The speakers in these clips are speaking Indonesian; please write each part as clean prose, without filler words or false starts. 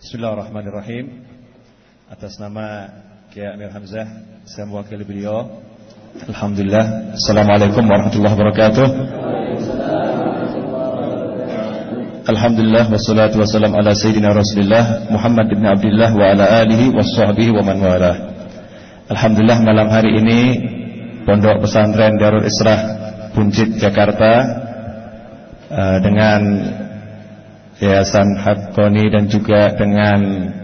Bismillahirrahmanirrahim. Atas nama Kiai Amir Hamzah, saya mewakili beliau. Alhamdulillah. Assalamualaikum warahmatullahi wabarakatuh. Alhamdulillah wassalatu wassalam ala sayyidina Rasulillah Muhammad ibn Abdullah wa ala alihi washabbihi wa man walah. Alhamdulillah, malam hari ini Pondok Pesantren Darul Islah Buncit Jakarta dengan Yayasan Haqqani dan juga dengan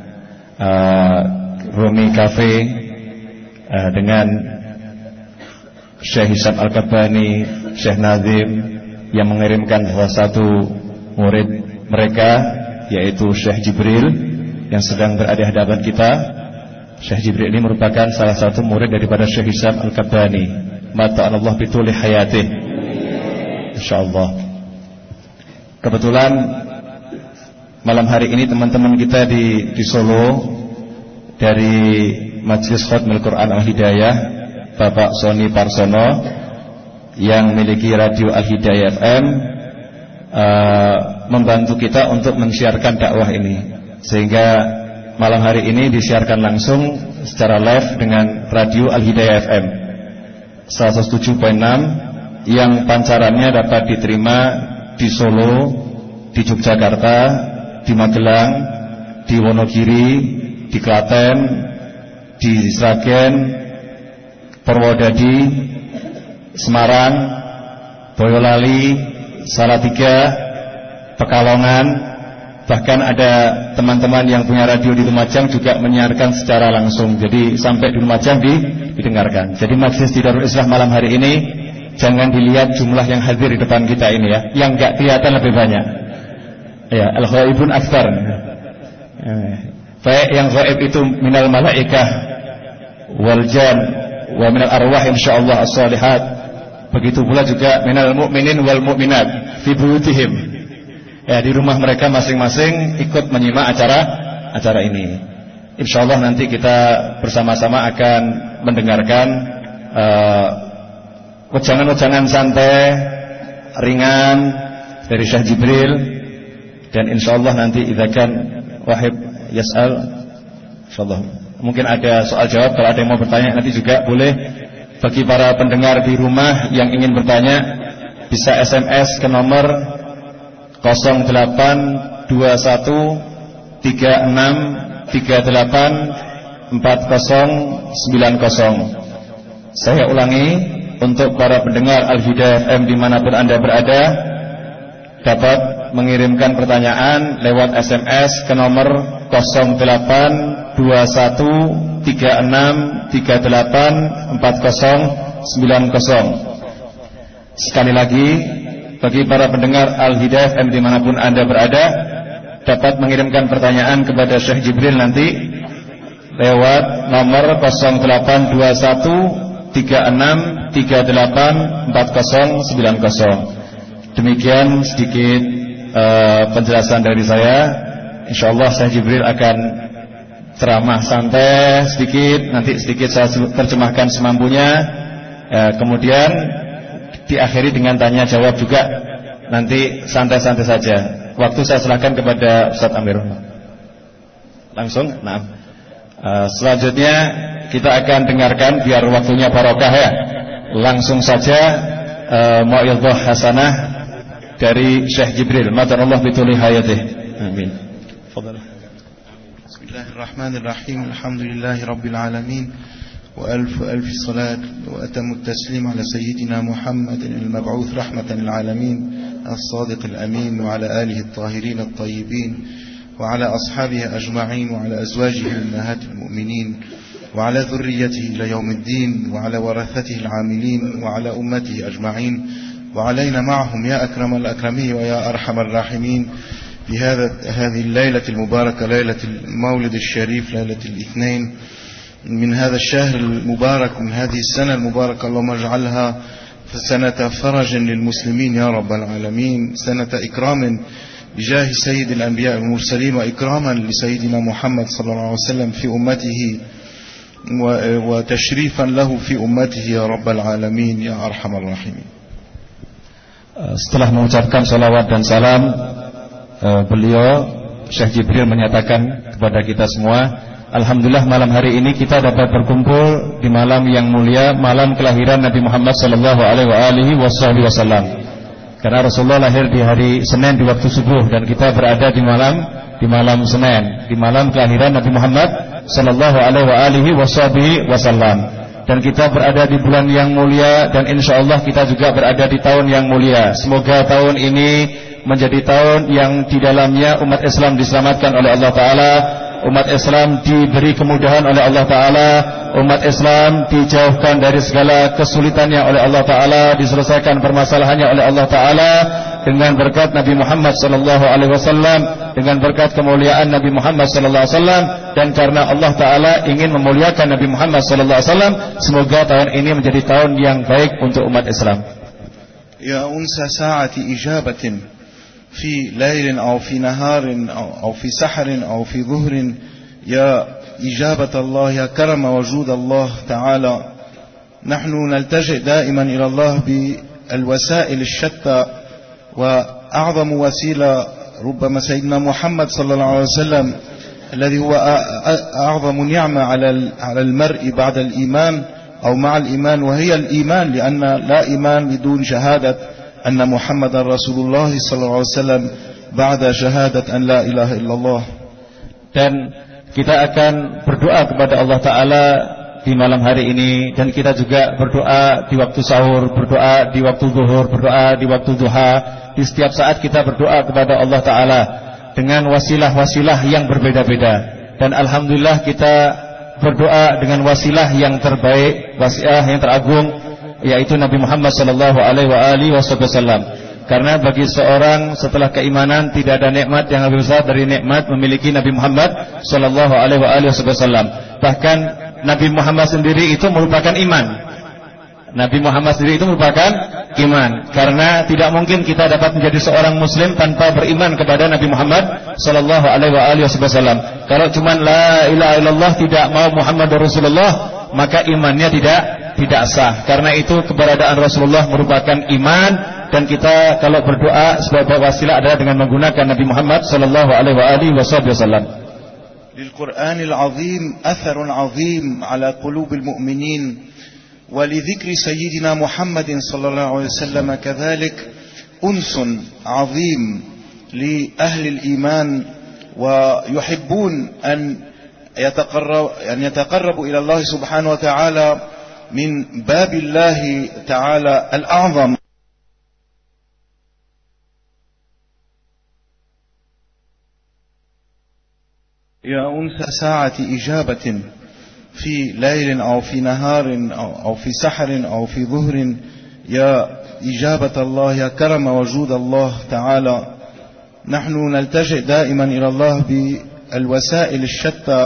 Rumi Cafe dengan Syekh Hisam Al-Kabani, Syekh Nazim yang mengirimkan salah satu murid mereka, yaitu Syekh Jibril yang sedang berada di hadapan kita. Syekh Jibril ini merupakan salah satu murid daripada Syekh Hisam Al-Kabani. Mata'anallah bituli hayatih, insyaallah. Kebetulan malam hari ini teman-teman kita di Solo dari Majelis Khatmil Quran Al-Hidayah, Bapak Sony Parsono yang memiliki radio Al-Hidayah FM membantu kita untuk mensiarkan dakwah ini, sehingga malam hari ini disiarkan langsung secara live dengan radio Al-Hidayah FM 107.6 yang pancarannya dapat diterima di Solo, di Yogyakarta, di Magelang, di Wonogiri, di Klaten, di Sragen, Purwodadi, Semarang, Boyolali, Salatiga, Pekalongan. Bahkan ada teman-teman yang punya radio di Lumajang juga menyiarkan secara langsung. Jadi sampai di Lumajang didengarkan. Jadi majelis di Darul Islah malam hari ini jangan dilihat jumlah yang hadir di depan kita ini ya, yang enggak kelihatan lebih banyak. Ya, al-ghaibun aktsar. Baik yang ghaib itu minal malaikah wal jan wa minal arwah insyaallah as-solihat. Begitu pula juga minal mu'minin wal mu'minat fi buyutihim. Ya, di rumah mereka masing-masing ikut menyimak acara ini. Insyaallah nanti kita bersama-sama akan mendengarkan wejangan-wejangan santai ringan dari Syekh Jibril. Dan insyaallah nanti idzakan wahib yas'al, insyaallah mungkin ada soal jawab. Kalau ada yang mau bertanya nanti juga boleh. Bagi para pendengar di rumah yang ingin bertanya bisa SMS ke nomor 082136384090. Saya ulangi, untuk para pendengar Al-Hidayah FM dimanapun Anda berada, dapat mengirimkan pertanyaan lewat SMS ke nomor 082136384090. Sekali lagi, bagi para pendengar Al-Hidayah FM dimanapun Anda berada, dapat mengirimkan pertanyaan kepada Syekh Jibril nanti lewat nomor 082136384090. Demikian sedikit penjelasan dari saya. Insyaallah Syekh Jibril akan ceramah santai sedikit, nanti sedikit saya terjemahkan semampunya, kemudian diakhiri dengan tanya jawab juga. Nanti santai-santai saja. Waktu saya serahkan kepada Ustaz Amir. Langsung, nah. Selanjutnya kita akan dengarkan biar waktunya barokah ya. Langsung saja mau'izah hasanah dari Syekh Jibril. Madarullah bituli hayatih. Amin. Fadhal. Bismillahirrahmanirrahim. Alhamdulillahi rabbil alamin. Wa alf salat wa atammu taslim ala sayyidina Muhammadin al-mab'uth rahmatan lil alamin, as-sadiq al-amin, wa ala alihi at-tahirin at-tayyibin, wa ala ashabihi ajma'in, wa ala azwajihi ummahatil mu'minin, wa ala dhurriyyatihi ila yawmiddin, wa ala warathatihi al-'amilin, wa ala ummatihi ajma'in, وعلينا معهم يا أكرم الأكرمين ويا أرحم الراحمين هذه الليلة المباركة، ليلة المولد الشريف، ليلة الاثنين من هذا الشهر المبارك، من هذه السنة المباركة. اللهم اجعلها سنة فرج للمسلمين يا رب العالمين، سنة إكرام بجاه سيد الأنبياء والمرسلين، وإكراما لسيدنا محمد صلى الله عليه وسلم في أمته، وتشريفا له في أمته يا رب العالمين يا أرحم الراحمين. Setelah mengucapkan salawat dan salam, beliau Syekh Jibril menyatakan kepada kita semua, alhamdulillah malam hari ini kita dapat berkumpul di malam yang mulia, malam kelahiran Nabi Muhammad sallallahu alaihi wasallam. Karena Rasulullah lahir di hari Senin di waktu subuh, dan kita berada di malam Senin, di malam kelahiran Nabi Muhammad sallallahu alaihi wasallam. Dan kita berada di bulan yang mulia, dan insyaallah kita juga berada di tahun yang mulia. Semoga tahun ini menjadi tahun yang di dalamnya umat Islam diselamatkan oleh Allah Ta'ala, umat Islam diberi kemudahan oleh Allah Ta'ala, umat Islam dijauhkan dari segala kesulitannya oleh Allah Ta'ala, diselesaikan permasalahannya oleh Allah Ta'ala dengan berkat Nabi Muhammad sallallahu alaihi wasallam, dengan berkat kemuliaan Nabi Muhammad sallallahu alaihi wasallam, dan karena Allah Ta'ala ingin memuliakan Nabi Muhammad sallallahu alaihi wasallam, semoga tahun ini menjadi tahun yang baik untuk umat Islam. Ya unsa sa'ati ijabatin في ليل أو في نهار أو في سحر أو في ظهر، يا إجابة الله، يا كرم وجود الله تعالى. نحن نلتجئ دائما إلى الله بالوسائل الشتى، وأعظم وسيلة ربما سيدنا محمد صلى الله عليه وسلم الذي هو أعظم نعمة على المرء بعد الإيمان أو مع الإيمان، وهي الإيمان، لأن لا إيمان بدون شهادة أن محمد رسول الله صلى الله عليه وسلم بعد شهادة أن لا إله إلا الله. Dan kita akan berdoa kepada Allah Ta'ala di malam hari ini, dan kita juga berdoa di waktu sahur, berdoa di waktu zuhur, berdoa di waktu duha. Di setiap saat kita berdoa kepada Allah Ta'ala dengan wasilah-wasilah yang berbeda-beda. Dan alhamdulillah kita berdoa dengan wasilah yang terbaik, wasilah yang teragung, yaitu Nabi Muhammad sallallahu alaihi wasallam. Karena bagi seorang setelah keimanan tidak ada nikmat yang lebih besar dari nikmat memiliki Nabi Muhammad sallallahu alaihi wasallam. Bahkan Nabi Muhammad sendiri itu merupakan iman. Nabi Muhammad sendiri itu merupakan iman. Karena tidak mungkin kita dapat menjadi seorang muslim tanpa beriman kepada Nabi Muhammad sallallahu alaihi wasallam. Kalau cuma la ilaha illallah tidak mau Muhammadur Rasulullah, maka imannya tidak sah. Karena itu keberadaan Rasulullah merupakan iman, dan kita kalau berdoa sebagai wasilah adalah dengan menggunakan Nabi Muhammad sallallahu alaihi wasallam. Lil-Qur'anil 'azim atharun 'azim 'ala qulubil mu'minin, wa li dhikri sayyidina Muhammadin sallallahu alaihi wasallam kadhalik unsun 'azim li ahli al-iman, wa yuhibbun an يتقرب إلى الله سبحانه وتعالى من باب الله تعالى الأعظم. يا أنس ساعة إجابة في ليل أو في نهار أو في سحر أو في ظهر، يا إجابة الله، يا كرم وجود الله تعالى. نحن نلتجئ دائما إلى الله بالوسائل الشتى،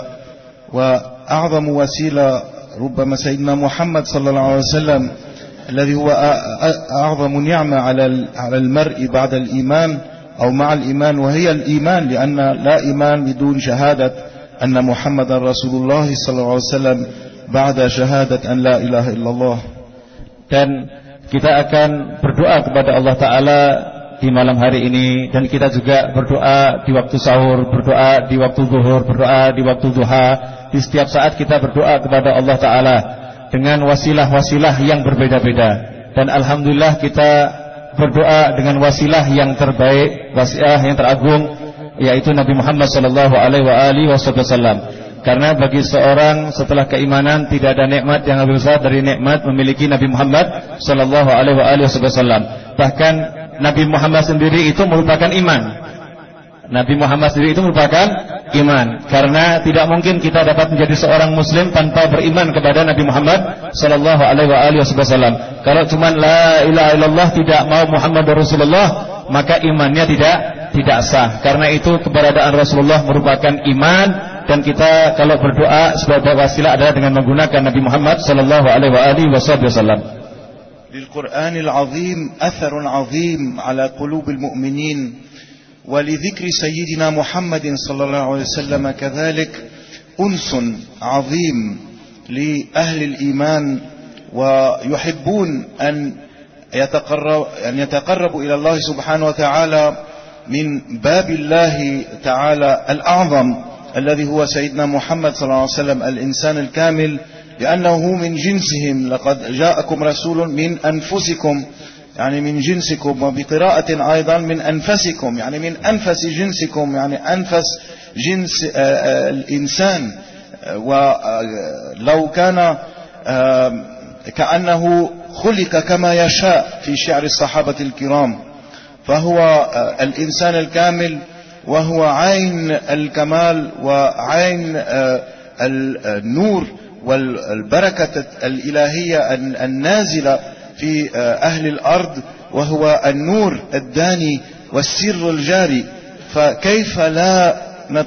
وأعظم وسيلة ربما سيدنا محمد صلى الله عليه وسلم الذي هو أعظم نعمة على المرء بعد الإيمان أو مع الإيمان، وهي الإيمان، لأن لا إيمان بدون شهادة أن محمد رسول الله صلى الله عليه وسلم بعد شهادة أن لا إله إلا الله. Dan kita akan berdoa kepada Allah Ta'ala di malam hari ini, dan kita juga berdoa di waktu sahur, berdoa di waktu zuhur, berdoa di waktu duha. Di setiap saat kita berdoa kepada Allah Ta'ala dengan wasilah-wasilah yang berbeda-beda. Dan alhamdulillah kita berdoa dengan wasilah yang terbaik, wasilah yang teragung, yaitu Nabi Muhammad sallallahu alaihi wasallam. Karena bagi seorang setelah keimanan tidak ada nikmat yang lebih besar dari nikmat memiliki Nabi Muhammad sallallahu alaihi wasallam. Bahkan Nabi Muhammad sendiri itu merupakan iman. Nabi Muhammad sendiri itu merupakan iman. Karena tidak mungkin kita dapat menjadi seorang muslim tanpa beriman kepada Nabi Muhammad sallallahu alaihi wasallam. Kalau cuma la ilaha illallah tidak mau Muhammadur Rasulullah, maka imannya tidak sah. Karena itu keberadaan Rasulullah merupakan iman, dan kita kalau berdoa sebagai wasilah adalah dengan menggunakan Nabi Muhammad sallallahu alaihi wasallam. Lil-Qur'anil 'azim atharun 'azim 'ala qulubil mu'minin, ولذكر سيدنا محمد صلى الله عليه وسلم كذلك أنس عظيم لأهل الإيمان، ويحبون أن يتقربوا إلى الله سبحانه وتعالى من باب الله تعالى الأعظم الذي هو سيدنا محمد صلى الله عليه وسلم الإنسان الكامل، لأنه من جنسهم. لقد جاءكم رسول من أنفسكم، يعني من جنسكم، وبقراءة أيضا من أنفسكم، يعني من أنفس جنسكم، يعني أنفس جنس الإنسان. ولو كان كأنه خلق كما يشاء في شعر الصحابة الكرام، فهو الإنسان الكامل، وهو عين الكمال وعين النور والبركة الإلهية النازلة في أهل الأرض، وهو النور الداني والسر الجاري. فكيف لا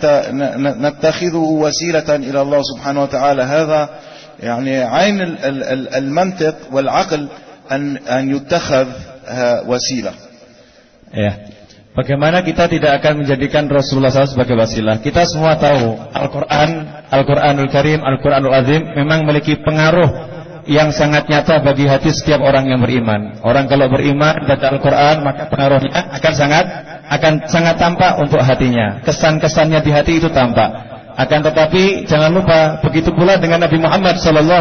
نتخذه وسيلة إلى الله سبحانه وتعالى؟ هذا يعني عين المنطق والعقل أن يتخذ وسيلة. Ya. Bagaimana kita tidak akan menjadikan Rasulullah SAW sebagai wasilah? Kita semua tahu Al-Quranul Karim, Al-Quranul Azim memang memiliki pengaruh yang sangat nyata bagi hati setiap orang yang beriman. Orang kalau beriman baca Al-Quran, maka pengaruhnya akan sangat tampak untuk hatinya. Kesan-kesannya di hati itu tampak. Akan tetapi jangan lupa, begitu pula dengan Nabi Muhammad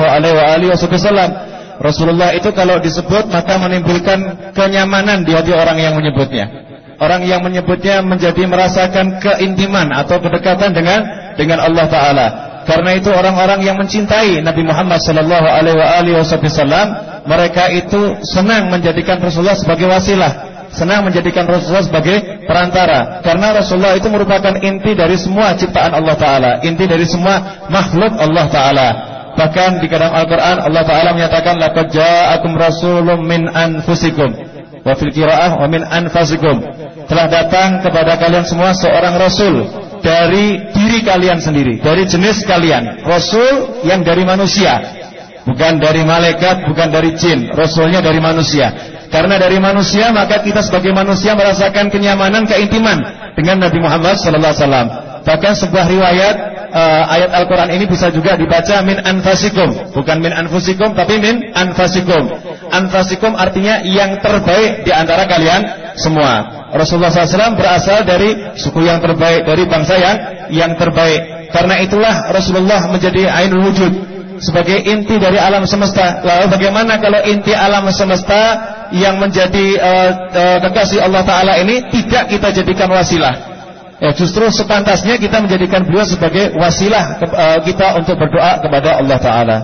SAW. Rasulullah itu kalau disebut maka menimbulkan kenyamanan di hati orang yang menyebutnya. Orang yang menyebutnya menjadi merasakan keintiman atau kedekatan dengan Allah Ta'ala. Karena itu orang-orang yang mencintai Nabi Muhammad SAW, mereka itu senang menjadikan Rasulullah sebagai wasilah, senang menjadikan Rasulullah sebagai perantara. Karena Rasulullah itu merupakan inti dari semua ciptaan Allah Ta'ala, inti dari semua makhluk Allah Ta'ala. Bahkan di dalam Al-Quran Allah Ta'ala menyatakan laqad ja'akum rasulun min anfusikum, wa fil qiraah wa min anfasikum. Telah datang kepada kalian semua seorang Rasul dari diri kalian sendiri, dari jenis kalian. Rasul yang dari manusia, bukan dari malaikat, bukan dari jin. Rasulnya dari manusia. Karena dari manusia maka kita sebagai manusia merasakan kenyamanan, keintiman dengan Nabi Muhammad SAW. Bahkan sebuah riwayat ayat Al-Quran ini bisa juga dibaca min anfasikum, bukan min anfusikum tapi min anfasikum. Anfasikum artinya yang terbaik di antara kalian semua. Rasulullah SAW berasal dari suku yang terbaik, dari bangsa yang terbaik. Karena itulah Rasulullah menjadi ainul wujud, sebagai inti dari alam semesta. Lalu bagaimana kalau inti alam semesta yang menjadi kekasih Allah Ta'ala ini tidak kita jadikan wasilah? Ya, justru sepantasnya kita menjadikan beliau sebagai wasilah kita untuk berdoa kepada Allah Ta'ala.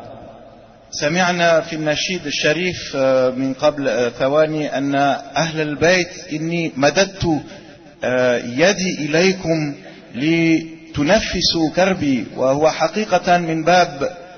سمعنا في النشيد الشريف من قبل ثواني أن أهل البيت إني مددت يدي إليكم لتنفسوا كربي، وهو حقيقة من باب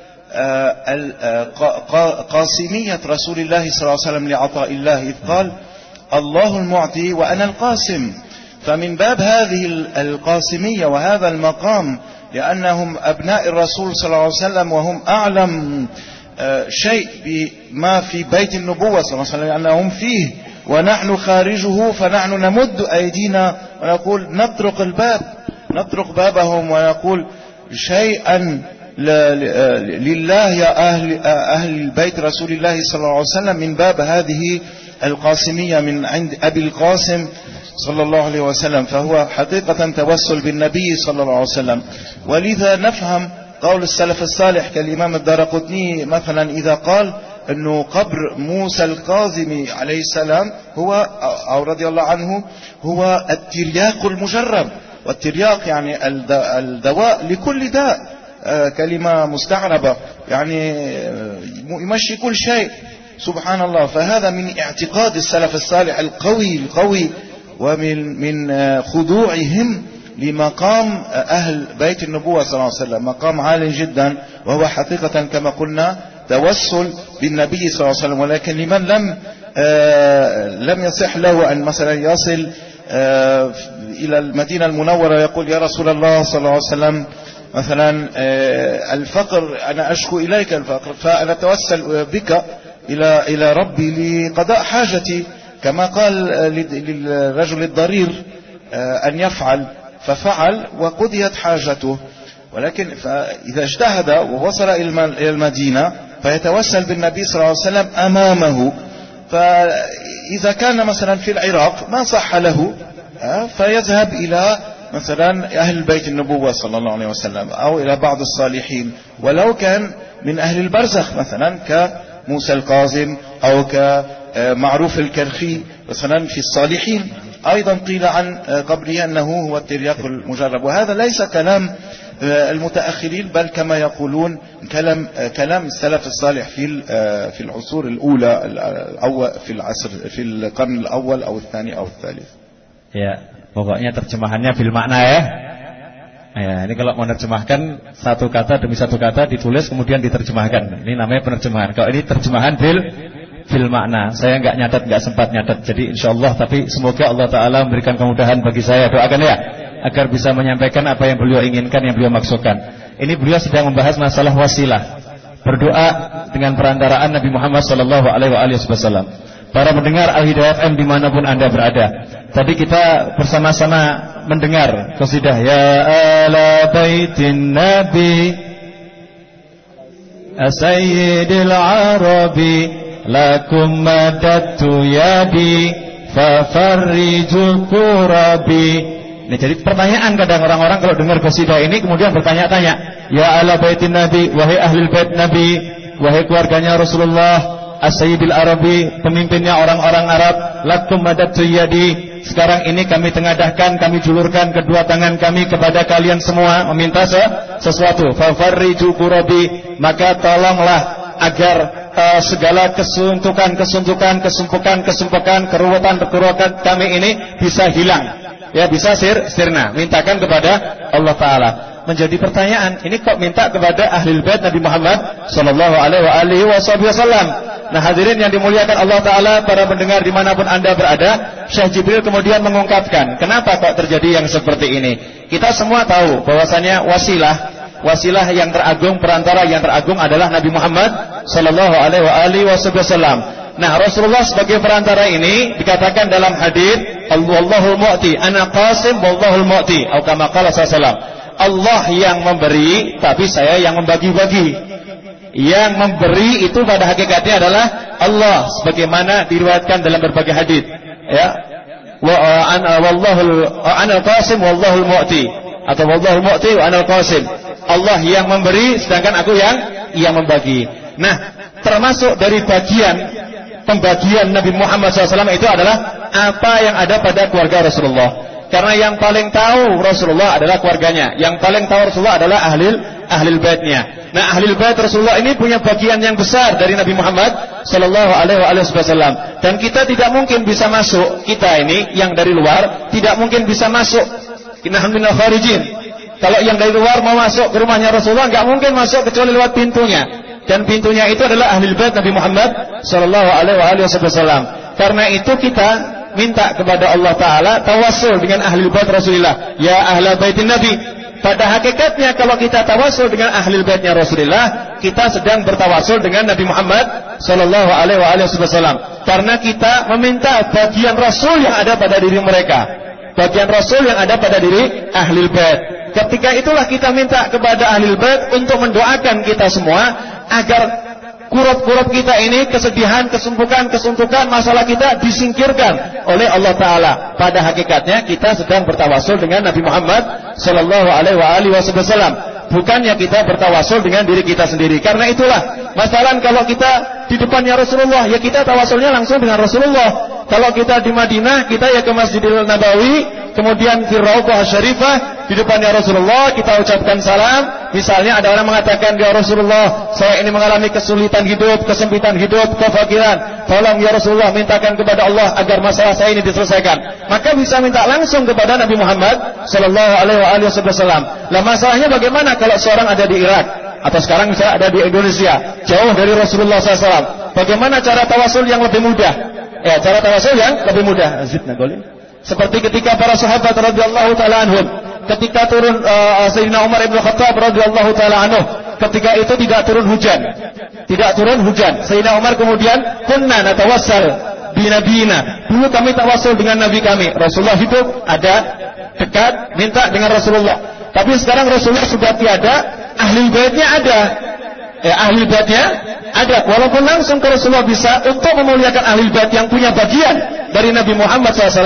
قاسمية رسول الله صلى الله عليه وسلم لعطاء الله، إذ قال الله المعطي وأنا القاسم. فمن باب هذه القاسمية وهذا المقام، لأنهم أبناء الرسول صلى الله عليه وسلم وهم أعلم شيء بما في بيت النبوة صلى الله عليه وسلم، لأنهم فيه ونحن خارجه، فنحن نمد أيدينا ونقول نطرق بابهم ونقول شيئا لله يا أهل بيت رسول الله صلى الله عليه وسلم، من باب هذه القاسمية من عند أبي القاسم صلى الله عليه وسلم. فهو حقيقة توسل بالنبي صلى الله عليه وسلم. ولذا نفهم قول السلف الصالح كالإمام الدارقطني مثلا إذا قال أنه قبر موسى الكاظم عليه السلام هو أو رضي الله عنه هو الترياق المجرب، والترياق يعني الدواء لكل داء، كلمة مستعربة يعني يمشي كل شيء، سبحان الله. فهذا من اعتقاد السلف الصالح القوي ومن خضوعهم لمقام أهل بيت النبوة صلى الله عليه وسلم، مقام عالي جدا، وهو حقيقة كما قلنا توسل بالنبي صلى الله عليه وسلم. ولكن لمن لم يصح له أن مثلا يصل إلى المدينة المنورة يقول يا رسول الله صلى الله عليه وسلم مثلا الفقر، أنا أشكو إليك الفقر، فأنا أتوسل بك إلى ربي لقضاء حاجتي، كما قال للرجل الضرير أن يفعل، ففعل وقضيت حاجته. ولكن فإذا اجتهد ووصل إلى المدينة فيتوسل بالنبي صلى الله عليه وسلم أمامه. فإذا كان مثلا في العراق ما صح له فيذهب إلى مثلا أهل بيت النبوة صلى الله عليه وسلم أو إلى بعض الصالحين، ولو كان من أهل البرزخ مثلا كموسى القاظم أو كمعروف الكرخي مثلا في الصالحين. أيضا قيل عن قبره أنه هو الترياق المجرب، وهذا ليس كلام المتأخرين، بل كما يقولون كلام السلف الصالح في العصور الأولى في القرن الأول أو الثاني أو الثالث. Ya, pokoknya terjemahannya bil makna ya. Ya, ini kalau mau menerjemahkan satu kata demi satu kata ditulis kemudian diterjemahkan. Ini namanya penerjemahan. Kalau ini terjemahan bil makna. Saya enggak nyatet, enggak sempat nyatet. Jadi insyaallah, tapi semoga Allah taala memberikan kemudahan bagi saya. Doakan ya agar bisa menyampaikan apa yang beliau inginkan, yang beliau maksudkan. Ini beliau sedang membahas masalah wasilah, berdoa dengan perantaraan Nabi Muhammad sallallahu alaihi wasallam. Para pendengar Al-Hidayah FM dimanapun Anda berada, tadi kita bersama-sama mendengar qasidah ya ala baitin nabi sayyidil arabi lakum madattu yadi fafarrijul kurabi. Ini jadi pertanyaan kadang orang-orang kalau dengar qasidah ini kemudian bertanya-tanya, ya ala baitin nabi, wahai ahlul bait nabi, wahai keluarganya Rasulullah, as-sayyidil arabi, pemimpinnya orang-orang Arab, lakum madattu yadi, sekarang ini kami tengadahkan, kami julurkan kedua tangan kami kepada kalian semua meminta sesuatu. Fafarriju kurabi, maka tolonglah agar segala kesuntukan, keruwetan kami ini bisa hilang. Ya, bisa sirna. Mintakan kepada Allah Ta'ala. Menjadi pertanyaan, ini kok minta kepada Ahlul Bait Nabi Muhammad sallallahu alaihi wasallam. Nah, hadirin yang dimuliakan Allah Ta'ala, para pendengar dimanapun Anda berada, Syekh Jibril kemudian mengungkapkan kenapa kok terjadi yang seperti ini. Kita semua tahu bahwasanya wasilah yang teragung, perantara yang teragung adalah Nabi Muhammad sallallahu alaihi wasallam. Nah, Rasulullah sebagai perantara ini dikatakan dalam hadis, Allahul Mu'ti, ana qasim wallahul Mu'ti, atau kama qala sallallahu. Allah yang memberi, tapi saya yang membagi-bagi. Yang memberi itu pada hakikatnya adalah Allah, sebagaimana diriwayatkan dalam berbagai hadis. Ya, ana qasim wallahul Mu'ti, atau wallahul Mu'ti wa ana qasim. Allah yang memberi, sedangkan aku yang membagi. Nah, termasuk dari pembagian Nabi Muhammad SAW itu adalah apa yang ada pada keluarga Rasulullah. Karena yang paling tahu Rasulullah adalah keluarganya, yang paling tahu Rasulullah adalah ahlul baitnya. Nah, ahlul bait Rasulullah ini punya bagian yang besar dari Nabi Muhammad sallallahu alaihi wasallam. Dan kita tidak mungkin bisa masuk, kita ini yang dari luar tidak mungkin bisa masuk. Innahum minal kharijin. Kalau yang dari luar mau masuk ke rumahnya Rasulullah, enggak mungkin masuk kecuali lewat pintunya. Dan pintunya itu adalah ahlul bait Nabi Muhammad sallallahu alaihi wasallam. Karena itu kita minta kepada Allah Ta'ala tawassul dengan ahlul bait Rasulullah, ya ahla baitin Nabi. Pada hakikatnya kalau kita tawassul dengan ahlul baitnya Rasulullah, kita sedang bertawassul dengan Nabi Muhammad sallallahu alaihi wasallam. Karena kita meminta bagian Rasul yang ada pada diri mereka, bagian Rasul yang ada pada diri ahlul bait. Ketika itulah kita minta kepada ahlul bait untuk mendoakan kita semua agar kurut-kurut kita ini, kesedihan, kesuntukan masalah kita disingkirkan oleh Allah Ta'ala. Pada hakikatnya kita sedang bertawassul dengan Nabi Muhammad sallallahu alaihi wasallam, bukannya kita bertawassul dengan diri kita sendiri. Karena itulah masalah kalau kita di depannya Rasulullah, ya kita tawassulnya langsung dengan Rasulullah. Kalau kita di Madinah, kita ya ke Masjidil Nabawi, kemudian di Raudhah Syarifah, di depannya Rasulullah kita ucapkan salam. Misalnya ada orang mengatakan, ya Rasulullah, saya ini mengalami kesulitan hidup, kesempitan hidup, kefakiran, tolong ya Rasulullah, mintakan kepada Allah agar masalah saya ini diselesaikan. Maka bisa minta langsung kepada Nabi Muhammad sallallahu alaihi wasallam. Lah masalahnya bagaimana kalau seorang ada di Irak, atau sekarang misalnya ada di Indonesia, jauh dari Rasulullah SAW. Bagaimana cara tawasul yang lebih mudah? Ya, cara tawasul yang lebih mudah. Seperti ketika para sahabat radhiyallahu taala anhum, ketika turun Sayyidina Umar bin Khattab radhiyallahu taala anhu, ketika itu tidak turun hujan. Sayyidina Umar kemudian kunna natawassal bi nabiyina. Dulu kami tawasul dengan nabi kami. Rasulullah hidup, ada, dekat, minta dengan Rasulullah. Tapi sekarang Rasulullah sudah tiada, ahli baitnya ada. Ahli baitnya ada. Walaupun langsung ke Rasulullah bisa untuk memuliakan ahli bait yang punya bagian dari Nabi Muhammad SAW,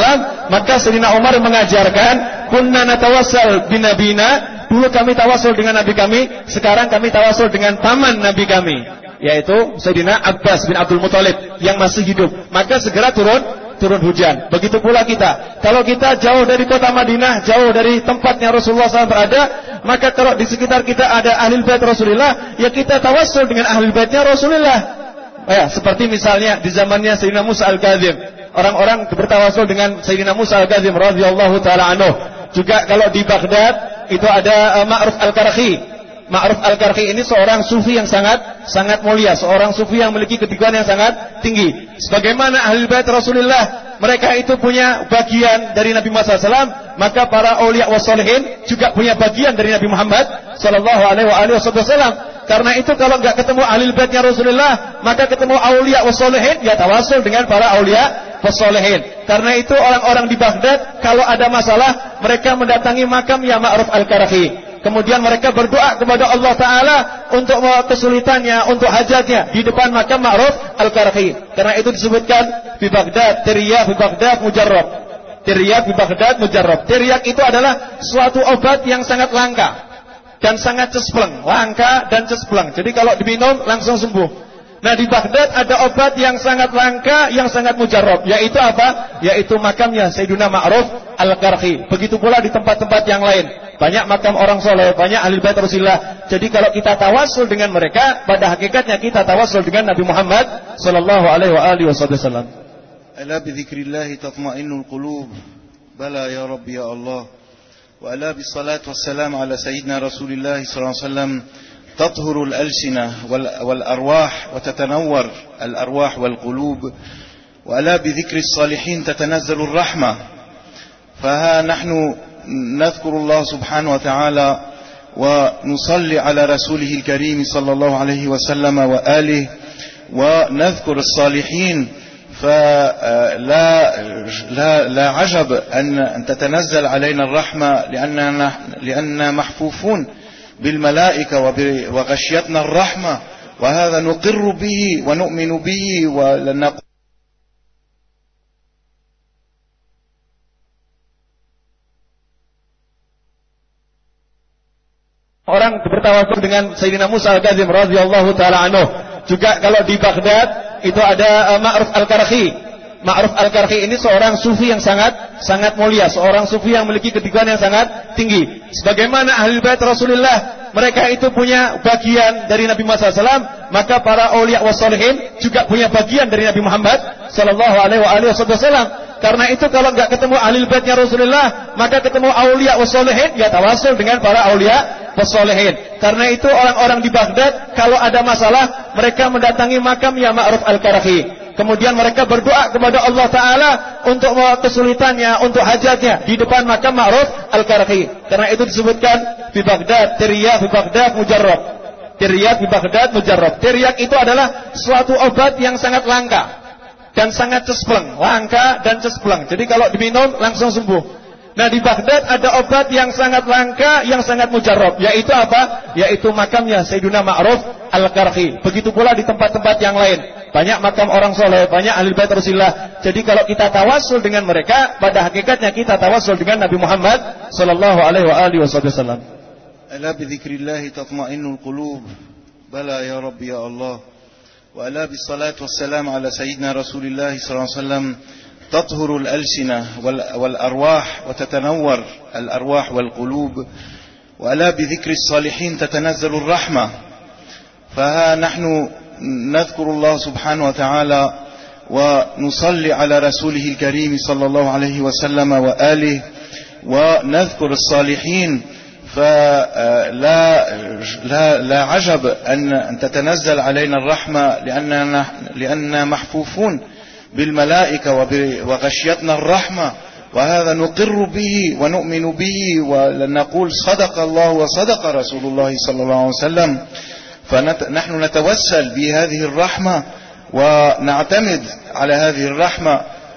Maka Sayyidina Umar mengajarkan, kunna natawassal binabina, dulu kami tawasul dengan nabi kami, sekarang kami tawasul dengan paman nabi kami, yaitu Sayyidina Abbas bin Abdul Muthalib yang masih hidup. Maka segera turun hujan. Begitu pula kita. Kalau kita jauh dari kota Madinah, jauh dari tempatnya Rasulullah SAW berada, maka kalau di sekitar kita ada ahli bait Rasulullah, ya kita tawassul dengan ahli baitnya Rasulullah. Ya, seperti misalnya di zamannya Sayyidina Musa Al-Kadzim, orang-orang bertawassul dengan Sayyidina Musa Al-Kadzim radhiyallahu taala anhu. Juga kalau di Baghdad itu ada Ma'ruf Al-Karhi. Ma'ruf Al-Karhi ini seorang sufi yang sangat mulia, seorang sufi yang memiliki ketinggian yang sangat tinggi. Sebagaimana ahli bait Rasulullah, mereka itu punya bagian dari Nabi Muhammad SAW, maka para aulia wassalihin juga punya bagian dari Nabi Muhammad sallallahu alaihi wasallam. Karena itu kalau enggak ketemu ahli baitnya Rasulullah, maka ketemu aulia wassalihin, ya tawasul dengan para aulia wassalihin. Karena itu orang-orang di Baghdad kalau ada masalah, mereka mendatangi makam ya Ma'ruf Al-Karhi. Kemudian mereka berdoa kepada Allah Ta'ala untuk kesulitannya, untuk hajatnya di depan makam Ma'ruf Al-Karhi. Karena itu disebutkan di Baghdad, teriyak di Baghdad mujarrab. Teriyak di Baghdad mujarrab. Teriyak itu adalah suatu obat yang sangat langka dan sangat cespleng. Langka dan cespleng. Jadi kalau diminum langsung sembuh. Nah di Baghdad ada obat yang sangat langka, yang sangat mujarrab. Yaitu apa? Yaitu makamnya Sayyidina Ma'ruf Al-Karhi. Begitu pula di tempat-tempat yang lain. Banyak makam orang soleh, banyak ahli bait Rasulullah. Jadi kalau kita tawasul dengan mereka, pada hakikatnya kita tawasul dengan Nabi Muhammad sallallahu alaihi wasallam. Ala bi dzikrillah tatma'innul qulub. Bala ya Rabbi ya Allah. Wa ala bis salatu wassalam ala sayyidina Rasulillah sallallahu alaihi wasallam. تطهر الألسنة والأرواح وتتنور الأرواح والقلوب وألا بذكر الصالحين تتنزل الرحمة فها نحن نذكر الله سبحانه وتعالى ونصلي على رسوله الكريم صلى الله عليه وسلم وآله ونذكر الصالحين فلا لا عجب أن تتنزل علينا الرحمة لأننا محفوفون بالملائكة وغشيتنا الرحمة وهذا نقر به ونؤمن به ولنقول orang bertawasul dengan Sayyidina Musa Al-Kadzim radhiyallahu taala anhu. Juga kalau di Baghdad itu ada Ma'ruf Al-Karhi. Ma'ruf Al-Karhi ini seorang sufi yang sangat mulia, seorang sufi yang memiliki ketinggian yang sangat tinggi. Sebagaimana ahli bait Rasulullah, mereka itu punya bagian dari Nabi Muhammad SAW, maka para aulia wassalihin juga punya bagian dari Nabi Muhammad sallallahu alaihi wasallam. Karena itu kalau enggak ketemu ahli baitnya Rasulullah, maka ketemu aulia wassalihin, ya tawasul dengan para aulia wassalihin. Karena itu orang-orang di Baghdad kalau ada masalah, mereka mendatangi makam ya Ma'ruf Al-Karhi. Kemudian mereka berdoa kepada Allah Ta'ala untuk kesulitannya, untuk hajatnya di depan makam Ma'ruf Al-Karhi. Karena itu disebutkan di Baghdad, teriyak di Baghdad mujarrab. Teriyak di Baghdad mujarrab. Teriyak itu adalah suatu obat yang sangat langka dan sangat cespleng. Langka dan cespleng. Jadi kalau diminum langsung sembuh. Nah di Baghdad ada obat yang sangat langka, yang sangat mujarrab. Yaitu apa? Yaitu makamnya Sayyidina Ma'ruf Al-Karhi. Begitu pula di tempat-tempat yang lain. Banyak makam orang soleh, banyak ahli bait Rasulullah. Jadi kalau kita tawasul dengan mereka, pada hakikatnya kita tawasul dengan Nabi Muhammad sallallahu alaihi wasallam. Ala bi dzikrillah tatma'innul qulub. Bala ya Rabbi ya Allah. Wa ala bis salatu wassalam ala sayyidina Rasulillah sallallahu alaihi wasallam. تطهر الألسنة والأرواح وتتنور الأرواح والقلوب وألا بذكر الصالحين تتنزل الرحمة فها نحن نذكر الله سبحانه وتعالى ونصلي على رسوله الكريم صلى الله عليه وسلم وآله ونذكر الصالحين فلا لا عجب أن تتنزل علينا الرحمة لأننا محفوفون بالملائكة وغشيتنا الرحمة وهذا نقر به ونؤمن به ولنقول صدق الله وصدق رسول الله صلى الله عليه وسلم فنحن نتوسل بهذه الرحمة ونعتمد على هذه الرحمة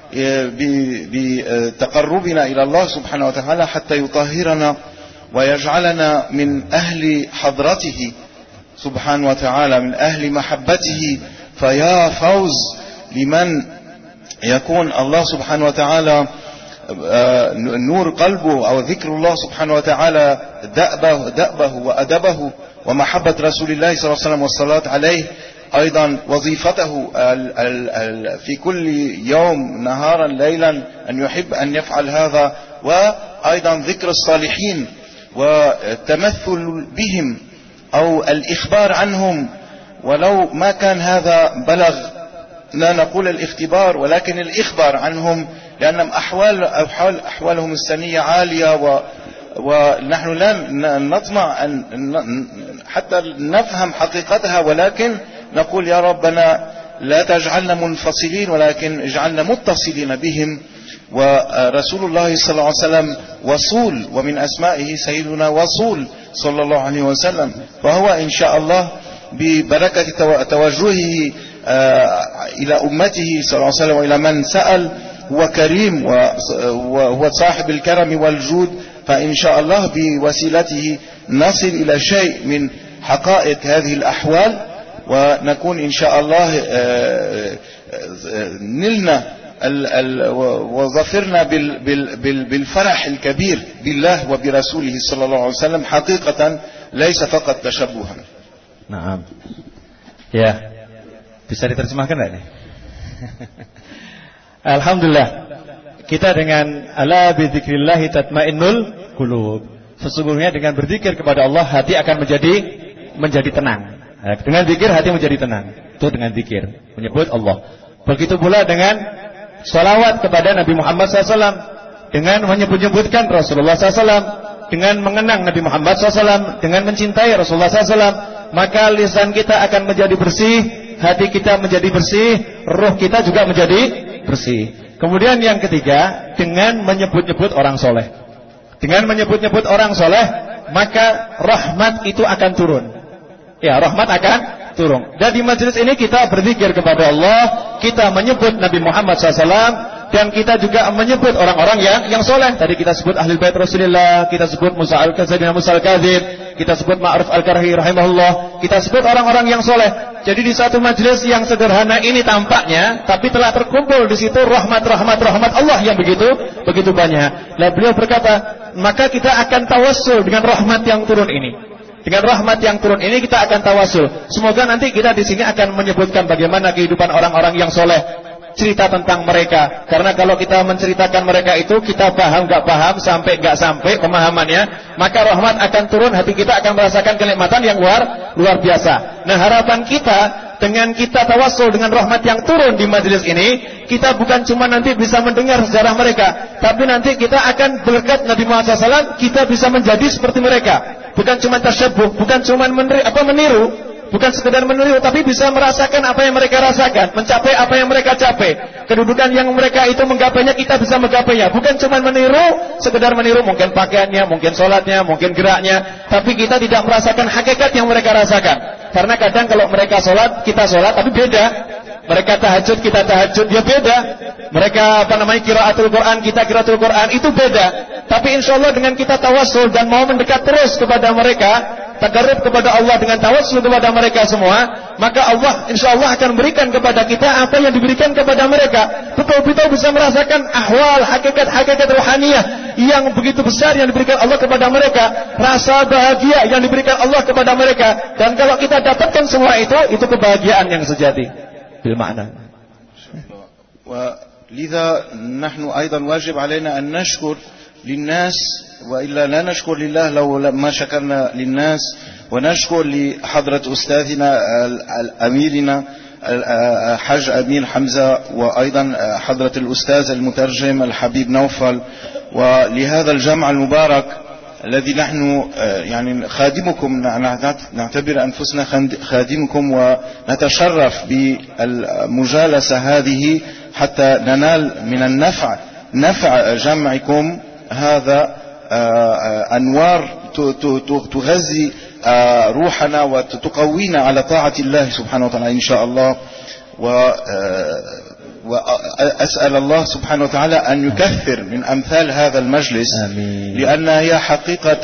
بتقربنا إلى الله سبحانه وتعالى حتى يطهرنا ويجعلنا من أهل حضرته سبحانه وتعالى من أهل محبته فيا فوز لمن يكون الله سبحانه وتعالى نور قلبه أو ذكر الله سبحانه وتعالى دأبه وأدبه ومحبة رسول الله صلى الله عليه وسلم والصلاة عليه، أيضا وظيفته في كل يوم نهارا ليلا أن يحب أن يفعل هذا، وأيضا ذكر الصالحين والتمثل بهم أو الإخبار عنهم، ولو ما كان هذا بلغ لا نقول الاختبار ولكن الإخبار عنهم، لأن أحوالهم السنية عالية، ونحن لا نطمع أن حتى نفهم حقيقتها، ولكن نقول يا ربنا لا تجعلنا منفصلين ولكن اجعلنا متصلين بهم. ورسول الله صلى الله عليه وسلم وصول، ومن أسمائه سيدنا وصول صلى الله عليه وسلم، فهو إن شاء الله ببركة توجهه إلى أمته صلى الله عليه وسلم وإلى من سأل هو كريم وهو صاحب الكرم والجود، فإن شاء الله بوسيلته نصل إلى شيء من حقائق هذه الأحوال، ونكون إن شاء الله نلنا وظفرنا بالفرح الكبير بالله وبرسوله صلى الله عليه وسلم حقيقة ليس فقط تشبها. Naam. Ya. Bisa diterjemahkan enggak nih? Alhamdulillah. Kita dengan ala bi dzikrillah tatmainnul qulub. Sesungguhnya dengan berzikir kepada Allah hati akan menjadi tenang. Dengan zikir hati menjadi tenang. Itu dengan zikir, menyebut Allah. Begitu pula dengan salawat kepada Nabi Muhammad SAW, dengan menyebut-nyebutkan Rasulullah SAW, dengan mengenang Nabi Muhammad SAW, dengan mencintai Rasulullah SAW, maka lisan kita akan menjadi bersih, hati kita menjadi bersih, ruh kita juga menjadi bersih. Kemudian yang ketiga, dengan menyebut-nyebut orang soleh. Dengan menyebut-nyebut orang soleh, maka rahmat itu akan turun. Ya, rahmat akan turun. Dan di majelis ini kita berzikir kepada Allah, kita menyebut Nabi Muhammad SAW, dan kita juga menyebut orang-orang yang soleh. Tadi kita sebut Ahlul Bait Rasulullah, kita sebut Musa al-Kadzib, kita sebut Ma'ruf al-Karhi rahimahullah, kita sebut orang-orang yang soleh. Jadi di satu majelis yang sederhana ini tampaknya, tapi telah terkumpul di situ rahmat Allah yang begitu banyak. Lalu beliau berkata, maka kita akan tawassul dengan rahmat yang turun ini. Dengan rahmat yang turun ini kita akan tawassul. Semoga nanti kita di sini akan menyebutkan bagaimana kehidupan orang-orang yang soleh, cerita tentang mereka. Karena kalau kita menceritakan mereka itu, kita paham gak paham, sampai gak sampai pemahamannya, maka rahmat akan turun, hati kita akan merasakan kenikmatan yang luar biasa. Nah, harapan kita dengan kita tawassul dengan rahmat yang turun di majelis ini, kita bukan cuma nanti bisa mendengar sejarah mereka, tapi nanti kita akan berkat Nabi Muhammad SAW, kita bisa menjadi seperti mereka. Bukan cuma tasyabbuh, bukan cuma meniru, bukan sekedar meniru, tapi bisa merasakan apa yang mereka rasakan, mencapai apa yang mereka capai. Kedudukan yang mereka itu menggapainya, kita bisa menggapainya. Bukan cuma meniru, sekedar meniru, mungkin pakaiannya, mungkin sholatnya, mungkin geraknya, tapi kita tidak merasakan hakikat yang mereka rasakan. Karena kadang kalau mereka sholat, kita sholat, tapi beda. Mereka tahajud, kita tahajud, dia beda. Mereka qiraatul Quran, kita qiraatul Quran, itu beda. Tapi insya Allah dengan kita tawassul dan mau mendekat terus kepada mereka, takarrub kepada Allah dengan tawassul kepada mereka semua, maka Allah insya Allah akan berikan kepada kita apa yang diberikan kepada mereka. Betul-betul bisa merasakan ahwal, hakikat rohaniyah yang begitu besar yang diberikan Allah kepada mereka, rasa bahagia yang diberikan Allah kepada mereka. Dan kalau kita dapatkan semua itu kebahagiaan yang sejati bil makna. ولذا نحن أيضا واجب علينا أن نشكر للناس، وإلا لا نشكر لله لو ما شكرنا للناس. ونشكر لحضرة أستاذنا أميرنا حاج أمير حمزة، وأيضا حضرة الأستاذ المترجم الحبيب نوفل، ولهذا الجمع المبارك الذي نحن يعني خادمكم، نعتبر أنفسنا خادمكم، ونتشرف بالمجالسة هذه حتى ننال من نفع جمعكم هذا أنوار تغذي روحنا وتقوينا على طاعة الله سبحانه وتعالى إن شاء الله. وأسأل الله سبحانه وتعالى أن يكثر من أمثال هذا المجلس، لأن هي حقيقة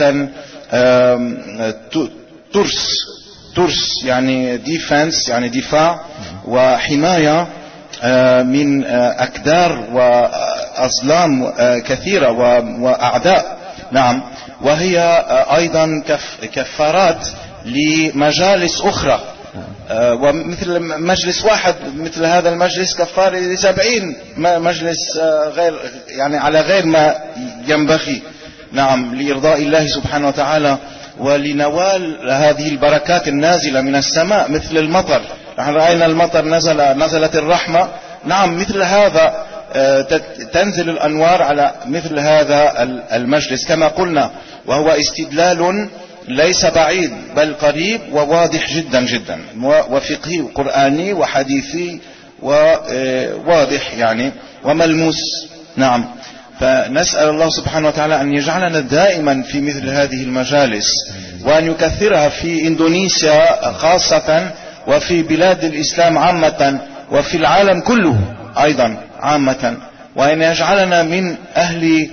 ترس يعني ديفنس، يعني دفاع وحماية من أكدار أظلام كثيرة وأعداء. نعم. وهي أيضا كفارات لمجالس أخرى، ومثل مجلس واحد مثل هذا المجلس كفار ل70 مجلس غير يعني على غير ما ينبغي. نعم. لإرضاء الله سبحانه وتعالى ولنوال هذه البركات النازلة من السماء مثل المطر. نحن رأينا المطر نزلت الرحمة. نعم. مثل هذا تنزل الأنوار على مثل هذا المجلس كما قلنا، وهو استدلال ليس بعيد بل قريب وواضح جدا جدا، وفقهي وقرآني وحديثي وواضح يعني وملموس. نعم. فنسأل الله سبحانه وتعالى أن يجعلنا دائما في مثل هذه المجالس، وأن يكثرها في إندونيسيا خاصة، وفي بلاد الإسلام عامة، وفي العالم كله أيضا عامة، وأن يجعلنا من أهل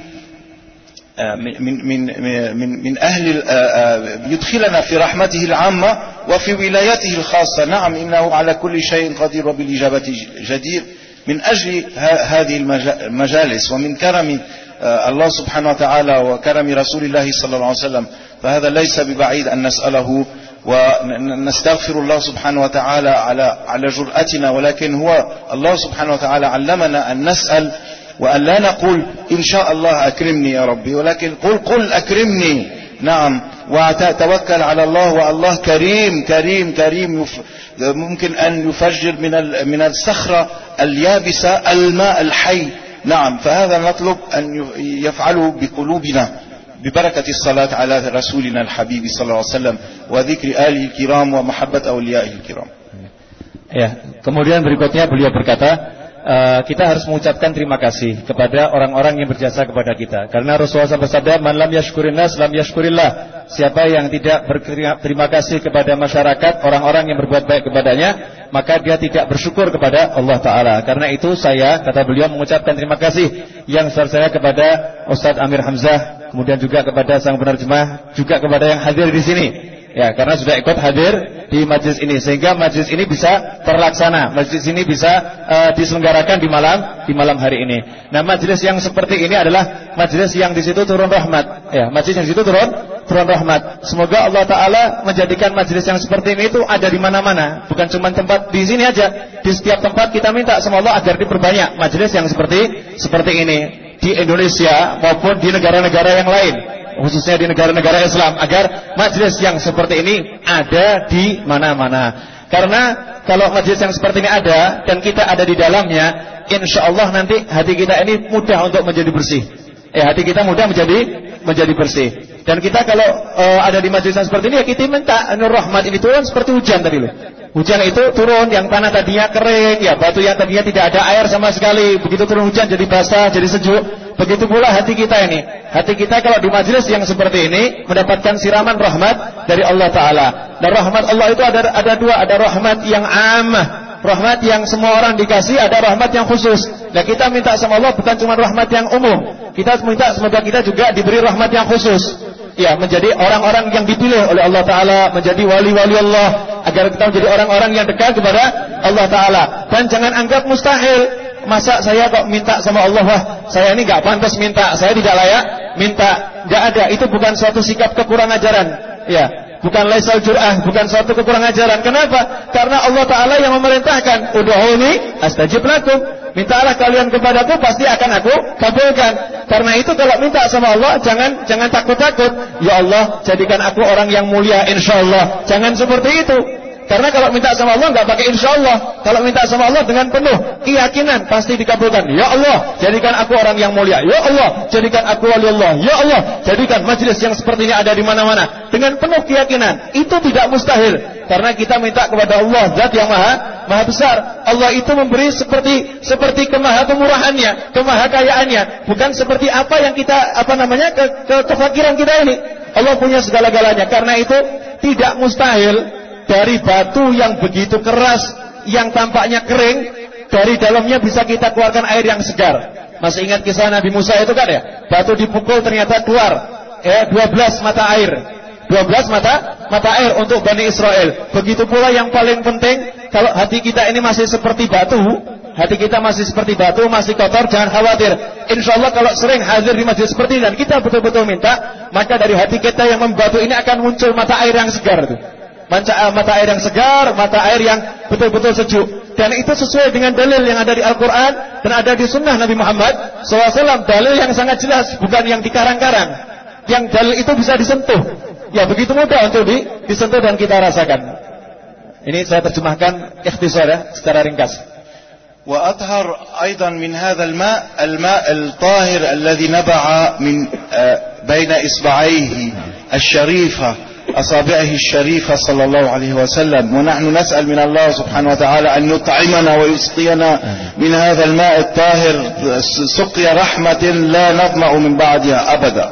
من أهل يدخلنا في رحمته العامة وفي ولايته الخاصة. نعم. إنه على كل شيء قدير وبالإجابة جدير. من أجل هذه المجالس ومن كرم الله سبحانه وتعالى وكرم رسول الله صلى الله عليه وسلم، فهذا ليس ببعيد أن نسأله ونستغفر الله سبحانه وتعالى على جرأتنا، ولكن هو الله سبحانه وتعالى علمنا أن نسأل وأن لا نقول إن شاء الله أكرمني يا ربي، ولكن قل أكرمني. نعم. وتوكل على الله، والله كريم كريم كريم، ممكن أن يفجر من الصخرة اليابسة الماء الحي. نعم. فهذا نطلب أن يفعله بقلوبنا ببركة الصلاة على رسولنا الحبيب صلى الله عليه وسلم وذكر آله الكرام ومحبة أوليائه الكرام. Ya, kemudian berikutnya beliau berkata, kita harus mengucapkan terima kasih kepada orang-orang yang berjasa kepada kita, karena Rasulullah SAW bersabda, man lam yashkurin nas lam yashkurillah. Siapa yang tidak berterima kasih kepada masyarakat, orang-orang yang berbuat baik kepadanya, maka dia tidak bersyukur kepada Allah Ta'ala. Karena itu saya, kata beliau, mengucapkan terima kasih yang sebesar-besarnya kepada Ustadz Amir Hamzah, kemudian juga kepada sang penerjemah, juga kepada yang hadir di sini. Ya, karena sudah ikut hadir di majlis ini, sehingga majlis ini bisa terlaksana, majlis ini bisa diselenggarakan di malam hari ini. Nah, majlis yang seperti ini adalah majlis yang di situ turun rahmat. Ya, majlis yang di situ turun rahmat. Semoga Allah Ta'ala menjadikan majlis yang seperti ini itu ada di mana-mana, bukan cuma tempat di sini aja. Di setiap tempat kita minta sama Allah agar diperbanyak majlis yang seperti ini di Indonesia maupun di negara-negara yang lain, khususnya di negara-negara Islam, agar majlis yang seperti ini ada di mana-mana. Karena kalau majlis yang seperti ini ada dan kita ada di dalamnya, insya Allah nanti hati kita ini mudah untuk menjadi bersih. Hati kita mudah menjadi bersih. Dan kita kalau ada di majlis yang seperti ini, ya kita minta nur rahmat ini turun seperti hujan tadi loh. Hujan itu turun, yang tanah tadinya kering, ya batu yang tadinya tidak ada air sama sekali, begitu turun hujan jadi basah, jadi sejuk. Begitu pula hati kita ini. Hati kita kalau di majelis yang seperti ini mendapatkan siraman rahmat dari Allah Ta'ala. Dan rahmat Allah itu ada dua, ada rahmat yang ammah, rahmat yang semua orang dikasih, ada rahmat yang khusus. Nah, kita minta sama Allah bukan cuma rahmat yang umum, kita minta semoga kita juga diberi rahmat yang khusus. Ya, menjadi orang-orang yang dipilih oleh Allah Ta'ala, menjadi wali-wali Allah, agar kita menjadi orang-orang yang dekat kepada Allah Ta'ala. Dan jangan anggap mustahil. Masa saya kok minta sama Allah, wah saya ini gak pantas minta, saya tidak layak minta. Gak ada, itu bukan suatu sikap kekurangan ajaran. Ya, bukan laisal jur'ah, bukan suatu kekurangan ajaran. Kenapa? Karena Allah Ta'ala yang memerintahkan, ud'uuni astajib lakum, mintalah kalian kepadaku, pasti akan aku kabulkan. Karena itu kalau minta sama Allah, jangan takut-takut. Ya Allah, jadikan aku orang yang mulia insyaallah. Jangan seperti itu. Karena kalau minta sama Allah nggak pakai insyaallah. Kalau minta sama Allah dengan penuh keyakinan, pasti dikabulkan. Ya Allah, jadikan aku orang yang mulia. Ya Allah, jadikan aku wali Allah. Ya Allah, jadikan majelis yang seperti ini ada di mana-mana. Dengan penuh keyakinan, itu tidak mustahil. Karena kita minta kepada Allah, Zat yang maha besar. Allah itu memberi seperti kemahamurahannya, kemahakayaannya, bukan seperti apa yang kita kefakiran kita ini. Allah punya segala-galanya. Karena itu tidak mustahil dari batu yang begitu keras, yang tampaknya kering, dari dalamnya bisa kita keluarkan air yang segar. Masih ingat kisah Nabi Musa itu kan ya? Batu dipukul ternyata keluar 12 mata air. 12 mata air untuk Bani Israel. Begitu pula yang paling penting, kalau hati kita ini masih seperti batu, hati kita masih seperti batu, masih kotor, jangan khawatir. Insya Allah kalau sering hadir di masjid seperti ini dan kita betul-betul minta, maka dari hati kita yang membatu ini akan muncul mata air yang segar tuh. Mata air yang segar, mata air yang betul-betul sejuk. Dan itu sesuai dengan dalil yang ada di Al-Quran dan ada di sunnah Nabi Muhammad SAW. Dalil yang sangat jelas, bukan yang dikarang-karang. Yang dalil itu bisa disentuh. Ya begitu mudah untuk disentuh dan kita rasakan. Ini saya terjemahkan ikhtisar ya, secara ringkas. وأطهر أيضا من هذا الماء الطاهر الذي نبع من بين إصبعيه الشريفة أصابعه الشريفة صلى الله عليه وسلم. ونحن نسأل من الله سبحانه وتعالى أن يطعمنا ويسقينا من هذا الماء الطاهر سقيا رحمة لا نظمأ من بعدها أبدا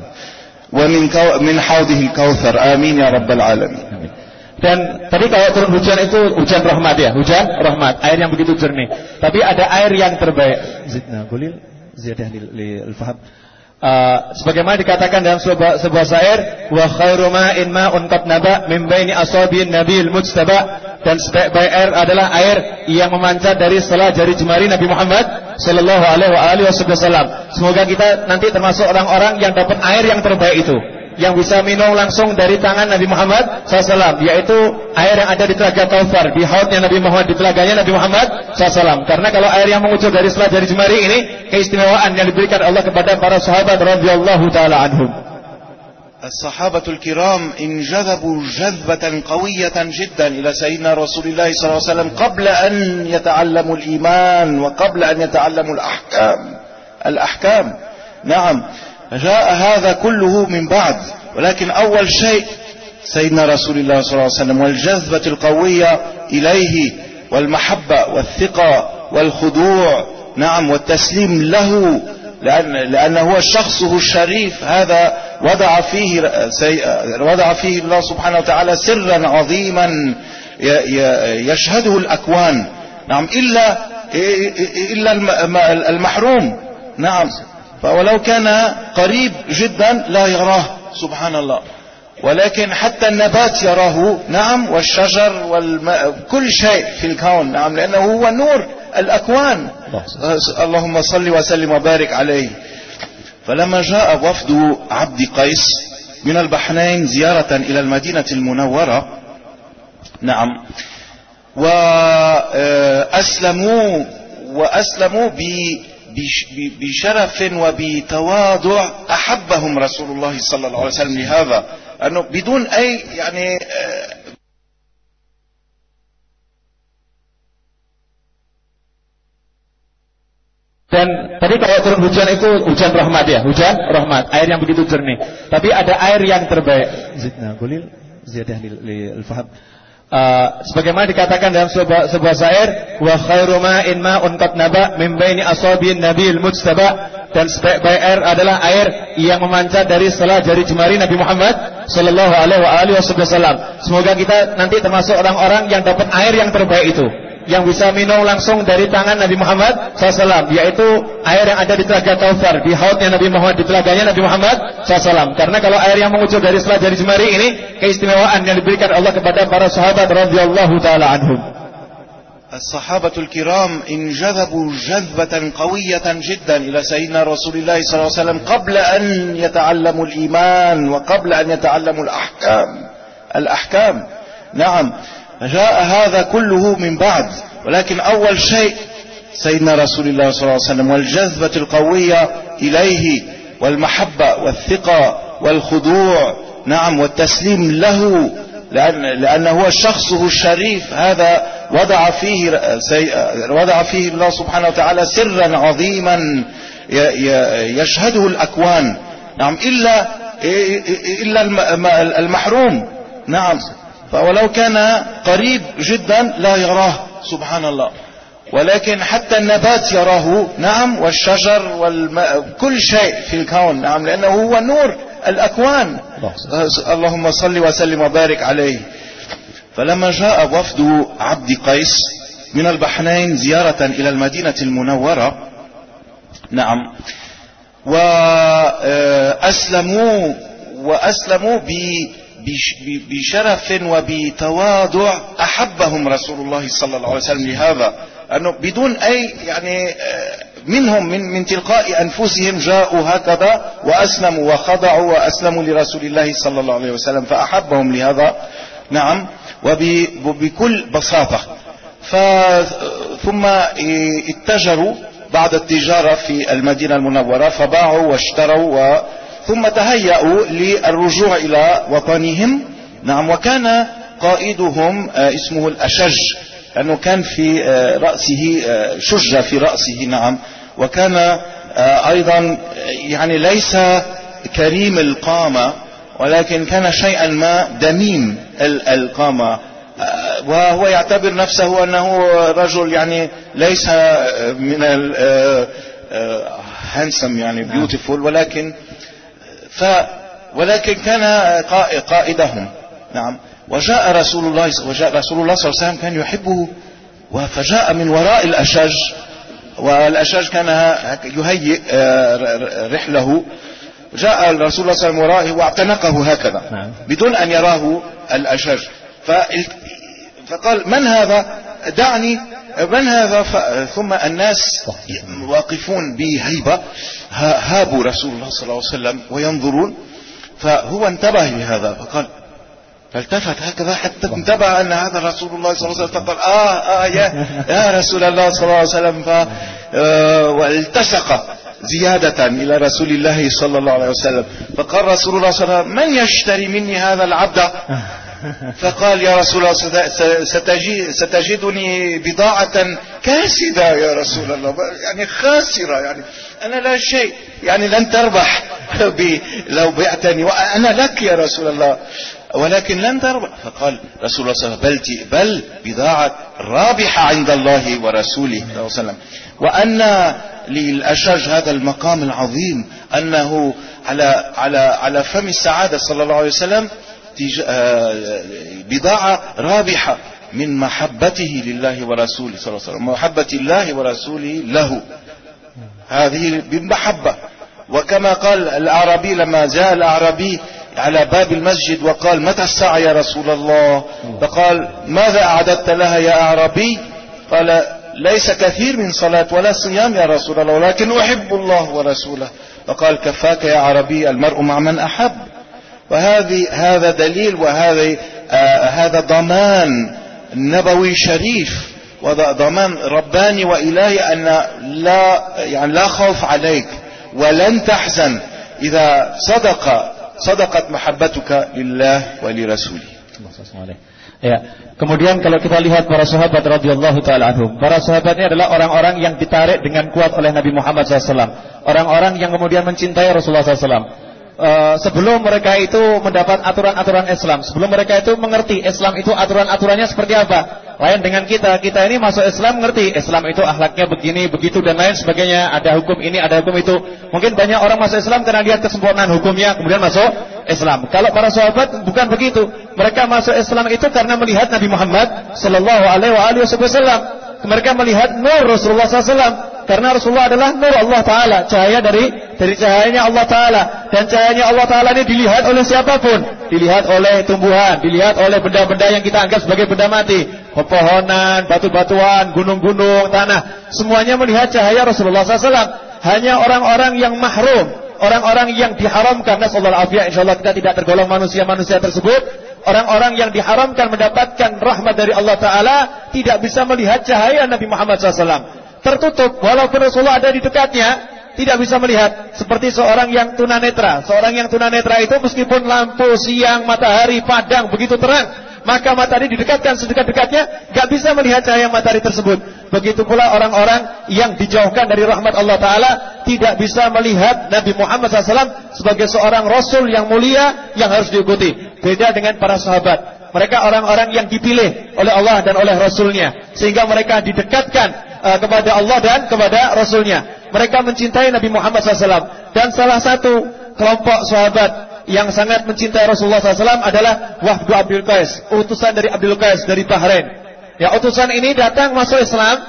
ومن حوضه الكوثر آمين يا رب العالمين. Dan tadi kalau turun hujan itu hujan rahmat ya, hujan rahmat, air yang begitu jernih. Tapi ada air yang terbaik. Zidna qulil ziyadah lil faham. Sebagaimana dikatakan dalam sebuah syair, wa khairu ma'in ma'un qad naba min baini asabiin nabiyil mujtaba, dan sebaik-baik air adalah air yang memancar dari sela jari jemari Nabi Muhammad sallallahu alaihi wasallam. Semoga kita nanti termasuk orang-orang yang dapat air yang terbaik itu, yang bisa minum langsung dari tangan Nabi Muhammad SAW, yaitu air yang ada di telaga Kautsar, di haudnya Nabi Muhammad, di telaganya Nabi Muhammad SAW. Karena kalau air yang mengucur dari sela jari jemari ini, keistimewaan yang diberikan Allah kepada para sahabat radhiyallahu taala anhum. الصحابة الكرام انجذبوا جذبة قوية جدا إلى سيدنا رسول الله صلى الله عليه وسلم قبل أن يتعلموا الإيمان وقبل أن يتعلموا الأحكام. نعم، جاء هذا كله من بعد، ولكن أول شيء سيدنا رسول الله صلى الله عليه وسلم والجذبة القوية إليه والمحبة والثقة والخضوع، نعم، والتسليم له، لأنه هو شخصه الشريف. هذا وضع فيه الله سبحانه وتعالى سرا عظيما يشهده الأكوان، نعم، إلا المحروم، نعم، فولو كان قريب جدا لا يراه سبحان الله، ولكن حتى النبات يراه، نعم، والشجر كل شيء في الكون، نعم، لأنه هو نور الأكوان. اللهم صل وسلم وبارك عليه. فلما جاء وفد عبد قيس من البحرين زيارة إلى المدينة المنورة، نعم، وأسلموا بشرف وبتواضع، أحبهم رسول الله صلى الله عليه وسلم لهذا، أنه بدون أي يعني Dan tadi kalau turun hujan itu hujan rahmat ya, hujan rahmat, air yang begitu jernih. Tapi ada air yang terbaik. Zidna qulil ziyadah lil faham. Sebagaimana dikatakan dalam sebuah syair, wa khairu ma'in ma'un qad naba min baini asabiin nabiyil mujtaba, dan sebaik-baik air adalah air yang memancar dari sela jari jemari Nabi Muhammad sallallahu alaihi wasallam. Semoga kita nanti termasuk orang-orang yang dapat air yang terbaik itu, yang bisa minum langsung dari tangan Nabi Muhammad SAW, yaitu air yang ada di telaga Kautsar, di haudnya Nabi Muhammad, di telaganya Nabi Muhammad SAW. Karena kalau air yang mengucur dari sela jari jemari ini, keistimewaan yang diberikan Allah kepada para sahabat radhiyallahu taala anhum. الصحابة الكرام انجذبوا جذبة قوية جدا إلى سيدنا رسول الله صلى الله عليه وسلم قبل أن يتعلموا الإيمان وقبل أن يتعلموا الأحكام. نعم، جاء هذا كله من بعد، ولكن أول شيء سيدنا رسول الله صلى الله عليه وسلم والجذبة القوية إليه والمحبة والثقة والخضوع، نعم، والتسليم له، لأنه هو شخصه الشريف. هذا وضع فيه الله سبحانه وتعالى سرا عظيما يشهده الأكوان، نعم، إلا المحروم، نعم، فولو كان قريب جدا لا يراه سبحان الله، ولكن حتى النبات يراه، نعم، والشجر كل شيء في الكون، نعم، لأنه هو نور الأكوان. اللهم صل وسلم وبارك عليه. فلما جاء وفد عبد قيس من البحرين زيارة إلى المدينة المنورة، نعم، وأسلموا بشرف وبتواضع، أحبهم رسول الله صلى الله عليه وسلم لهذا، أنه بدون أي يعني منهم من تلقاء أنفسهم جاءوا هكذا وأسلموا وخضعوا وأسلموا لرسول الله صلى الله عليه وسلم فأحبهم لهذا. نعم. وبكل بساطة. ثم اتجروا بعد التجارة في المدينة المنورة فباعوا واشتروا ثم تهيأوا للرجوع إلى وطنهم. نعم. وكان قائدهم اسمه الأشج لأنه كان في رأسه شجة في رأسه. نعم. وكان أيضا يعني ليس كريم القامة ولكن كان شيئا ما دميم القامة وهو يعتبر نفسه أنه رجل يعني ليس من handsome يعني beautiful ولكن كان قائدهم. نعم. وجاء رسول الله صلى الله عليه وسلم كان يحبه فجاء من وراء الأشج والأشج كان يهيئ رحله. جاء الرسول صلى الله عليه وسلم ورائه واعتنقه هكذا بدون أن يراه الأشج فقال من هذا دعني من هذا ثم الناس واقفون بهيبة هابوا رسول الله صلى الله عليه وسلم وينظرون فهو انتبه لهذا فالتفت هكذا حتى انتبه أن هذا رسول الله صلى الله عليه وسلم فقال يا رسول الله صلى الله عليه وسلم والتصق زيادة إلى رسول الله صلى الله عليه وسلم فقال رسول الله صلى الله عليه وسلم من يشتري مني هذا العبد فقال يا رسول الله ستجدني بضاعة كاسدة يا رسول الله يعني خاسرة يعني أنا لا شيء يعني لن تربح لو بعتني وأنا لك يا رسول الله ولكن لن تربح. فقال رسول الله صلى الله عليه وسلم بل بضاعة رابحة عند الله ورسوله صلى الله عليه وسلم. وأن للأشج هذا المقام العظيم أنه على فم السعادة صلى الله عليه وسلم بضاعة رابحة من محبته لله ورسوله صلى الله عليه وسلم محبة الله ورسوله له هذه بمحبة. وكما قال الأعرابي لما جاء الأعرابي على باب المسجد وقال متى الساعة يا رسول الله فقال ماذا أعددت لها يا أعرابي قال ليس كثير من صلاة ولا صيام يا رسول الله ولكن أحب الله ورسوله فقال كفاك يا عربي المرء مع من أحب. هذا دليل هذا ضمان نبوي شريف وضمان رباني وإلهي أن لا خوف عليك ولن تحزن إذا صدقت محبتك لله ولرسوله. Ya, kemudian kalau kita lihat para sahabat radhiyallahu taala anhum, para sahabat ini adalah orang-orang yang ditarik dengan kuat oleh Nabi Muhammad SAW, orang-orang yang kemudian mencintai Rasulullah SAW. Sebelum mereka itu mendapat aturan-aturan Islam, sebelum mereka itu mengerti Islam itu aturan-aturannya seperti apa. Lain dengan kita ini masuk Islam mengerti Islam itu akhlaknya begini, begitu dan lain sebagainya, ada hukum ini, ada hukum itu. Mungkin banyak orang masuk Islam karena lihat kesempurnaan hukumnya kemudian masuk Islam. Kalau para sahabat bukan begitu. Mereka masuk Islam itu karena melihat Nabi Muhammad sallallahu alaihi wasallam. Mereka melihat nur Rasulullah SAW karena Rasulullah adalah nur Allah Ta'ala, cahaya dari cahayanya Allah Ta'ala. Dan cahayanya Allah Ta'ala ini dilihat oleh siapapun, dilihat oleh tumbuhan, dilihat oleh benda-benda yang kita anggap sebagai benda mati, pepohonan, batu-batuan, gunung-gunung, tanah, semuanya melihat cahaya Rasulullah SAW. Hanya orang-orang yang mahrum, orang-orang yang diharamkan, nasallallahu alaihi insyaallah kita tidak tergolong manusia-manusia tersebut. Orang-orang yang diharamkan mendapatkan rahmat dari Allah Ta'ala tidak bisa melihat cahaya Nabi Muhammad SAW. Tertutup, walaupun Rasulullah ada di dekatnya, tidak bisa melihat. Seperti seorang yang tunanetra. Seorang yang tunanetra itu meskipun lampu siang, matahari, padang begitu terang, maka matahari didekatkan sedekat-dekatnya, gak bisa melihat cahaya matahari tersebut. Begitu pula orang-orang yang dijauhkan dari rahmat Allah Ta'ala tidak bisa melihat Nabi Muhammad SAW sebagai seorang Rasul yang mulia yang harus diikuti. Beda dengan para sahabat. Mereka orang-orang yang dipilih oleh Allah dan oleh Rasulnya, sehingga mereka didekatkan kepada Allah dan kepada Rasulnya. Mereka mencintai Nabi Muhammad SAW. Dan salah satu kelompok sahabat yang sangat mencintai Rasulullah SAW adalah Wafdu Abdul Qais, utusan dari Abdul Qais dari Bahrain. Ya, utusan ini datang masuk Islam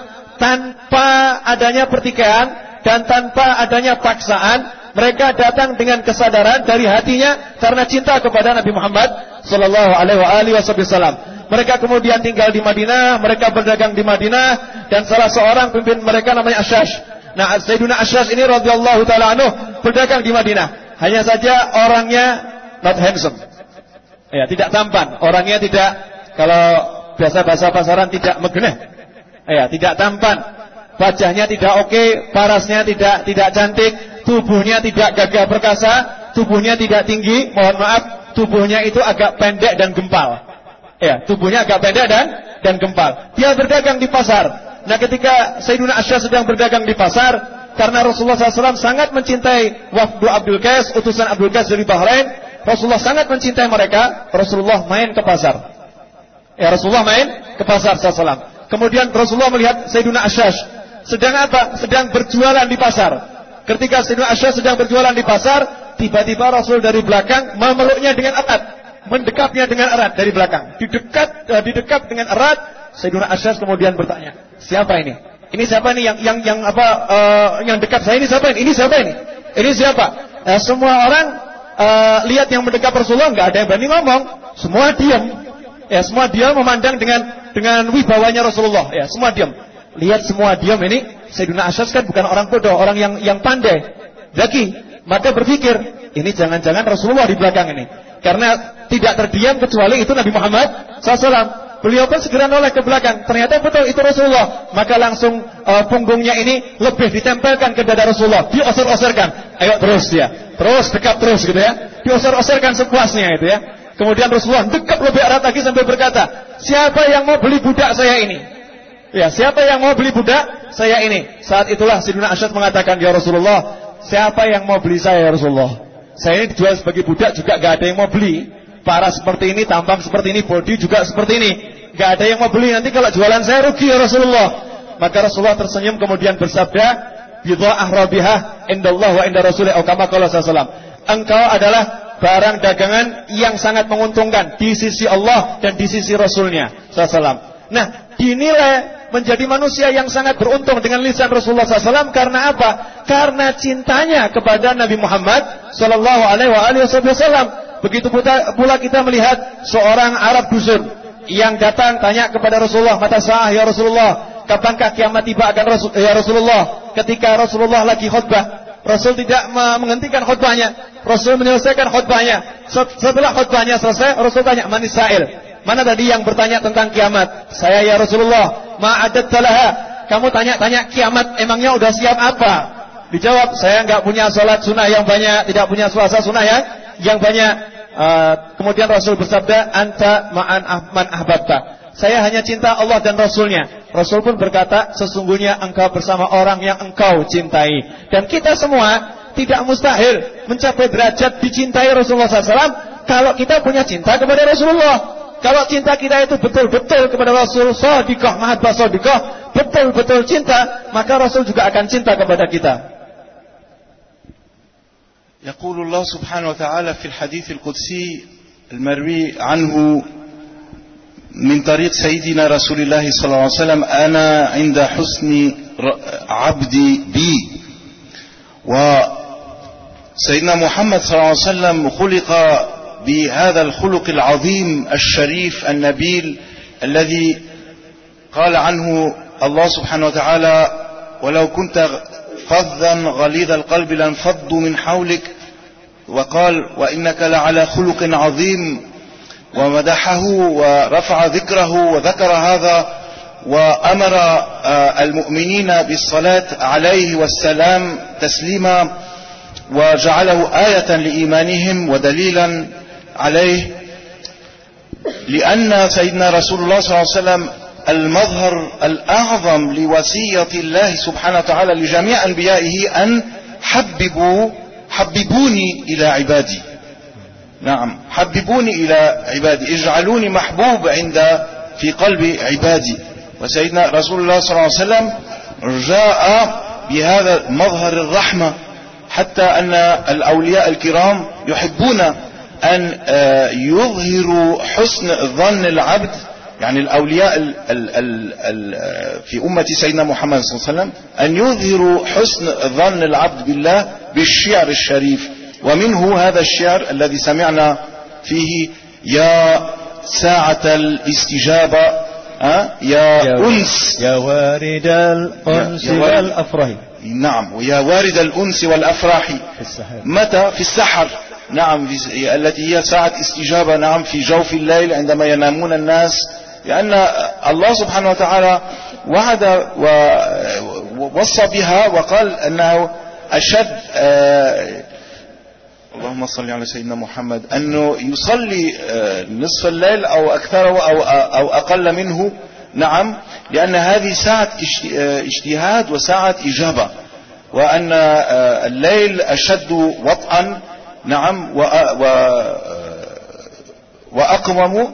tanpa adanya pertikaian dan tanpa adanya paksaan. Mereka datang dengan kesadaran dari hatinya karena cinta kepada Nabi Muhammad sallallahu alaihi wasallam. Mereka kemudian tinggal di Madinah, mereka berdagang di Madinah, dan salah seorang pemimpin mereka namanya Asyash. Nah, Sayyiduna Asyash ini radhiyallahu taala anhu berdagang di Madinah. Hanya saja orangnya not handsome. Ya, tidak tampan. Orangnya tidak, kalau biasa bahasa pasaran, tidak megeneh. Ya, tidak tampan. Wajahnya tidak oke, parasnya tidak cantik, tubuhnya tidak gagah perkasa, tubuhnya tidak tinggi, mohon maaf, tubuhnya itu agak pendek dan gempal. Ya, tubuhnya agak pendek dan gempal. Dia berdagang di pasar. Nah, ketika Sayyiduna Asyash sedang berdagang di pasar, karena Rasulullah SAW sangat mencintai wafdu Abdul Qais, utusan Abdul Qais dari Bahrain, Rasulullah sangat mencintai mereka. Rasulullah main ke pasar. Ya, Rasulullah main ke pasar SAW. Kemudian Rasulullah melihat Sayyiduna Asyash sedang apa? Sedang berjualan di pasar. Ketika Sayyiduna Asyash sedang berjualan di pasar, tiba-tiba Rasul dari belakang memeluknya dengan erat, mendekapnya dengan erat dari belakang. Didekap dengan erat. Sayyiduna Asyash kemudian bertanya, siapa ini? Ini siapa ini yang dekat saya ini siapa ini? Ini siapa ini? Ini siapa? Semua orang lihat yang mendekat Rasulullah, nggak ada yang berani ngomong. Semua diam. Ya, semua diam memandang dengan wibawanya Rasulullah. Ya, semua diam. Lihat semua diam ini. Sayyiduna Asyash kan bukan orang bodoh, orang yang pandai, zaki. Maka berpikir, ini jangan-jangan Rasulullah di belakang ini. Karena tidak terdiam kecuali itu Nabi Muhammad SAW. Beliau pun segera noleh ke belakang. Ternyata betul itu Rasulullah. Maka langsung punggungnya ini lebih ditempelkan ke dada Rasulullah. Diosor-osorkan. Ayo terus ya. Terus, dekat terus gitu ya. Diosor-osorkan sepuasnya itu ya. Kemudian Rasulullah dekat lebih erat lagi sambil berkata, siapa yang mau beli budak saya ini? Ya, siapa yang mau beli budak saya ini? Saat itulah Sayyidina Asyash mengatakan, ya Rasulullah, siapa yang mau beli saya ya Rasulullah? Saya ini dijual sebagai budak juga gak ada yang mau beli. Parah seperti ini, tampang seperti ini, body juga seperti ini, gak ada yang mau beli. Nanti kalau jualan saya rugi ya Rasulullah. Maka Rasulullah tersenyum kemudian bersabda, bidha'ah rabihah indallah wa inda rasulih, atau kama qala sallallahu. Engkau adalah barang dagangan yang sangat menguntungkan di sisi Allah dan di sisi Rasulnya sallallahu. Nah, dinilai menjadi manusia yang sangat beruntung dengan lisan Rasulullah SAW. Karena apa? Karena cintanya kepada Nabi Muhammad Sallallahu Alaihi Wasallam. Begitu pula kita melihat seorang Arab dusun yang datang tanya kepada Rasulullah, mata sa'ah ya Rasulullah, kapankah kiamat tiba akan ya Rasulullah? Ketika Rasulullah lagi khutbah, Rasul tidak menghentikan khutbahnya. Rasul menyelesaikan khutbahnya. Setelah khutbahnya selesai, Rasul tanya, manis sa'il? Mana tadi yang bertanya tentang kiamat? Saya ya Rasulullah. Ma'adat talaha. Kamu tanya-tanya kiamat, emangnya udah siap apa? Dijawab, saya enggak punya salat sunnah yang banyak, tidak punya puasa sunnah yang banyak. Kemudian Rasul bersabda, anta ma'an man ahbabta. Saya hanya cinta Allah dan Rasulnya. Rasul pun berkata, sesungguhnya engkau bersama orang yang engkau cintai. Dan kita semua tidak mustahil mencapai derajat dicintai Rasulullah SAW kalau kita punya cinta kepada Rasulullah. Kalau cinta kita itu betul-betul kepada Rasul, shadiqah, mahabbah shadiqah, betul-betul cinta, maka Rasul juga akan cinta kepada kita. يقول الله سبحانه وتعالى في الحديث القدسي المروي عنه من طريق سيدنا رسول الله صلى الله عليه وسلم: أنا عند حسن عبدي بي. وسيدنا محمد صلى الله عليه وسلم خلق بهذا الخلق العظيم الشريف النبيل الذي قال عنه الله سبحانه وتعالى: ولو كنت فظا غليظ القلب لانفضوا من حولك. وقال: وإنك لعلى خلق عظيم. ومدحه ورفع ذكره وذكر هذا وأمر المؤمنين بالصلاة عليه والسلام تسليما، وجعله آية لإيمانهم ودليلا عليه، لأن سيدنا رسول الله صلى الله عليه وسلم المظهر الأعظم لوصية الله سبحانه وتعالى لجميع أنبيائه أن حببوني إلى عبادي. نعم، حببوني إلى عبادي، اجعلوني محبوب في قلب عبادي. وسيدنا رسول الله صلى الله عليه وسلم جاء بهذا مظهر الرحمة، حتى أن الأولياء الكرام يحبون أن يظهروا حسن ظن العبد، يعني الأولياء في أمة سيدنا محمد صلى الله عليه وسلم أن يظهروا حسن ظن العبد بالله بالشعر الشريف. ومنه هذا الشعر الذي سمعنا فيه: يا ساعة الاستجابة يا أنس يا وارد الأنس والأفراح. نعم، ويا وارد الأنس والأفراح متى؟ في السحر. نعم، التي هي ساعة استجابة. نعم، في جوف الليل عندما ينامون الناس، لأن الله سبحانه وتعالى وعد ووصى بها وقال أنه أشد اللهم صل على سيدنا محمد، أنه يصلي نصف الليل أو أكثره أو أقل منه. نعم، لأن هذه ساعة اجتهاد وساعة إجابة، وأن الليل أشد وطئا. نعم، وأقوم.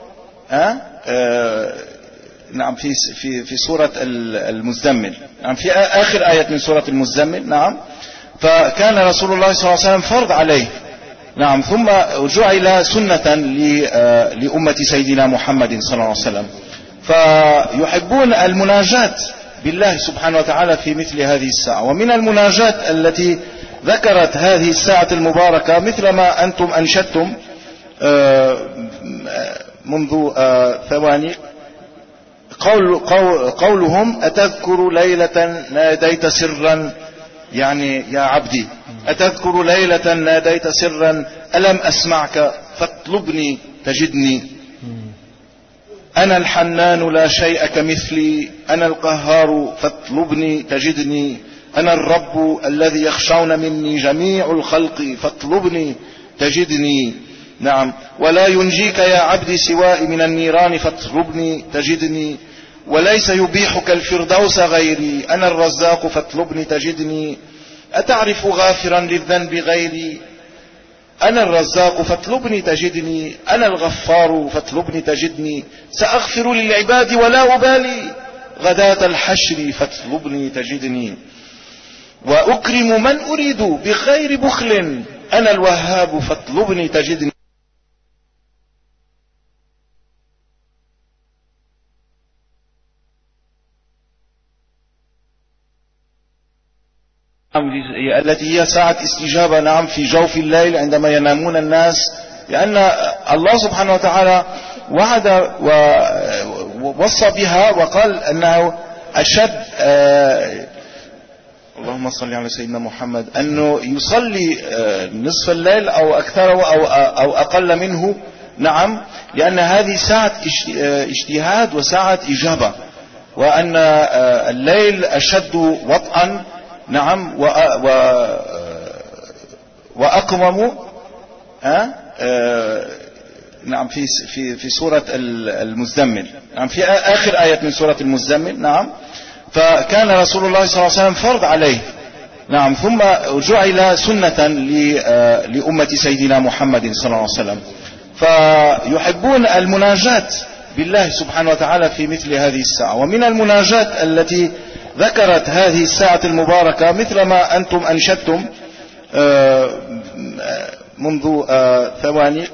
نعم، في سورة المزمل. نعم، في آخر آية من سورة المزمل. نعم، فكان رسول الله صلى الله عليه وسلم فرض عليه. نعم، ثم جعل سنة لأمة سيدنا محمد صلى الله عليه وسلم، فيحبون المناجاة بالله سبحانه وتعالى في مثل هذه الساعة. ومن المناجاة التي ذكرت هذه الساعة المباركة مثل ما أنتم أنشدتم منذ ثواني، قولهم أتذكر ليلة ناديت سرا، يعني يا عبدي أتذكر ليلة ناديت سرا ألم أسمعك فاطلبني تجدني، أنا الحنان لا شيء كمثلي، أنا القهار فاطلبني تجدني، أنا الرب الذي يخشون مني جميع الخلق فاطلبني تجدني. نعم، ولا ينجيك يا عبدي سوائي من النيران فاطلبني تجدني، وليس يبيحك الفردوس غيري، أنا الرزاق فاطلبني تجدني، أتعرف غافرا للذنب غيري، أنا الرزاق فاطلبني تجدني، أنا الغفار فاطلبني تجدني، سأغفر للعباد ولا أبالي، غداة الحشر فاطلبني تجدني، وأكرم من أريد بغير بخل، أنا الوهاب فاطلبني تجدني. التي هي ساعة استجابة. نعم، في جوف الليل عندما ينامون الناس، لأن الله سبحانه وتعالى وعد ووصى بها وقال أنه أشد اللهم صل على سيدنا محمد، أنه يصلي نصف الليل أو أكثره أو أقل منه. نعم، لأن هذه ساعة اجتهاد وساعة إجابة، وأن الليل أشد وطئا. نعم، وأقوم. نعم، في سورة المزمل. نعم، في آخر آية من سورة المزمل. نعم، فكان رسول الله صلى الله عليه وسلم فرض عليه. نعم، ثم جعل سنة لأمة سيدنا محمد صلى الله عليه وسلم، فيحبون المناجاة بالله سبحانه وتعالى في مثل هذه الساعة. ومن المناجاة التي ذكرت هذه الساعة المباركة مثل ما أنتم أنشدتم منذ ثواني،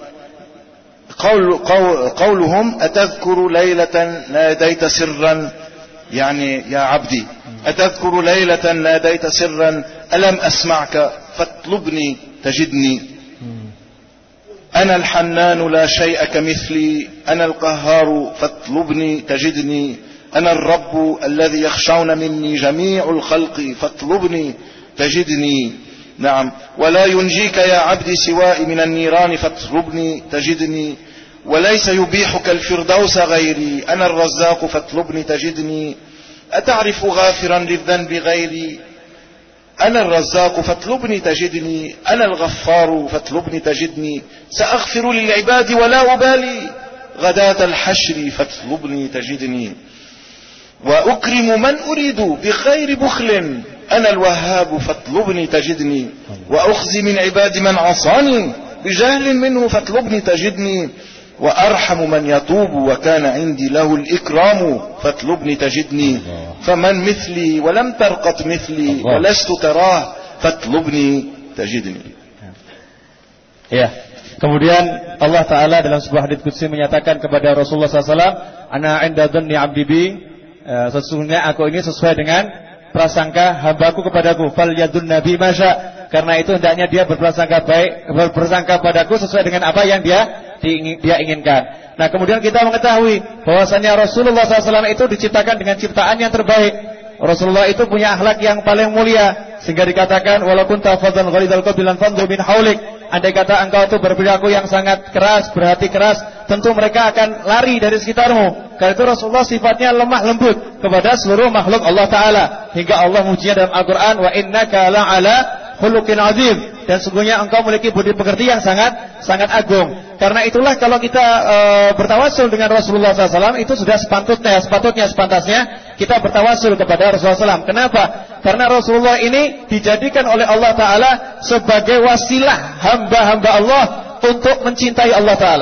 قولهم أتذكر ليلة ناديت سرا، يعني يا عبدي أتذكر ليلة ناديت سرا ألم أسمعك فاطلبني تجدني، أنا الحنان لا شيء كمثلي، أنا القهار فاطلبني تجدني، أنا الرب الذي يخشون مني جميع الخلق فاطلبني تجدني. نعم، ولا ينجيك يا عبدي سوائي من النيران فاطلبني تجدني، وليس يبيحك الفردوس غيري، أنا الرزاق فاطلبني تجدني، أتعرف غافرا للذنب غيري، أنا الرزاق فاطلبني تجدني، أنا الغفار فاطلبني تجدني، سأغفر للعباد ولا أبالي، غداة الحشر فاطلبني تجدني، وأكرم من أريد بغير بخل، أنا الوهاب فاطلبني تجدني، وأخزي من عباد من عصاني بجهل منه فاطلبني تجدني، وأرحم من يطوب وكان عندي له الإكرام فاطلبني تجدني، فمن مثلي ولم ترقط مثلي ولست تراه فاطلبني تجدني. Ya. Kemudian Allah Ta'ala dalam sebuah hadits qudsi menyatakan kepada Rasulullah SAW, Ana inda dhanni abdi bi, sesungguhnya aku ini sesuai dengan prasangka hambaku kepadaku, fal yadun nabi masya, karena itu hendaknya dia berprasangka baik, berprasangka padaku sesuai dengan apa yang dia dia inginkan. Nah, kemudian kita mengetahui bahwasanya Rasulullah SAW itu diciptakan dengan ciptaan yang terbaik. Rasulullah itu punya akhlak yang paling mulia, sehingga dikatakan walaupun tafadzan ghalidal qalbi lan fadhu min haulik. Andai kata engkau itu berperilaku yang sangat keras, berhati keras, tentu mereka akan lari dari sekitarmu. Karena itu Rasulullah sifatnya lemah lembut kepada seluruh makhluk Allah Ta'ala. Hingga Allah mujinya dalam Al-Quran, wa innaka la'ala khuluqin azim, dan sungguhnya engkau memiliki budi pekerti yang sangat agung. Karena itulah kalau kita bertawasul dengan Rasulullah SAW, itu sudah sepantasnya kita bertawasul kepada Rasulullah SAW. Kenapa? Karena Rasulullah ini dijadikan oleh Allah Ta'ala sebagai wasilah hamba-hamba Allah untuk mencintai Allah Ta'ala.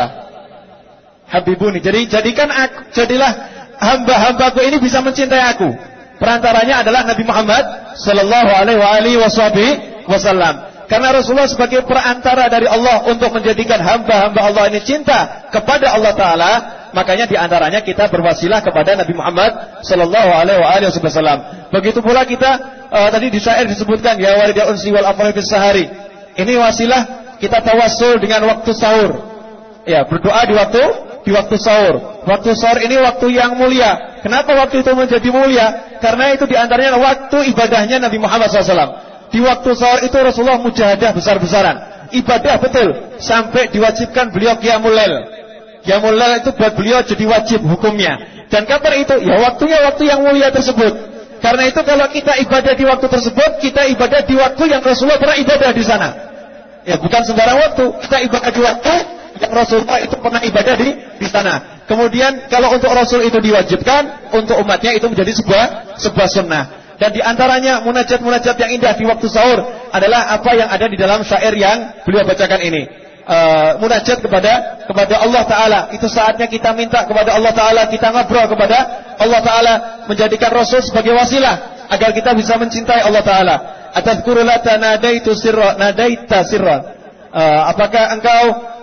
Habibuni, jadilah hamba-hambaku ini bisa mencintai aku. Perantaranya adalah Nabi Muhammad Sallallahu Alaihi Wasallam. Karena Rasulullah sebagai perantara dari Allah untuk menjadikan hamba-hamba Allah ini cinta kepada Allah Ta'ala, makanya diantaranya kita berwasilah kepada Nabi Muhammad Sallallahu Alaihi Wasallam. Begitu pula kita tadi di syair disebutkan ya walidah unsi wal afal fis sahari. Ini wasilah kita tawassul dengan waktu sahur. Ya, berdoa di waktu sahur. Waktu sahur ini waktu yang mulia. Kenapa waktu itu menjadi mulia? Karena itu diantaranya waktu ibadahnya Nabi Muhammad SAW. Di waktu sahur itu Rasulullah mujahadah besar-besaran, ibadah betul, sampai diwajibkan beliau qiyamul lail. Qiyamul lail itu buat beliau jadi wajib hukumnya. Dan kapan itu? Ya waktunya waktu yang mulia tersebut. Karena itu kalau kita ibadah di waktu tersebut, kita ibadah di waktu yang Rasulullah pernah ibadah di sana. Ya bukan sembarang waktu, kita ibadah di waktu yang Rasulullah itu pernah ibadah di sana. Kemudian kalau untuk Rasul itu diwajibkan, untuk umatnya itu menjadi sebuah sunnah. Dan diantaranya munajat-munajat yang indah di waktu sahur adalah apa yang ada di dalam syair yang beliau bacakan ini. Munajat kepada Allah Ta'ala. Itu saatnya kita minta kepada Allah Ta'ala, kita ngobrol kepada Allah Ta'ala, menjadikan Rasul sebagai wasilah agar kita bisa mencintai Allah Ta'ala. Atadhkuru lata nadaita sirran. Apakah engkau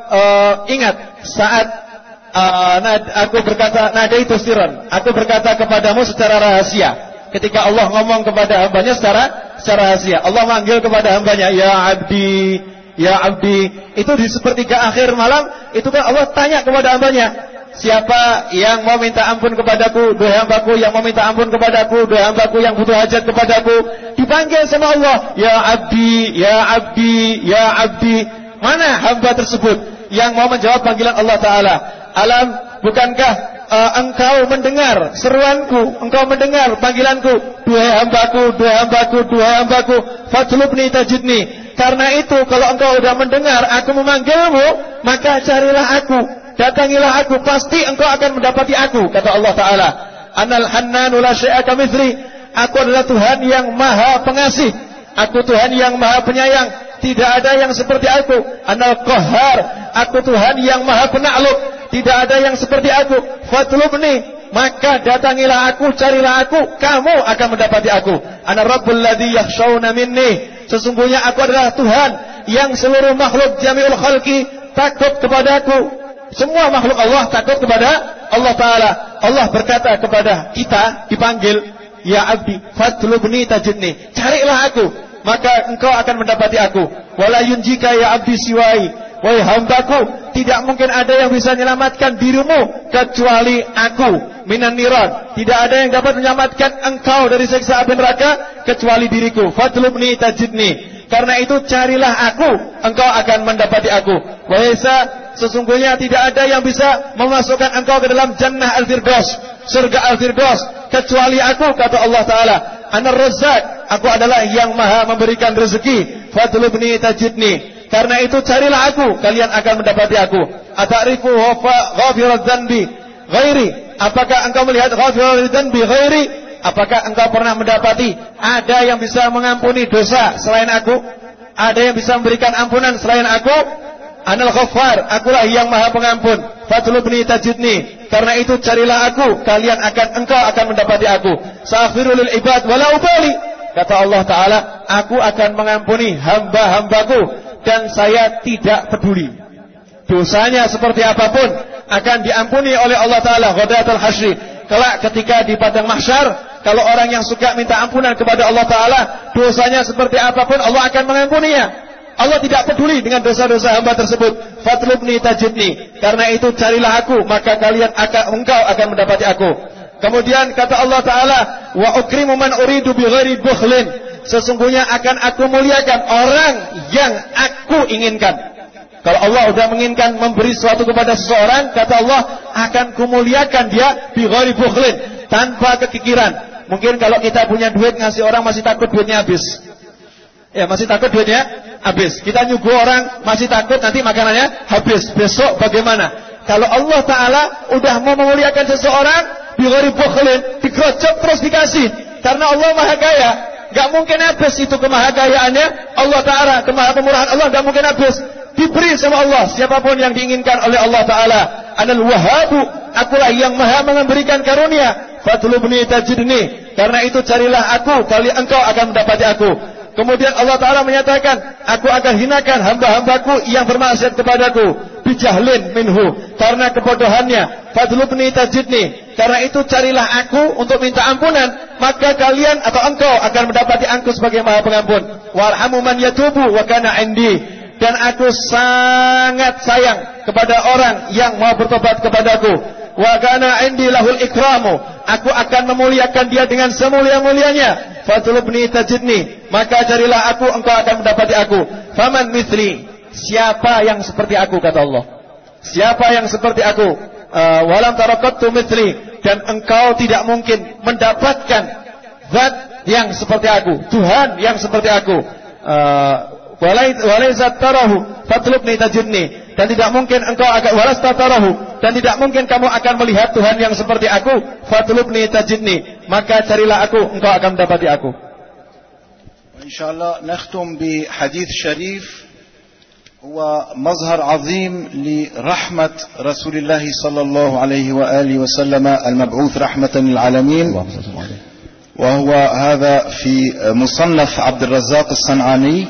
ingat saat aku berkata nadaitu sirran, aku berkata kepadamu secara rahasia. Ketika Allah ngomong kepada hambanya secara rahasia, Allah manggil kepada hambanya, ya abdi, ya abdi. Itu di sepertiga akhir malam, itu kan Allah tanya kepada hambanya, siapa yang mau minta ampun kepadaku, duhai hambaku yang mau minta ampun kepadaku, duhai hambaku yang butuh hajat kepadaku. Dipanggil sama Allah, ya abdi, ya abdi, ya abdi. Mana hamba tersebut yang mau menjawab panggilan Allah Ta'ala? Alam, bukankah engkau mendengar seruanku, engkau mendengar panggilanku, duhai hambaku, duhai hambaku, duhai hambaku, fatlubni tajidni. Karena itu kalau engkau sudah mendengar aku memanggilmu, maka carilah aku, datangilah aku, pasti engkau akan mendapati aku, kata Allah Ta'ala. Anal hannanu la syai'a kamitsli. Aku adalah Tuhan yang maha pengasih, aku Tuhan yang maha penyayang, tidak ada yang seperti aku. Anal qahhar, aku Tuhan yang maha penakluk, tidak ada yang seperti aku. Fatlubni, maka datangilah aku, carilah aku, kamu akan mendapati aku. Ana rabbul ladzi yakhshawna minni. Sesungguhnya aku adalah Tuhan yang seluruh makhluk jami'ul khalqi takut kepadaku. Semua makhluk Allah takut kepada Allah Ta'ala. Allah berkata kepada kita, dipanggil, ya abdi, fatlubni tajidni. Carilah aku, maka engkau akan mendapati aku. Wala yunjika ya abdi siwai. Wahai hambaku, tidak mungkin ada yang bisa menyelamatkan dirimu kecuali aku. Minan niran, tidak ada yang dapat menyelamatkan engkau dari siksa api neraka kecuali diriku. Fatlubni tajidni. Karena itu carilah aku, engkau akan mendapati aku. Wahai Isa, sesungguhnya tidak ada yang bisa memasukkan engkau ke dalam jannah al-firdaus, surga al-firdaus, kecuali aku, kata Allah Ta'ala. Anar Razzaq, aku adalah yang maha memberikan rezeki. Fatlubni tajidni. Karena itu carilah aku, kalian akan mendapati aku. Ata'rifu ghafiraz dzanbi ghairi. Apakah engkau melihat ghafiraz dzanbi ghairi? Apakah engkau pernah mendapati ada yang bisa mengampuni dosa selain aku? Ada yang bisa memberikan ampunan selain aku? Anal Ghaffar, akulah yang maha pengampun. Fatlubni tajidni. Karena itu carilah aku, engkau akan mendapati aku. Sa'aghfiru lil ibad wala ubali. Kata Allah Ta'ala, aku akan mengampuni hamba-hambaku dan saya tidak peduli. Dosanya seperti apapun akan diampuni oleh Allah Ta'ala. Ghadatul hasyri. Kelak ketika di padang mahsyar, kalau orang yang suka minta ampunan kepada Allah Ta'ala, dosanya seperti apapun Allah akan mengampuninya. Allah tidak peduli dengan dosa-dosa hamba tersebut. Fatlubni tajidni, karena itu carilah aku, maka engkau akan mendapati aku. Kemudian kata Allah Ta'ala, wa ukrimu man uridu bighairi bukhlin, sesungguhnya akan aku muliakan orang yang aku inginkan. Kalau Allah sudah menginginkan memberi sesuatu kepada seseorang, kata Allah, akan kumuliakan dia bighairi bukhlin, tanpa kekikiran. Mungkin kalau kita punya duit ngasih orang masih takut duitnya habis. Ya, masih takut duitnya habis. Kita nyuguh orang masih takut nanti makanannya habis. Besok bagaimana? Kalau Allah Ta'ala udah mau memuliakan seseorang, bighairi bukhlin, digerojok terus dikasih. Karena Allah Maha Kaya, gak mungkin habis itu kemahakayaannya. Allah Ta'ala, kemurahan Allah gak mungkin habis. Diberi sama Allah siapapun yang diinginkan oleh Allah Ta'ala. Anal Wahhabu, akulah yang Maha memberikan karunia. Fatlubni tajidni, karena itu carilah aku, kali engkau akan mendapati aku. Kemudian Allah Ta'ala menyatakan, aku akan hinakan hamba-hambaku yang bermaksiat kepadaku, bijahlin minhu, karena kebodohannya. Fatlubni tajidni, karena itu carilah aku untuk minta ampunan, maka kalian atau engkau akan mendapati aku sebagai Maha Pengampun. Warhamu man yatubu wa kana indi, dan aku sangat sayang kepada orang yang mau bertobat kepadaku. Wa kana indi lahul ikramu, aku akan memuliakan dia dengan semulia-mulianya. Fatlubni tajidni, maka carilah aku, engkau akan mendapati aku. Faman mithli, siapa yang seperti aku, kata Allah. Siapa yang seperti aku? Walam tarakattu mithli, dan engkau tidak mungkin mendapatkan zat yang seperti aku, Tuhan yang seperti aku. Walaizat tarahu fatlubni tajidni, dan tidak mungkin engkau akan walastatarahu, dan tidak mungkin kamu akan melihat Tuhan yang seperti aku. Fatlubni tajidni, maka carilah aku, engkau akan mendapati aku. Insyaallah nakhtum bi hadits syarif huwa mazhar azim li rahmat Rasulullah sallallahu alaihi wa alihi wasallam al-mab'uth rahmatan lil alamin. وهو هذا في مصنف عبد الرزاق الصنعاني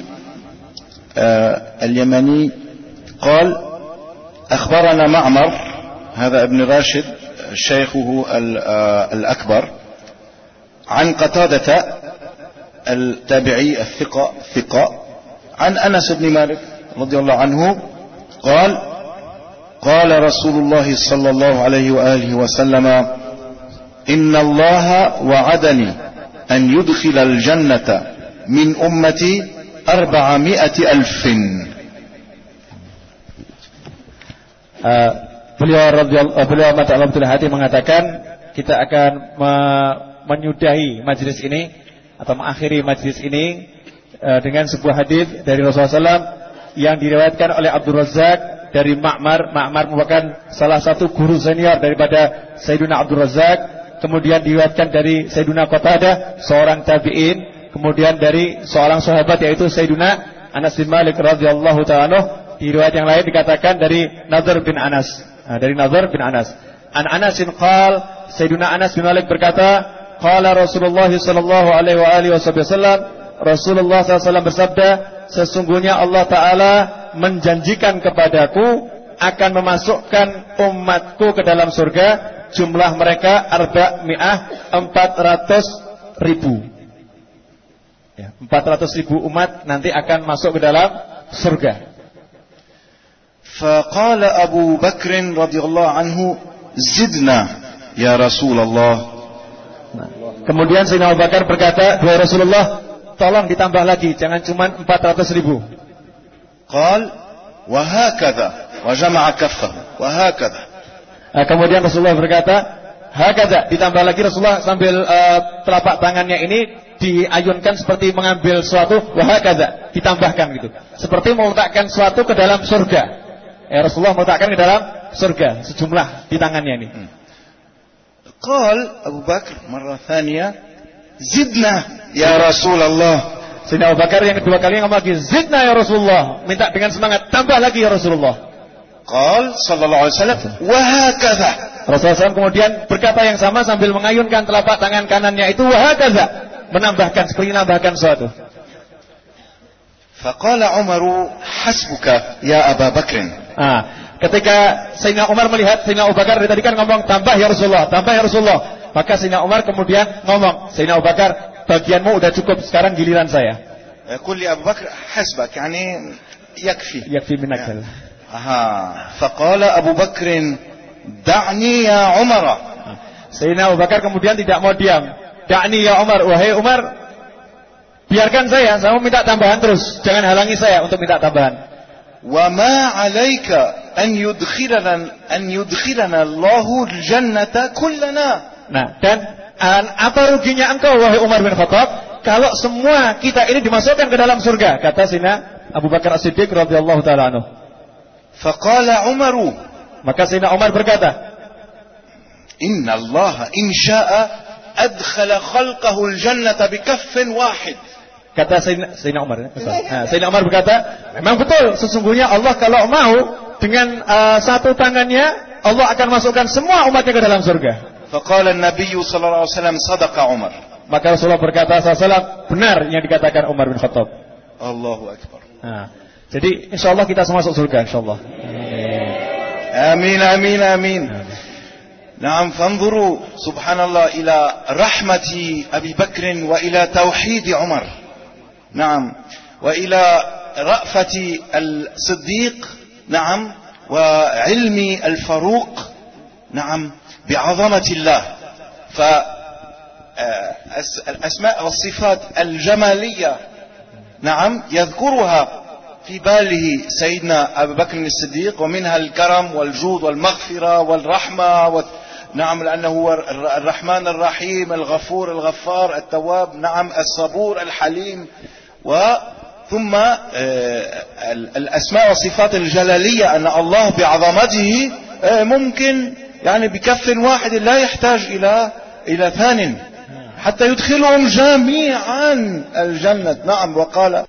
اليمني. قال أخبرنا معمر، هذا ابن راشد شيخه الأكبر، عن قتادة التابعي الثقة عن أنس بن مالك رضي الله عنه قال قال رسول الله صلى الله عليه وآله وسلم إن الله وعدني أن يدخل الجنة من أمتي 400,000. Beliau Ma'ala Abdul Hadi mengatakan, kita akan menyudahi majlis ini atau mengakhiri majlis ini dengan sebuah hadis dari Rasulullah SAW yang diriwayatkan oleh Abdul Razak dari Ma'mar. Ma'mar merupakan salah satu guru senior daripada Sayyiduna Abdul Razak. Kemudian diriwayatkan dari Sayyiduna Qatadah, seorang tabi'in. Kemudian dari seorang sahabat yaitu Sayyiduna Anas bin Malik radhiyallahu ta'ala. Di riwayat yang lain dikatakan dari Nadhr bin Anas. Dari Nadhr bin Anas. An Anasin qal, Sayyiduna Anas bin Malik berkata, qala Rasulullah sallallahu alaihi wasallam, Rasulullah SAW bersabda, sesungguhnya Allah Ta'ala menjanjikan kepadaku akan memasukkan umatku ke dalam surga, jumlah mereka 400,000. Ya, 400,000 umat nanti akan masuk ke dalam surga. فقال أبو بكر رضي الله عنه زدنا يا رسول الله. Kemudian Sayyidina Abu Bakar berkata, "Wahai Rasulullah, tolong ditambah lagi, jangan cuma 400,000." قال وهكذا وجمع كفه وهكذا. Kemudian Rasulullah berkata, "Hakadha," ditambah lagi Rasulullah sambil telapak tangannya ini diayunkan seperti mengambil suatu, wahakadha, ditambahkan gitu. Seperti meletakkan suatu ke dalam surga. Rasulullah meletakkan ke dalam surga sejumlah di tangannya ini. قال أبو بكر مرة ثانية زدنا يا رسول الله. Sayyidina Abu Bakar yang kedua kali ngomong lagi, zidna ya Rasulullah, minta dengan semangat, tambah lagi ya Rasulullah. قال صلى الله عليه وسلم وهكذا. Rasulullah SAW kemudian berkata yang sama sambil mengayunkan telapak tangan kanannya itu, wahakadha, menambahkan, seperti menambahkan suatu. فقال عمر حسبك يا أبا بكر. Ketika Sayyidina Umar melihat Sayyidina Abu Bakar tadi kan ngomong tambah ya Rasulullah, tambah ya Rasulullah, maka Sayyidina Umar kemudian ngomong, Sayyidina Abu Bakar, bagianmu udah cukup, sekarang giliran saya. يقول لي أبو بكر حسبك يعني يكفي منك. فقال أبو بكر دعني يا عمر. Sayyidina Abu Bakar kemudian tidak mau diam. Da'ni ya Umar, wahai Umar, biarkan saya mau minta tambahan terus. Jangan halangi saya untuk minta tambahan. Wa ma 'alaika an yudkhilana Allahu al-jannata kullana. Nah, dan apa ruginya engkau wahai Umar bin Khattab kalau semua kita ini dimasukkan ke dalam surga? Kata Sayyidina Abu Bakar As-Siddiq radhiyallahu taala anhu. Faqala Umaru, maka Sayyidina Umar berkata, Inna Allah in sya'a adkhala khalqahu al-jannata bikaffin wahid. Kata Sayyidina Umar. Sayyidina Umar berkata, memang betul, sesungguhnya Allah kalau mau dengan satu tangannya Allah akan masukkan semua umatnya ke dalam surga. Faqala an-nabiy sallallahu alaihi wasallam sadaqa Umar. Maka Rasulullah berkata sallallahu benar yang dikatakan Umar bin Khattab. Allahu akbar. Jadi insyaallah kita semua masuk surga insyaallah. Amin amin amin. نعم فانظروا سبحان الله إلى رحمة أبي بكر وإلى توحيد عمر. نعم وإلى رأفة الصديق. نعم وعلم الفاروق. نعم بعظمة الله. فالأسماء والصفات الجمالية نعم يذكرها في باله سيدنا أبي بكر الصديق ومنها الكرم والجود والمغفرة والرحمة نعم لأنه هو الرحمن الرحيم الغفور الغفار التواب نعم الصبور الحليم. وثم الأسماء والصفات الجلالية أن الله بعظمته ممكن يعني بكف واحد لا يحتاج إلى ثان حتى يدخلهم جميعا الجنة. نعم وقال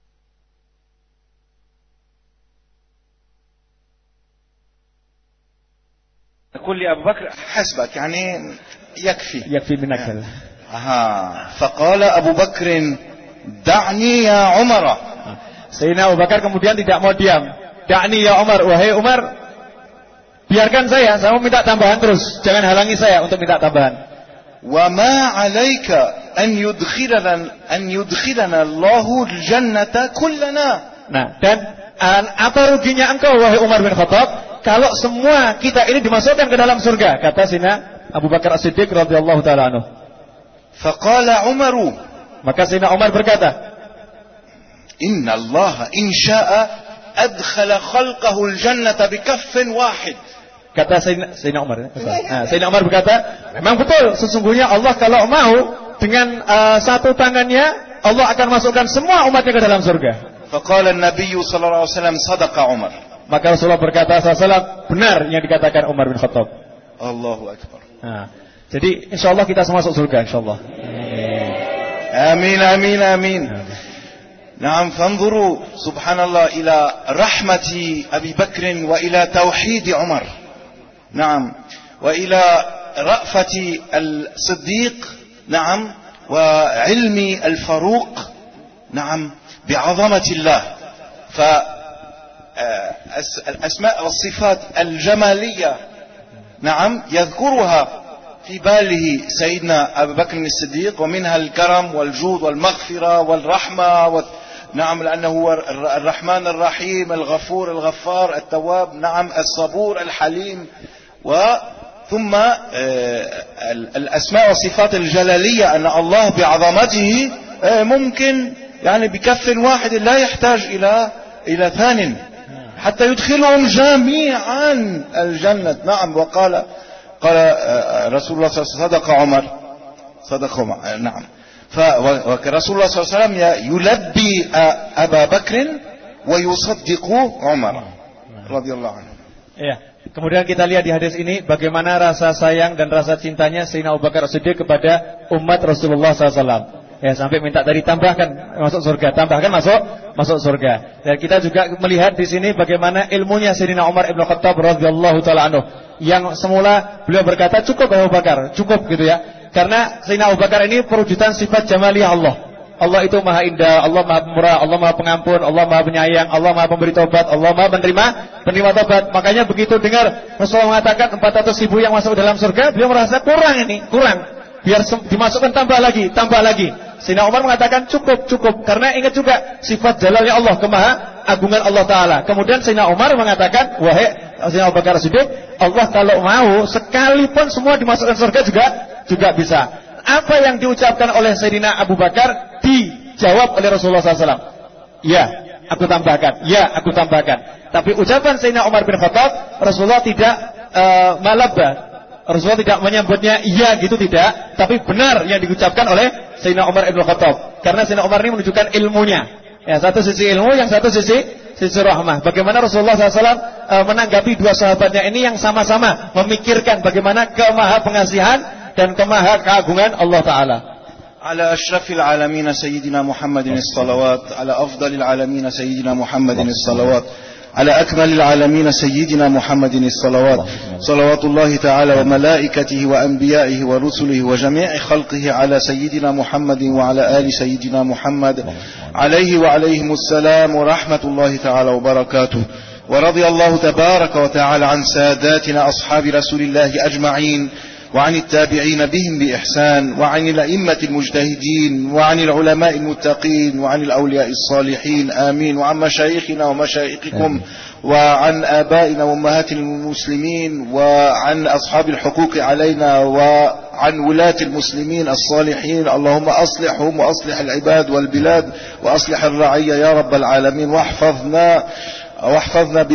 يقول لي أبو بكر حسبك يعني يكفي منك. فقال أبو بكر دعني يا عمر. Sayyidina Abu Bakar kemudian tidak mau diam. Da'ni ya Umar, wahai Umar, biarkan saya mau minta tambahan terus. Jangan halangi saya untuk minta tambahan. Wa ma 'alaika an yudkhilana Allahu al-jannata kullana. Nah, dan apa ruginya engkau wahai Umar bin Khattab kalau semua kita ini dimasukkan ke dalam surga? Kata Sayyidina Abu Bakar As-Siddiq radhiyallahu taala anhu. Faqala Umaru, maka Sayyidina Umar berkata, Inna Allah in sya'a adkhala khalqahu al-jannata bikaffin wahid. Kata Sayyidina Umar. Sayyidina Umar berkata, memang betul, sesungguhnya Allah kalau mau dengan satu tangannya Allah akan masukkan semua umatnya ke dalam surga. Faqala an-nabiy sallallahu alaihi wasallam sadaqa Umar. Maka Rasulullah berkata sallallahu benar yang dikatakan Umar bin Khattab. Allahu akbar. Jadi insyaallah kita semua masuk surga insyaallah. Amin amin amin. نعم فانظروا سبحان الله إلى رحمة أبي بكر وإلى توحيد عمر. نعم وإلى رأفة الصديق. نعم وعلم الفاروق. نعم بعظمة الله. فالأسماء والصفات الجمالية نعم يذكرها في باله سيدنا أبي بكر الصديق ومنها الكرم والجود والمغفرة والرحمة نعم لأنه هو الرحمن الرحيم الغفور الغفار التواب نعم الصبور الحليم. وثم الأسماء والصفات الجلالية أن الله بعظمته ممكن يعني بكف واحد لا يحتاج إلى ثان حتى يدخلهم جميعا الجنة. نعم وقال رسول الله صلى الله عليه وسلم صدق عمر نعم. فرسول الله صلى الله عليه وسلم يلبي أبا بكر ويصدق عمر رضي الله عنه. Ya. Kemudian kita lihat di hadis ini bagaimana rasa sayang dan rasa cintanya Sayyidina Abu Bakar As-Siddiq kepada umat Rasulullah SAW. Ya, sampai minta tadi tambahkan masuk surga, tambahkan masuk surga. Dan kita juga melihat di sini bagaimana ilmunya Sayyidina Umar Ibn Khattab radhiyallahu taala anhu. Yang semula beliau berkata cukup Abu Bakar, cukup gitu ya. Karena Sayyidina Abu Bakar ini perwujudan sifat jamaliyah Allah. Allah itu maha indah, Allah maha pemurah, Allah maha pengampun, Allah maha penyayang, Allah maha pemberi tobat, Allah maha penerima tobat. Makanya begitu dengar Rasulullah mengatakan 400.000 yang masuk dalam surga, beliau merasa kurang. Biar dimasukkan tambah lagi. Sayyidina Umar mengatakan cukup. Karena ingat juga sifat jalalnya Allah, kemaha-agungan Allah Ta'ala. Kemudian Sayyidina Umar mengatakan, wahai Sayyidina Abu Bakar Siddiq, Allah kalau mau sekalipun semua dimasukkan surga juga bisa. Apa yang diucapkan oleh Sayyidina Abu Bakar dijawab oleh Rasulullah SAW. Ya, aku tambahkan. Tapi ucapan Sayyidina Umar bin Khattab, Rasulullah tidak malabah. Rasulullah tidak menyebutnya iya gitu, tidak. Tapi benar yang diucapkan oleh Sayyidina Umar bin Khattab. Karena Sayyidina Umar ini menunjukkan ilmunya. Ya, satu sisi ilmu, yang satu sisi rahmah. Bagaimana Rasulullah SAW menanggapi dua sahabatnya ini yang sama-sama memikirkan bagaimana kemaha pengasihan dan kemaha keagungan Allah Ta'ala. على أشرف العالمين سيدنا محمد الصلوات، على أفضل العالمين سيدنا محمد الصلوات، على أكمل العالمين سيدنا محمد الصلوات، صلوات الله تعالى وملائكته وأنبيائه ورسله وجميع خلقه على سيدنا محمد وعلى آل سيدنا محمد عليه وعليهم السلام ورحمة الله تعالى وبركاته. ورضي الله تبارك وتعالى عن ساداتنا أصحاب رسول الله أجمعين، وعن التابعين بهم بإحسان، وعن الأئمة المجتهدين، وعن العلماء المتقين، وعن الأولياء الصالحين، آمين. وعن مشايخنا ومشايخكم، وعن آبائنا وأمهات المسلمين، وعن أصحاب الحقوق علينا، وعن ولاة المسلمين الصالحين. اللهم أصلحهم وأصلح العباد والبلاد وأصلح الرعية يا رب العالمين. واحفظنا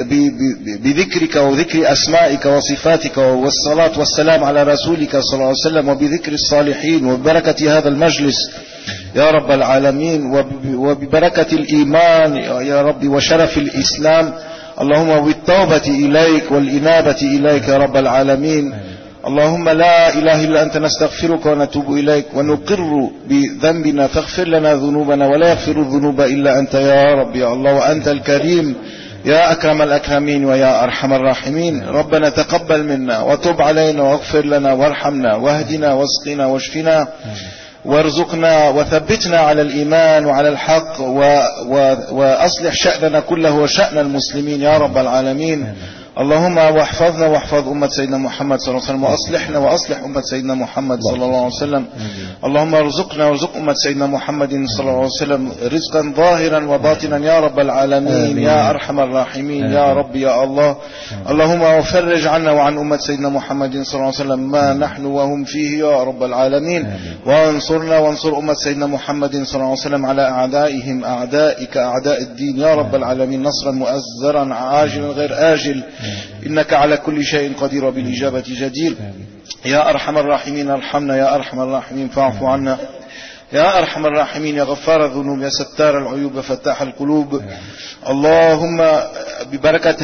بذكرك وذكر أسمائك وصفاتك، والصلاة والسلام على رسولك صلى الله عليه وسلم، وبذكر الصالحين، وببركة هذا المجلس يا رب العالمين، وببركة الإيمان يا رب وشرف الإسلام. اللهم بالتوبة إليك والإنابة إليك يا رب العالمين. اللهم لا إله إلا أنت نستغفرك ونتوب إليك ونقر بذنبنا، فاغفر لنا ذنوبنا ولا يغفر الذنوب إلا أنت يا رب يا الله. وأنت الكريم يا أكرم الأكرمين ويا أرحم الراحمين. ربنا تقبل منا وتب علينا واغفر لنا وارحمنا واهدنا واسقنا واشفنا وارزقنا وثبتنا على الإيمان وعلى الحق، وأصلح شأننا كله وشأن المسلمين يا رب العالمين. اللهم واحفظنا واحفظ أمة سيدنا محمد صلى الله عليه وسلم، وأصلحنا وأصلح أمة سيدنا محمد صلى الله عليه وسلم. اللهم ارزقنا وارزق أمة سيدنا محمد صلى الله عليه وسلم رزقا ظاهرا وباطنا يا رب العالمين يا أرحم الراحمين يا رب يا الله. اللهم وفرج عنا وعن أمة سيدنا محمد صلى الله عليه وسلم ما نحن وهم فيه يا رب العالمين. وانصرنا وانصر أمة سيدنا محمد صلى الله عليه وسلم على أعدائهم، أعدائك أعداء الدين يا رب العالمين، نصرا مؤزرا عاجلا غير آجل، إنك على كل شيء قدير وبالإجابة جدير. يا أرحم الراحمين ارحمنا، يا أرحم الراحمين فاعف عنا، يا أرحم الراحمين يا غفار الذنوب يا ستار العيوب فتاح القلوب. اللهم ببركة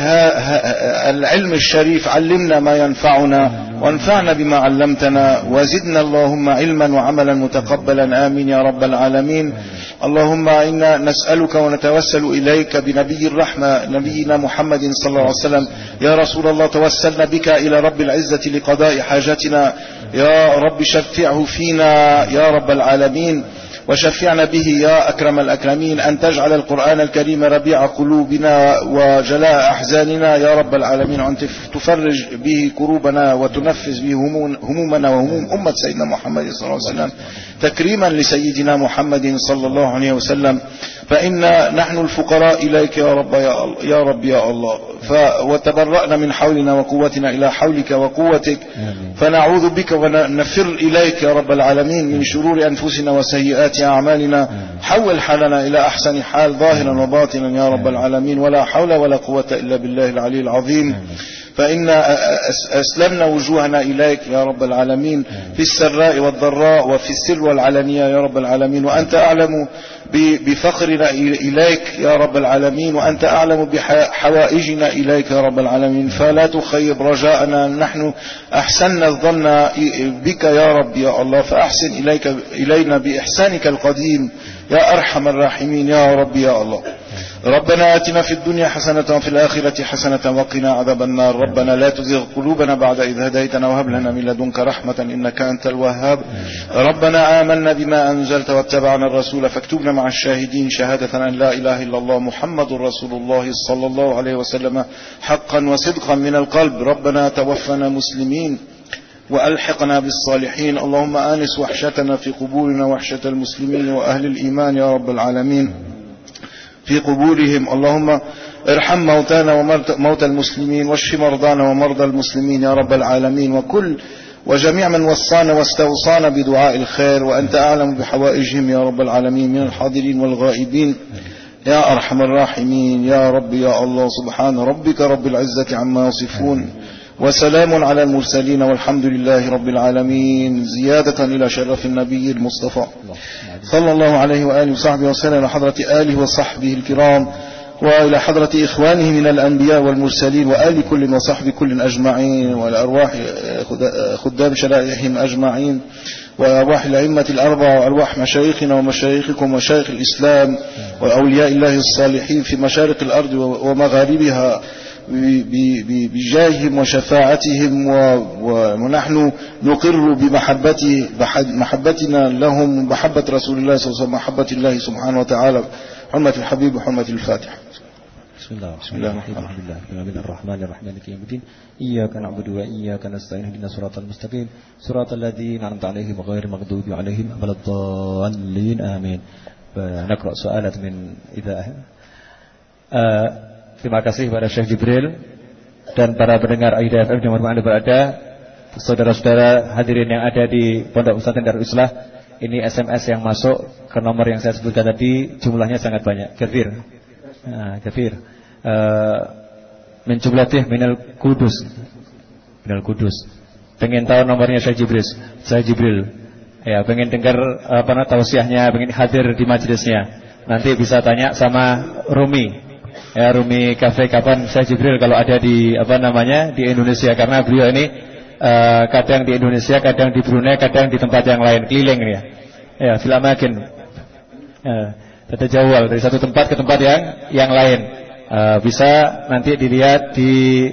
العلم الشريف علمنا ما ينفعنا وانفعنا بما علمتنا، وزدنا اللهم علما وعملا متقبلا، آمين يا رب العالمين. اللهم إنا نسألك ونتوسل إليك بنبي الرحمة نبينا محمد صلى الله عليه وسلم. يا رسول الله توسلنا بك إلى رب العزة لقضاء حاجتنا، يا رب شفعه فينا يا رب العالمين، وشفعنا به يا أكرم الأكرمين، أن تجعل القرآن الكريم ربيع قلوبنا وجلاء أحزاننا يا رب العالمين، وأن تفرج به كروبنا وتنفذ به همومنا وهموم أمة سيدنا محمد صلى الله عليه وسلم، تكريما لسيدنا محمد صلى الله عليه وسلم. فإن نحن الفقراء إليك يا رب يا الله، وتبرأنا من حولنا وقوتنا إلى حولك وقوتك، فنعوذ بك ونفر إليك يا رب العالمين من شرور أنفسنا وسيئات أعمالنا. حول حالنا إلى أحسن حال ظاهرا وباطنا يا رب العالمين، ولا حول ولا قوة إلا بالله العلي العظيم. فإن أسلمنا وجوهنا إليك يا رب العالمين في السراء والضراء وفي السر والعلانية يا رب العالمين، وأنت أعلم بفقرنا إليك يا رب العالمين، وأنت أعلم بحوائجنا إليك يا رب العالمين، فلا تخيب رجاءنا. نحن أحسننا الظن بك يا رب يا الله، فأحسن إلينا بإحسانك القديم يا أرحم الراحمين يا رب يا الله. ربنا آتنا في الدنيا حسنة وفي الآخرة حسنة وقنا عذاب النار. ربنا لا تزغ قلوبنا بعد إذ هديتنا وهب لنا من لدنك رحمة إنك أنت الوهاب. ربنا آمنا بما أنزلت واتبعنا الرسول فاكتبنا مع الشاهدين، شهادة أن لا إله إلا الله محمد رسول الله صلى الله عليه وسلم حقا وصدقا من القلب. ربنا توفنا مسلمين وألحقنا بالصالحين. اللهم آنس وحشتنا في قبورنا وحشة المسلمين وأهل الإيمان يا رب العالمين في قبورهم. اللهم ارحم موتانا وموتى المسلمين، واشف مرضانا ومرضى المسلمين يا رب العالمين، وجميع من وصانا واستوصانا بدعاء الخير، وأنت أعلم بحوائجهم يا رب العالمين من الحاضرين والغائبين يا أرحم الراحمين يا رب يا الله. سبحان ربك رب العزة عما يصفون وسلام على المرسلين والحمد لله رب العالمين. زيادة إلى شرف النبي المصطفى صلى الله عليه وآله وصحبه وسلم، إلى حضرة آله وصحبه الكرام، وإلى حضرة إخوانه من الأنبياء والمرسلين وآل كل وصحب كل أجمعين، وإلى أرواح خدام شرائعهم أجمعين، وأرواح الأئمة الأربعة، وأرواح مشايخنا ومشايخكم ومشايخ الإسلام وأولياء الله الصالحين في مشارق الأرض ومغاربها بجاههم وشفاعتهم، ونحن نقر بمحبتنا لهم ومحبة رسول الله صلى الله عليه وسلم، محبة الله سبحانه وتعالى، حرمة الحبيب وحرمة الفاتحة. بسم الله الرحمن الرحيم مالك يوم الدين إياك نعبد وإياك نستعين اهدنا الصراط المستقيم صراط الذين أنعمت عليهم غير المغضوب عليهم ولا الضالين آمين. نقرأ سؤالات من إذا terima kasih kepada Syekh Jibril dan para pendengar AIDA FM yang Anda berada, saudara-saudara hadirin yang ada di Pondok Pesantren Darul Islah. Ini SMS yang masuk ke nomor yang saya sebutkan tadi, jumlahnya sangat banyak. Kafir min jumlatih minal Kudus. Pengen tahu nomornya Syekh Jibril. Ya, pengen dengar tausiahnya, pengen hadir di majelisnya. Nanti bisa tanya sama Rumi. Ya, Rumi Cafe, kapan Syekh Jibril kalau ada di di Indonesia, karena beliau ini kadang di Indonesia, kadang di Brunei, kadang di tempat yang lain, keliling ya. Ya, fil amakin. Tatajawal dari satu tempat ke tempat yang lain. Bisa nanti dilihat di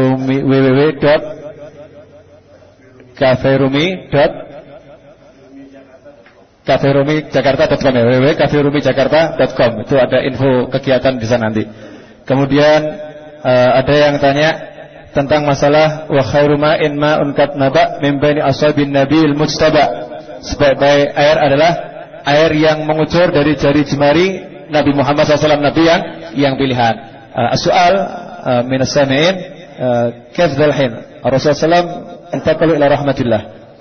www.caferumi.caferumijakarta.com ya, www.caferumijakarta.com. Itu ada info kegiatan di sana nanti. Kemudian ada yang tanya tentang masalah wa khairu ma'in ma'un kat naba min baini ashabin nabil mujtaba. Sebaik-baik air adalah air yang mengucur dari jari jemari Nabi Muhammad SAW, Nabi yang pilihan. Soal minas sami'in kaif dzalhin Rasulullah SAW intaqalu ila rahmatillah.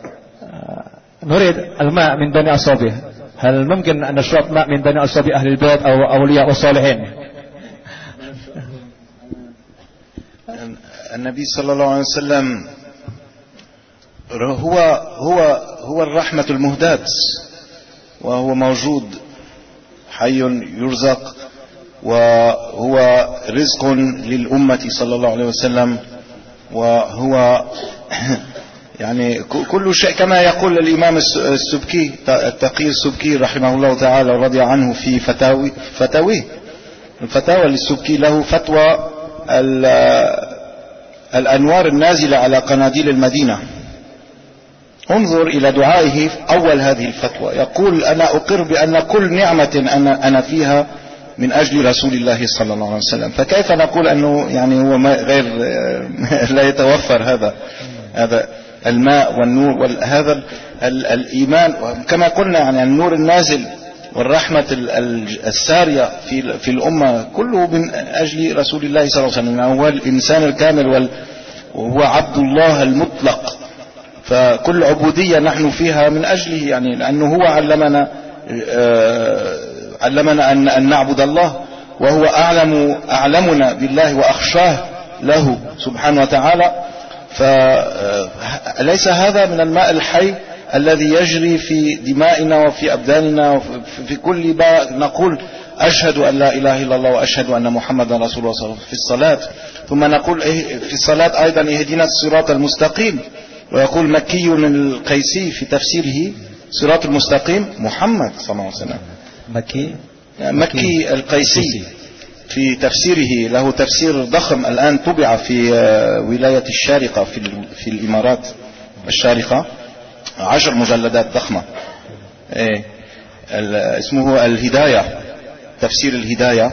Nurid al-ma' min bani ashabih. Hal mungkin an nashrab ma' min bani ashabi ahli al-bait aw awliya was-salihin? النبي صلى الله عليه وسلم هو الرحمة المهداة، وهو موجود حي يرزق، وهو رزق للأمة صلى الله عليه وسلم، وهو يعني كل شيء كما يقول الإمام السبكي التقي السبكي رحمه الله تعالى رضي عنه في فتاويه الفتاوى للسبكي، له فتوى الأنوار النازلة على قناديل المدينة. انظر إلى دعائه أول هذه الفتوى، يقول أنا أقر بأن كل نعمة أنا فيها من أجل رسول الله صلى الله عليه وسلم. فكيف نقول أنه يعني هو غير لا يتوفر هذا الماء والنور وهذا الإيمان، كما قلنا يعني النور النازل والرحمة السارية في الأمة كله من أجل رسول الله صلى الله عليه وسلم. هو الإنسان الكامل وهو عبد الله المطلق، فكل عبودية نحن فيها من أجله، يعني لأنه هو علمنا أن نعبد الله، وهو أعلمنا بالله وأخشاه له سبحانه وتعالى. فليس هذا من الماء الحي الذي يجري في دمائنا وفي أبداننا وفي كل ما نقول أشهد أن لا إله إلا الله وأشهد أن محمدا رسول الله في الصلاة، ثم نقول في الصلاة أيضا اهدنا الصراط المستقيم، ويقول مكي القيسي في تفسيره صراط المستقيم محمد صلى الله عليه وسلم. مكي القيسي في تفسيره له تفسير ضخم الآن طبع في ولاية الشارقة في الإمارات الشارقة، 10 مجلدات ضخمة، اسمه الهداية، تفسير الهداية.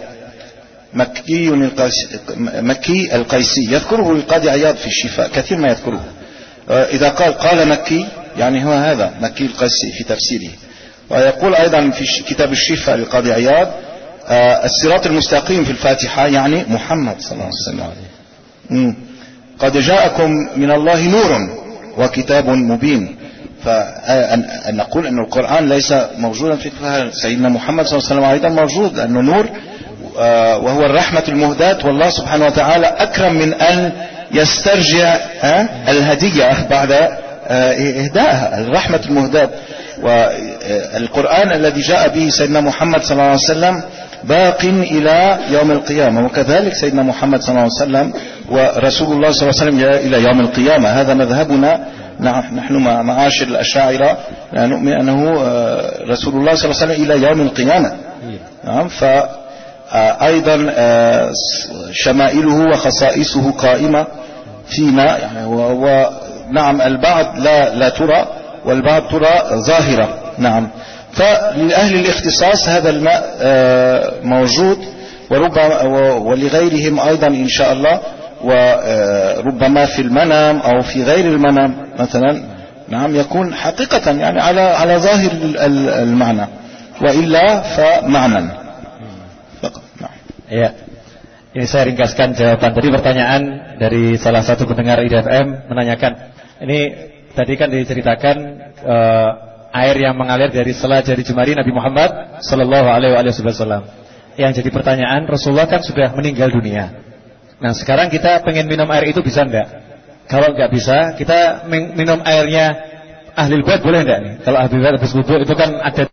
مكي القيسي يذكره القاضي عياض في الشفاء، كثير ما يذكره. إذا قال مكي يعني هو هذا مكي القيسي في تفسيره. ويقول أيضا في كتاب الشفاء للقاضي عياض الصراط المستقيم في الفاتحة يعني محمد صلى الله عليه وسلم. قد جاءكم من الله نور وكتاب مبين. فأن نقول أن القرآن ليس موجودا في سيدنا محمد صلى الله عليه وسلم أيضا موجود، لأنه نور وهو الرحمة المهداة، والله سبحانه وتعالى أكرم من أن يسترجع الهدية بعد إهدائها، الرحمة المهداة. والقرآن الذي جاء به سيدنا محمد صلى الله عليه وسلم باق إلى يوم القيامة، وكذلك سيدنا محمد صلى الله عليه وسلم ورسول الله صلى الله عليه وسلم إلى يوم القيامة. هذا مذهبنا نحن معاشر الأشاعرة، نؤمن أنه رسول الله صلى الله عليه وسلم إلى يوم القيامة. نعم. فأيضا شمائله وخصائصه قائمة فينا، يعني نعم البعض لا ترى والبعض ترى ظاهرة. نعم. فلأهل الاختصاص هذا الماء موجود، ولغيرهم أيضا إن شاء الله، وربما في المنام أو في غير المنام مثلا. نعم. يكون حقيقة يعني على ظاهر المعنى، وإلا فمعنى فقط. نعم. Ya. Ini saya ringkaskan jawaban tadi. Pertanyaan dari salah satu pendengar IDFM menanyakan, ini tadi kan diceritakan air yang mengalir dari sela jari jemari Nabi Muhammad sallallahu alaihi wasallam. Yang jadi pertanyaan, Rasulullah kan sudah meninggal dunia. Nah, sekarang kita pengen minum air itu bisa enggak? Kalau enggak bisa, kita minum airnya Ahlul Bait boleh enggak nih? Kalau Ahlul Bait habis wudu itu kan ada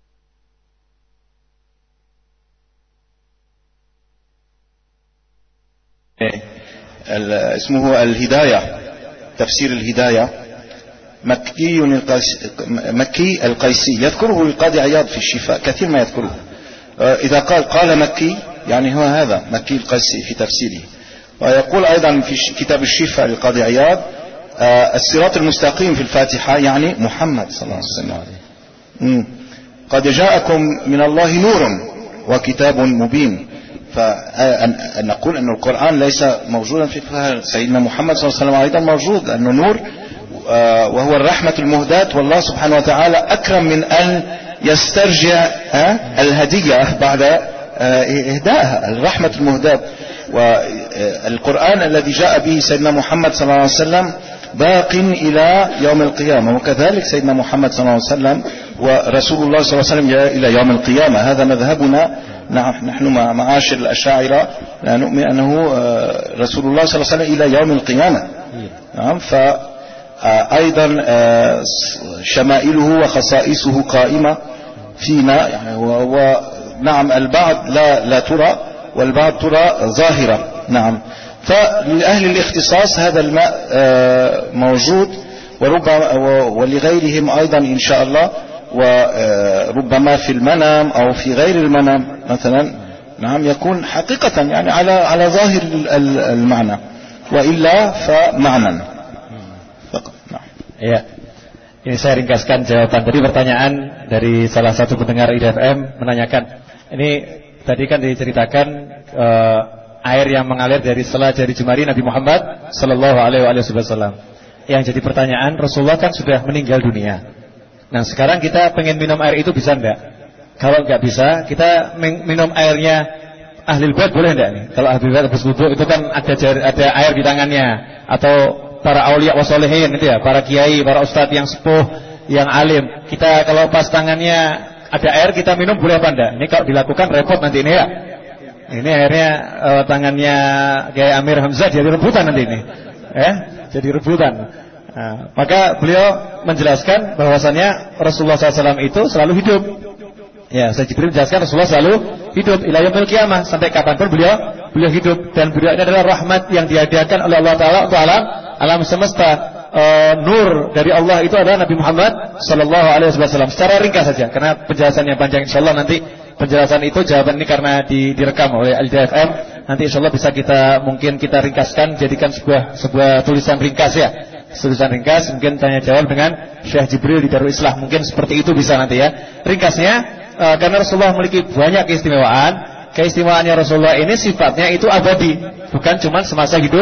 اسمه الهداية، تفسير الهداية، مكي القيسي، يذكره القاضي عياض في الشفاء كثير ما يذكره. إذا قال مكي يعني هو هذا مكي القيسي في تفسيره. ويقول أيضا في كتاب الشفاء للقاضي عياض الصراط المستقيم في الفاتحة يعني محمد صلى الله عليه وسلم. قد جاءكم من الله نور وكتاب مبين. فأن نقول أن القرآن ليس موجودا في سيدنا محمد صلى الله عليه وسلم أيضا موجود، لأنه نور وهو الرحمة المهداة، والله سبحانه وتعالى أكرم من أن يسترجع الهدية بعد إهدائها، الرحمة المهداة. والقرآن الذي جاء به سيدنا محمد صلى الله عليه وسلم باق إلى يوم القيامة، وكذلك سيدنا محمد صلى الله عليه وسلم ورسول الله صلى الله عليه وسلم إلى يوم القيامة. هذا مذهبنا نحن معاشر الأشاعرة، نؤمن أنه رسول الله صلى الله عليه وسلم إلى يوم القيامة. نعم. فأيضا شمائله وخصائصه قائمة فينا، يعني نعم البعض لا ترى والبعض ترى ظاهرة. نعم. فلأهل الاختصاص هذا الماء موجود، ولغيرهم أيضا إن شاء الله، وربما في المنام أو في غير المنام مثلا. نعم. يكون حقيقة يعني على ظاهر المعنى، وإلا فمعنى فقط. نعم. Ya. Ini saya ringkaskan jawaban tadi. Pertanyaan dari salah satu pendengar IDFM menanyakan, ini tadi kan diceritakan air yang mengalir dari sela jari jemari Nabi Muhammad sallallahu alaihi wasallam. Yang jadi pertanyaan, Rasulullah kan sudah meninggal dunia. Nah, sekarang kita pengen minum air itu bisa enggak? Kalau enggak bisa, kita minum airnya Ahlul Bait boleh enggak nih? Kalau Ahlul Bait habis wudu itu kan ada air di tangannya, atau para aulia wasolehin itu ya, para kiai, para ustadz yang sepuh, yang alim. Kita kalau pas tangannya ada air kita minum boleh apa enggak? Ini kalau dilakukan repot nanti ini ya. Ini airnya tangannya Kiai Amir Hamzah jadi rebutan nanti ini. Jadi rebutan. Nah, maka beliau menjelaskan bahwasannya Rasulullah SAW itu selalu hidup. Ya, saya Jibril menjelaskan Rasulullah selalu hidup ila yaumil qiyamah, sampai kapanpun beliau hidup, dan beliau ini adalah rahmat yang dihadiahkan oleh Allah Taala untuk alam semesta. Nur dari Allah itu adalah Nabi Muhammad sallallahu alaihi wasallam. Secara ringkas saja karena penjelasannya panjang, insyaallah nanti penjelasan itu, jawaban ini karena direkam oleh LDFM, nanti insyaallah bisa mungkin kita ringkaskan, jadikan sebuah tulisan ringkas ya. Tulisan ringkas mungkin tanya jawab dengan Syekh Jibril di Darul Islah, mungkin seperti itu bisa nanti ya. Ringkasnya karena Rasulullah memiliki banyak keistimewaannya Rasulullah ini sifatnya itu abadi, bukan cuma semasa hidup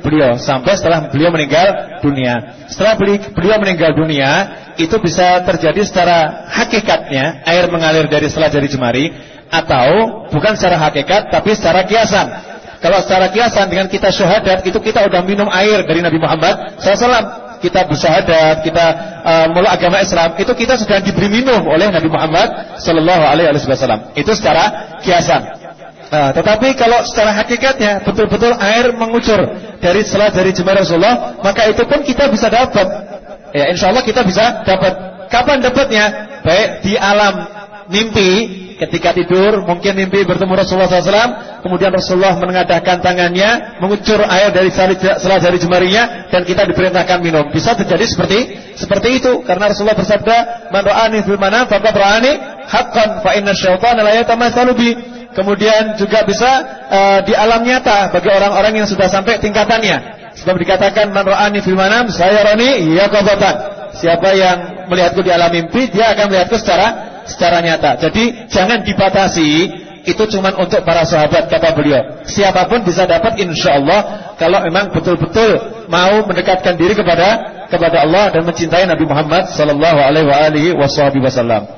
beliau sampai setelah beliau meninggal dunia. Setelah beliau meninggal dunia, itu bisa terjadi secara hakikatnya air mengalir dari sela jari jemari, atau bukan secara hakikat tapi secara kiasan. Kalau secara kiasan dengan kita syahadat, itu kita udah minum air dari Nabi Muhammad SAW. Kita bersyahadat, kita mulai agama Islam, itu kita sedang diberi minum oleh Nabi Muhammad SAW. Itu secara kiasan. Tetapi kalau secara hakikatnya betul-betul air mengucur dari sela jari jemari Rasulullah, maka itu pun kita bisa dapat. Ya, insya Allah kita bisa dapat. Kapan dapatnya? Baik di alam mimpi, ketika tidur mungkin mimpi bertemu Rasulullah SAW, kemudian Rasulullah menengadahkan tangannya, mengucur air dari sela jari jemarinya, dan kita diperintahkan minum. Bisa terjadi seperti itu, karena Rasulullah bersabda, "Man ra'ani fil manam faqad ra'ani haqqan fa inna syaitana la yatamatsalu bi." Kemudian juga bisa di alam nyata bagi orang-orang yang sudah sampai tingkatannya. Sebab dikatakan, "Man ra'ani fil manam sayarani yaqadatan." Siapa yang melihatku di alam mimpi, dia akan melihatku secara nyata. Jadi jangan dibatasi, itu cuma untuk para sahabat, kata beliau. Siapapun bisa dapat insyaallah, kalau memang betul-betul mau mendekatkan diri kepada Allah dan mencintai Nabi Muhammad sallallahu alaihi wasallam.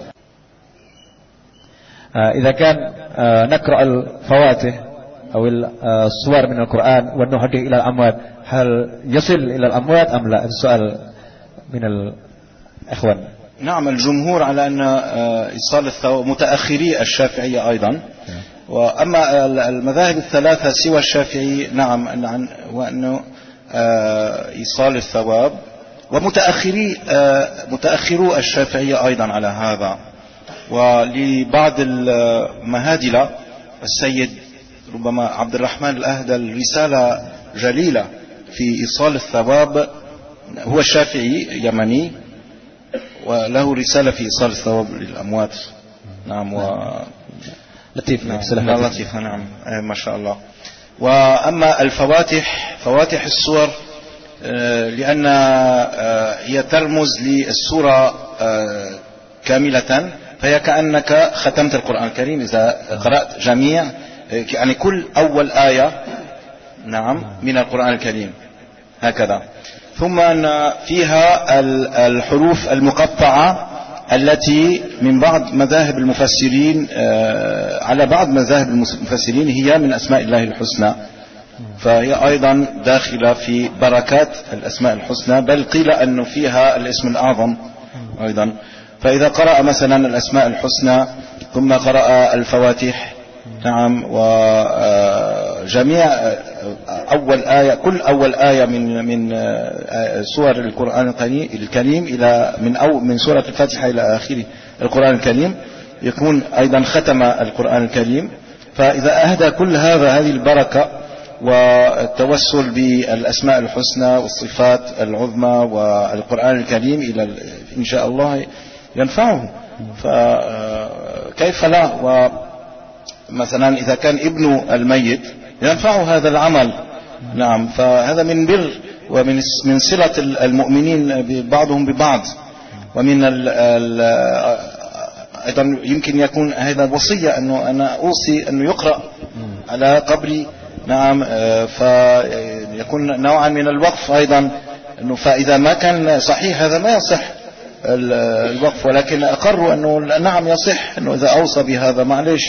إذا كان نقرأ الفواتح أو الصور من القرآن ونهديه إلى الأموات، هل يصل إلى الأموات أم لا؟ السؤال من الإخوان. نعم، الجمهور على أن إيصال الثواب، متأخري الشافعية أيضا، وأما المذاهب الثلاثة سوى الشافعي نعم وأنه إيصال الثواب، ومتأخرو الشافعية أيضا على هذا. ولبعض المهادلة السيد ربما عبد الرحمن الأهدل رسالة جليلة في إيصال الثواب، هو الشافعي يمني وله رسالة في إيصال الثواب للأموات. نعم، لطيفة نعم ما شاء الله. وأما الفواتح، فواتح السور، لأن هي ترمز للسورة كاملة، فهي كأنك ختمت القرآن الكريم إذا قرأت جميع، يعني كل أول آية نعم من القرآن الكريم هكذا. ثم أن فيها الحروف المقطعة التي من بعض مذاهب المفسرين، على بعض مذاهب المفسرين هي من أسماء الله الحسنى، فهي أيضا داخلة في بركات الأسماء الحسنى، بل قيل أنه فيها الاسم الأعظم أيضا. فإذا قرأ مثلا الأسماء الحسنى ثم قرأ الفواتح نعم، وجميع أول آية، كل أول آية من سور القرآن الكريم إلى من سورة الفاتحة إلى آخر القرآن الكريم، يكون أيضا ختم القرآن الكريم. فإذا أهدى كل هذه البركة والتوسل بالأسماء الحسنى والصفات العظمى والقرآن الكريم إلى إن شاء الله ينفعه، فكيف لا؟ ومثلا إذا كان ابن الميت ينفعه هذا العمل نعم، فهذا من بر ومن صلة المؤمنين بعضهم ببعض، ومن أيضا يمكن يكون هذا وصية أنه أنا أوصي أنه يقرأ على قبري نعم، فيكون نوعا من الوقف أيضا، أنه فإذا ما كان صحيح هذا ما يصح الوقف، ولكن أقروا أنه نعم يصح، أنه إذا أوصى بهذا معلش،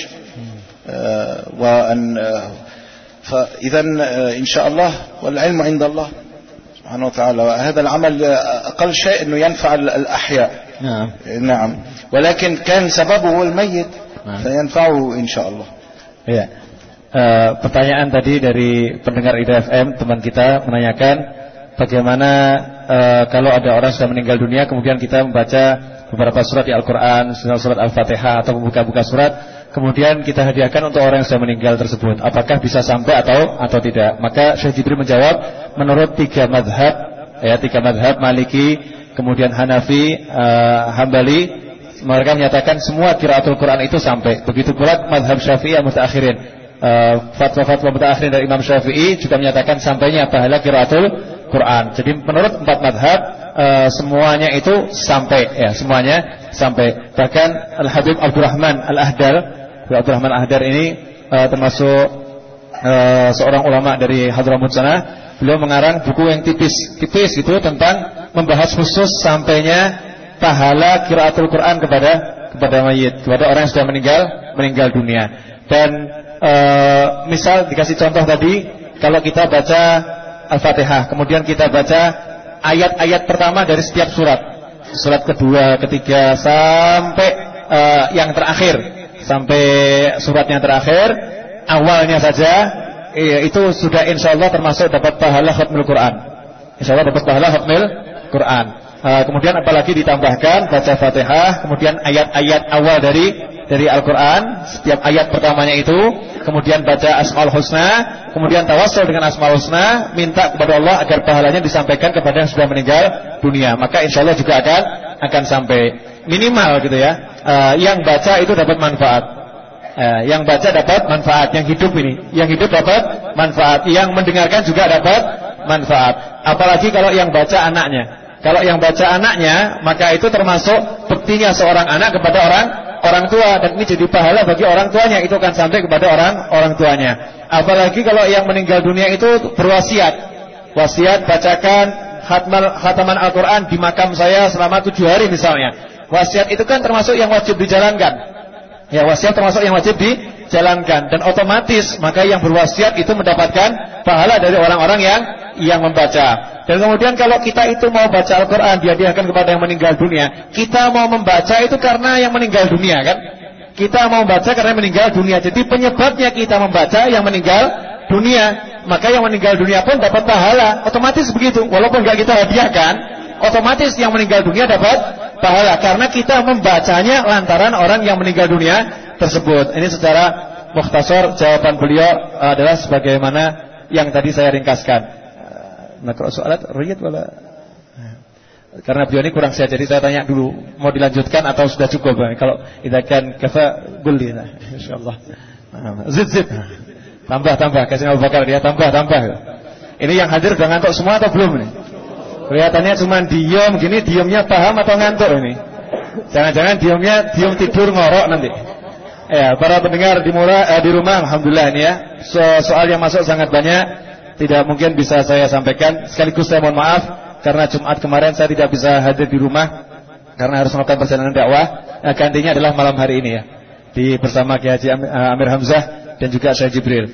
وأن فإذا إن شاء الله والعلم عند الله سبحانه وتعالى. هذا العمل أقل شيء أنه ينفع الأحياء نعم، ولكن كان سببه الميت فينفعه إن شاء الله. Pertanyaan tadi dari pendengar Ida FM, teman kita menanyakan bagaimana kalau ada orang sudah meninggal dunia, kemudian kita membaca beberapa surat di Al-Quran, surat Al-Fatihah atau membuka-buka surat, kemudian kita hadiahkan untuk orang yang sudah meninggal tersebut, apakah bisa sampai atau tidak? Maka Syekh Jibril menjawab, menurut tiga madhab Maliki, kemudian Hanafi, Hambali, mereka menyatakan semua qiraatul Quran itu sampai. Begitu pula madhab Syafi'i mutaakhirin, fatwa-fatwa mutaakhirin dari Imam Syafi'i juga menyatakan sampainya pahala qiraatul Quran. Jadi menurut empat madhab semuanya itu sampai, ya semuanya sampai. Bahkan Al-Habib Abdurrahman Al-Ahdar ini termasuk seorang ulama dari Hadramut sana, Beliau mengarang buku yang tipis itu tentang membahas khusus sampainya pahala qiraatul Quran kepada mayit, kepada orang yang sudah meninggal dunia. Dan misal dikasih contoh tadi, kalau kita baca Al-Fatihah, kemudian kita baca ayat-ayat pertama dari setiap surat kedua, ketiga sampai yang terakhir, sampai surat yang terakhir, awalnya saja itu sudah insya Allah termasuk dapat pahala khatmul Quran. Insya Allah dapat pahala khatmul Quran. Kemudian apalagi ditambahkan baca Fatihah, kemudian ayat-ayat awal dari Al-Quran, setiap ayat pertamanya itu, kemudian baca Asmaul Husna, kemudian tawassul dengan Asmaul Husna, minta kepada Allah agar pahalanya disampaikan kepada yang sudah meninggal dunia. Maka insya Allah juga akan sampai minimal gitu ya. Yang baca itu dapat manfaat. Yang baca dapat manfaat, yang hidup dapat manfaat, yang mendengarkan juga dapat manfaat. Apalagi kalau yang baca anaknya. Kalau yang baca anaknya, maka itu termasuk bektinya seorang anak kepada orang tua, dan ini jadi pahala bagi orang tuanya, itu akan sampai kepada orang tuanya. Apalagi kalau yang meninggal dunia itu berwasiat, bacakan khataman Al-Quran di makam saya selama 7 hari misalnya. Wasiat itu kan termasuk yang wajib dijalankan. Ya, wasiat termasuk yang wajib dijalankan, dan otomatis maka yang berwasiat itu mendapatkan pahala dari orang-orang yang membaca. Dan kemudian kalau kita itu mau baca Al-Quran, dihadiahkan kepada yang meninggal dunia, kita mau membaca itu karena yang meninggal dunia kan? Kita mau membaca karena yang meninggal dunia. Jadi penyebabnya kita membaca yang meninggal dunia, maka yang meninggal dunia pun dapat pahala. Otomatis begitu. Walaupun enggak kita hadiahkan, otomatis yang meninggal dunia dapat pahala, karena kita membacanya lantaran orang yang meninggal dunia tersebut. Ini secara mukhtasar jawaban beliau adalah sebagaimana yang tadi saya ringkaskan. Nakra soalat riyad wala. Karena beliau ini kurang sehat, jadi saya tanya dulu, mau dilanjutkan atau sudah cukup? Kalau idza kan kafa qulli, insyaallah. Zid. Tambah, kasih Abu Bakar dia tambah. Ini yang hadir udah ngantuk semua atau belum nih? Kelihatannya cuma diam gini, diamnya paham atau ngantuk ini? Jangan-jangan diam tidur ngorok nanti. Ya, para pendengar di rumah, alhamdulillah ini ya. Soal yang masuk sangat banyak. Tidak mungkin bisa saya sampaikan. Sekaligus saya mohon maaf karena Jumat kemarin saya tidak bisa hadir di rumah karena harus melakukan perjalanan dakwah. Gantinya adalah malam hari ini ya, bersama Kiai Haji Amir Hamzah dan juga Syekh Jibril.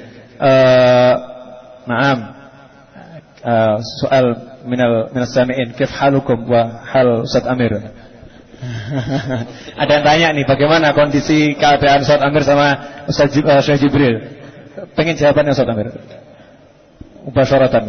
Soal minal sami'in, kif halukum wa hal Ustaz Amir. Ada yang tanya nih, bagaimana kondisi keadaan Ustaz Amir sama Ustaz Syekh Jibril? Pengen jawabannya Ustaz Amir mubasyaratan.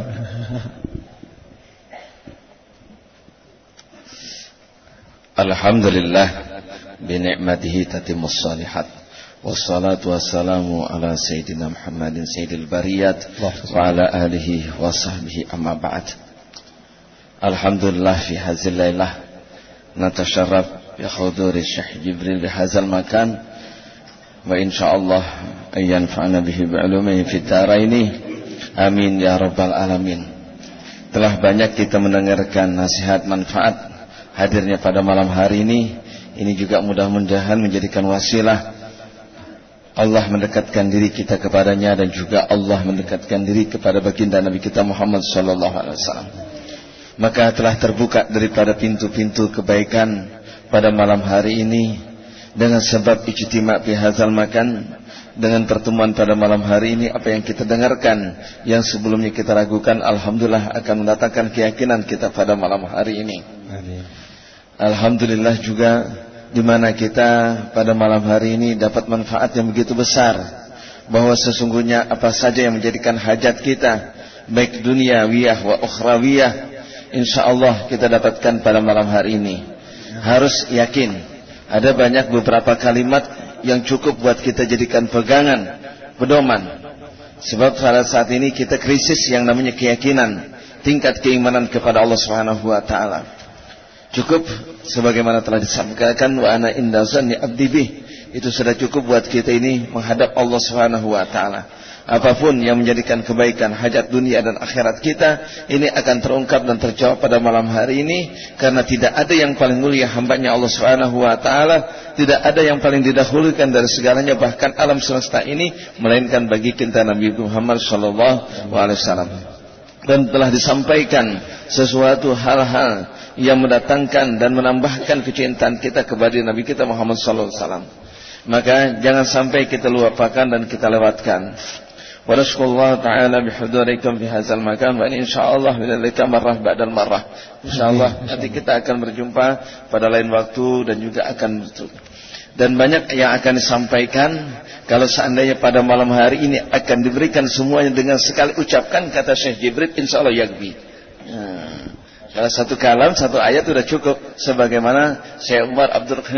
Alhamdulillah bi ni'matihi tatimmus shalihat. Wassalatu wassalamu ala sayyidina Muhammadin sayyidil bariyat wa ala alihi wa sahbihi amma ba'd. Alhamdulillah fi hadzal lailah natasharraf bi huduri Syekh Jibril di hadzal makan, wa insyaallah ayyanfa'na bihi bi ulumihi fid dharaini. Amin ya rabbal alamin. Telah banyak kita mendengarkan nasihat manfaat hadirnya pada malam hari ini. Ini juga mudah-mudahan menjadikan wasilah Allah mendekatkan diri kita kepadanya, dan juga Allah mendekatkan diri kepada baginda Nabi kita Muhammad sallallahu alaihi wasallam. Maka telah terbuka daripada pintu-pintu kebaikan pada malam hari ini dengan sebab ijtima' fi hadzal makan. Dengan pertemuan pada malam hari ini, apa yang kita dengarkan yang sebelumnya kita ragukan, alhamdulillah akan mendatangkan keyakinan kita pada malam hari ini. Amin. Alhamdulillah juga di mana kita pada malam hari ini dapat manfaat yang begitu besar, bahwa sesungguhnya apa saja yang menjadikan hajat kita, baik duniawiyah wa ukhrawiyah, insyaallah kita dapatkan pada malam hari ini. Harus yakin, ada banyak beberapa kalimat yang cukup buat kita jadikan pegangan, pedoman. Sebab pada saat ini kita krisis yang namanya keyakinan, tingkat keimanan kepada Allah Subhanahu wa taala. Cukup sebagaimana telah disampaikan, wa ana inda zanni abdi bih. Itu sudah cukup buat kita ini menghadap Allah Subhanahu wa taala. Apapun yang menjadikan kebaikan hajat dunia dan akhirat kita, ini akan terungkap dan terjawab pada malam hari ini, karena tidak ada yang paling mulia hambanya Allah Subhanahu wa taala, tidak ada yang paling didahulukan dari segalanya, bahkan alam semesta ini, melainkan bagi kita Nabi Muhammad sallallahu alaihi wasallam. dan telah disampaikan sesuatu hal-hal yang mendatangkan dan menambahkan kecintaan kita kepada Nabi kita Muhammad sallallahu alaihi wasallam. Maka jangan sampai kita lupakan dan kita lewatkan. Wa nasyukurullah ta'ala bihudurikum fi hadzal makan wa insyaallah bidzalika marrah ba'dal marrah. Insyaallah nanti kita akan berjumpa pada lain waktu dan juga akan dan banyak yang akan disampaikan. Kalau seandainya pada malam hari ini akan diberikan semuanya dengan sekali ucapkan kata Syekh Jibril, insyaallah yakfi. Salah satu kalam, satu ayat sudah cukup, sebagaimana Syekh Umar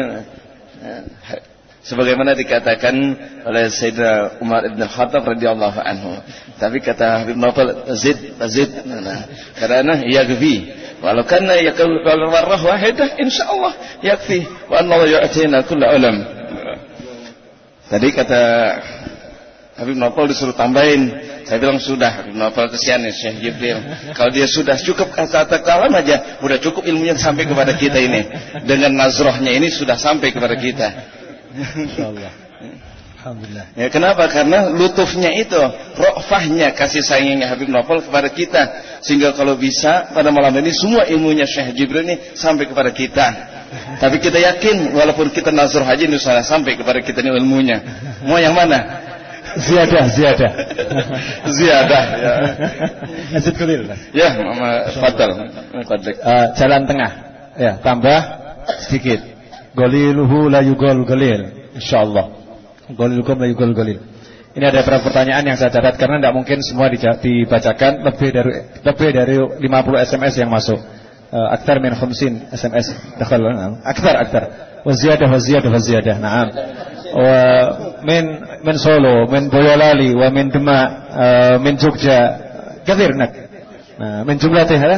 sebagaimana dikatakan oleh Sayyidina Umar ibn al-Khattab radhiyallahu anhu. Tapi kata Habib Naufal, zid. Karena yakfi. Walau kana yakul marrah wahidah insyaallah yakfi. Wa Allah yu'tina kulla ulam. Tadi kata Habib Naufal disuruh tambahin. Saya bilang sudah, Habib Naufal kesian nih Syekh Jibril. Kalau dia sudah cukup kata kalam aja, udah cukup ilmunya sampai kepada kita ini. Dengan nazrohnya ini sudah sampai kepada kita. Insyaallah. Alhamdulillah. Ya, kenapa? Karena lutufnya itu, rofahnya, kasih sayangnya Habib Naufal kepada kita, sehingga kalau bisa pada malam ini semua ilmunya Syekh Jibril ini sampai kepada kita. Tapi kita yakin walaupun kita nazar haji ini sudah sampai kepada kita ini ilmunya. Mau yang mana? Ziyadah. Ziyadah. Ya. Azid Qalil. Ya, fadal. Jalan tengah. Ya, tambah sedikit. Goliluhu la yugol golil, insyaallah. Golilukum la yugol golil. Ini ada beberapa pertanyaan yang saya catat karena tidak mungkin semua dibacakan. Lebih dari 50 SMS yang masuk. Aktar min 50 SMS dakhal. Aktar. Wa ziyadah. Naam. Wa min Solo, min Boyolali, wa min Demak, min Jogja. Kathir nak. Nah, min jumlatihha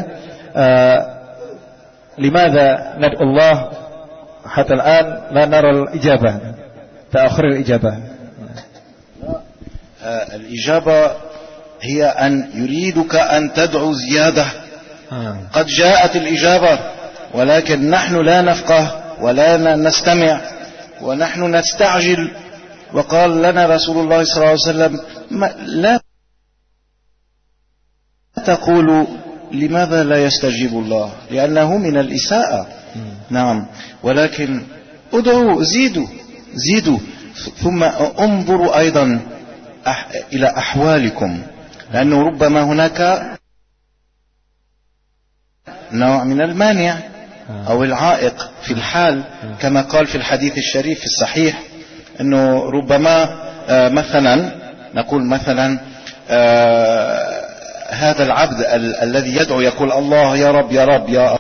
limadha nad'u Allah حتى الآن لا نرى الإجابة تأخر الإجابة. الإجابة هي أن يريدك أن تدعو زيادة. قد جاءت الإجابة ولكن نحن لا نفقه ولا نستمع ونحن نستعجل. وقال لنا رسول الله صلى الله عليه وسلم لا تقولوا لماذا لا يستجيب الله لأنه من الإساءة. نعم، ولكن ادعوا زيدوا ثم انظروا أيضا إلى أحوالكم، لأنه ربما هناك نوع من المانع أو العائق في الحال، كما قال في الحديث الشريف في الصحيح أنه ربما مثلا نقول مثلا هذا العبد الذي يدعو يقول الله يا رب يا رب يا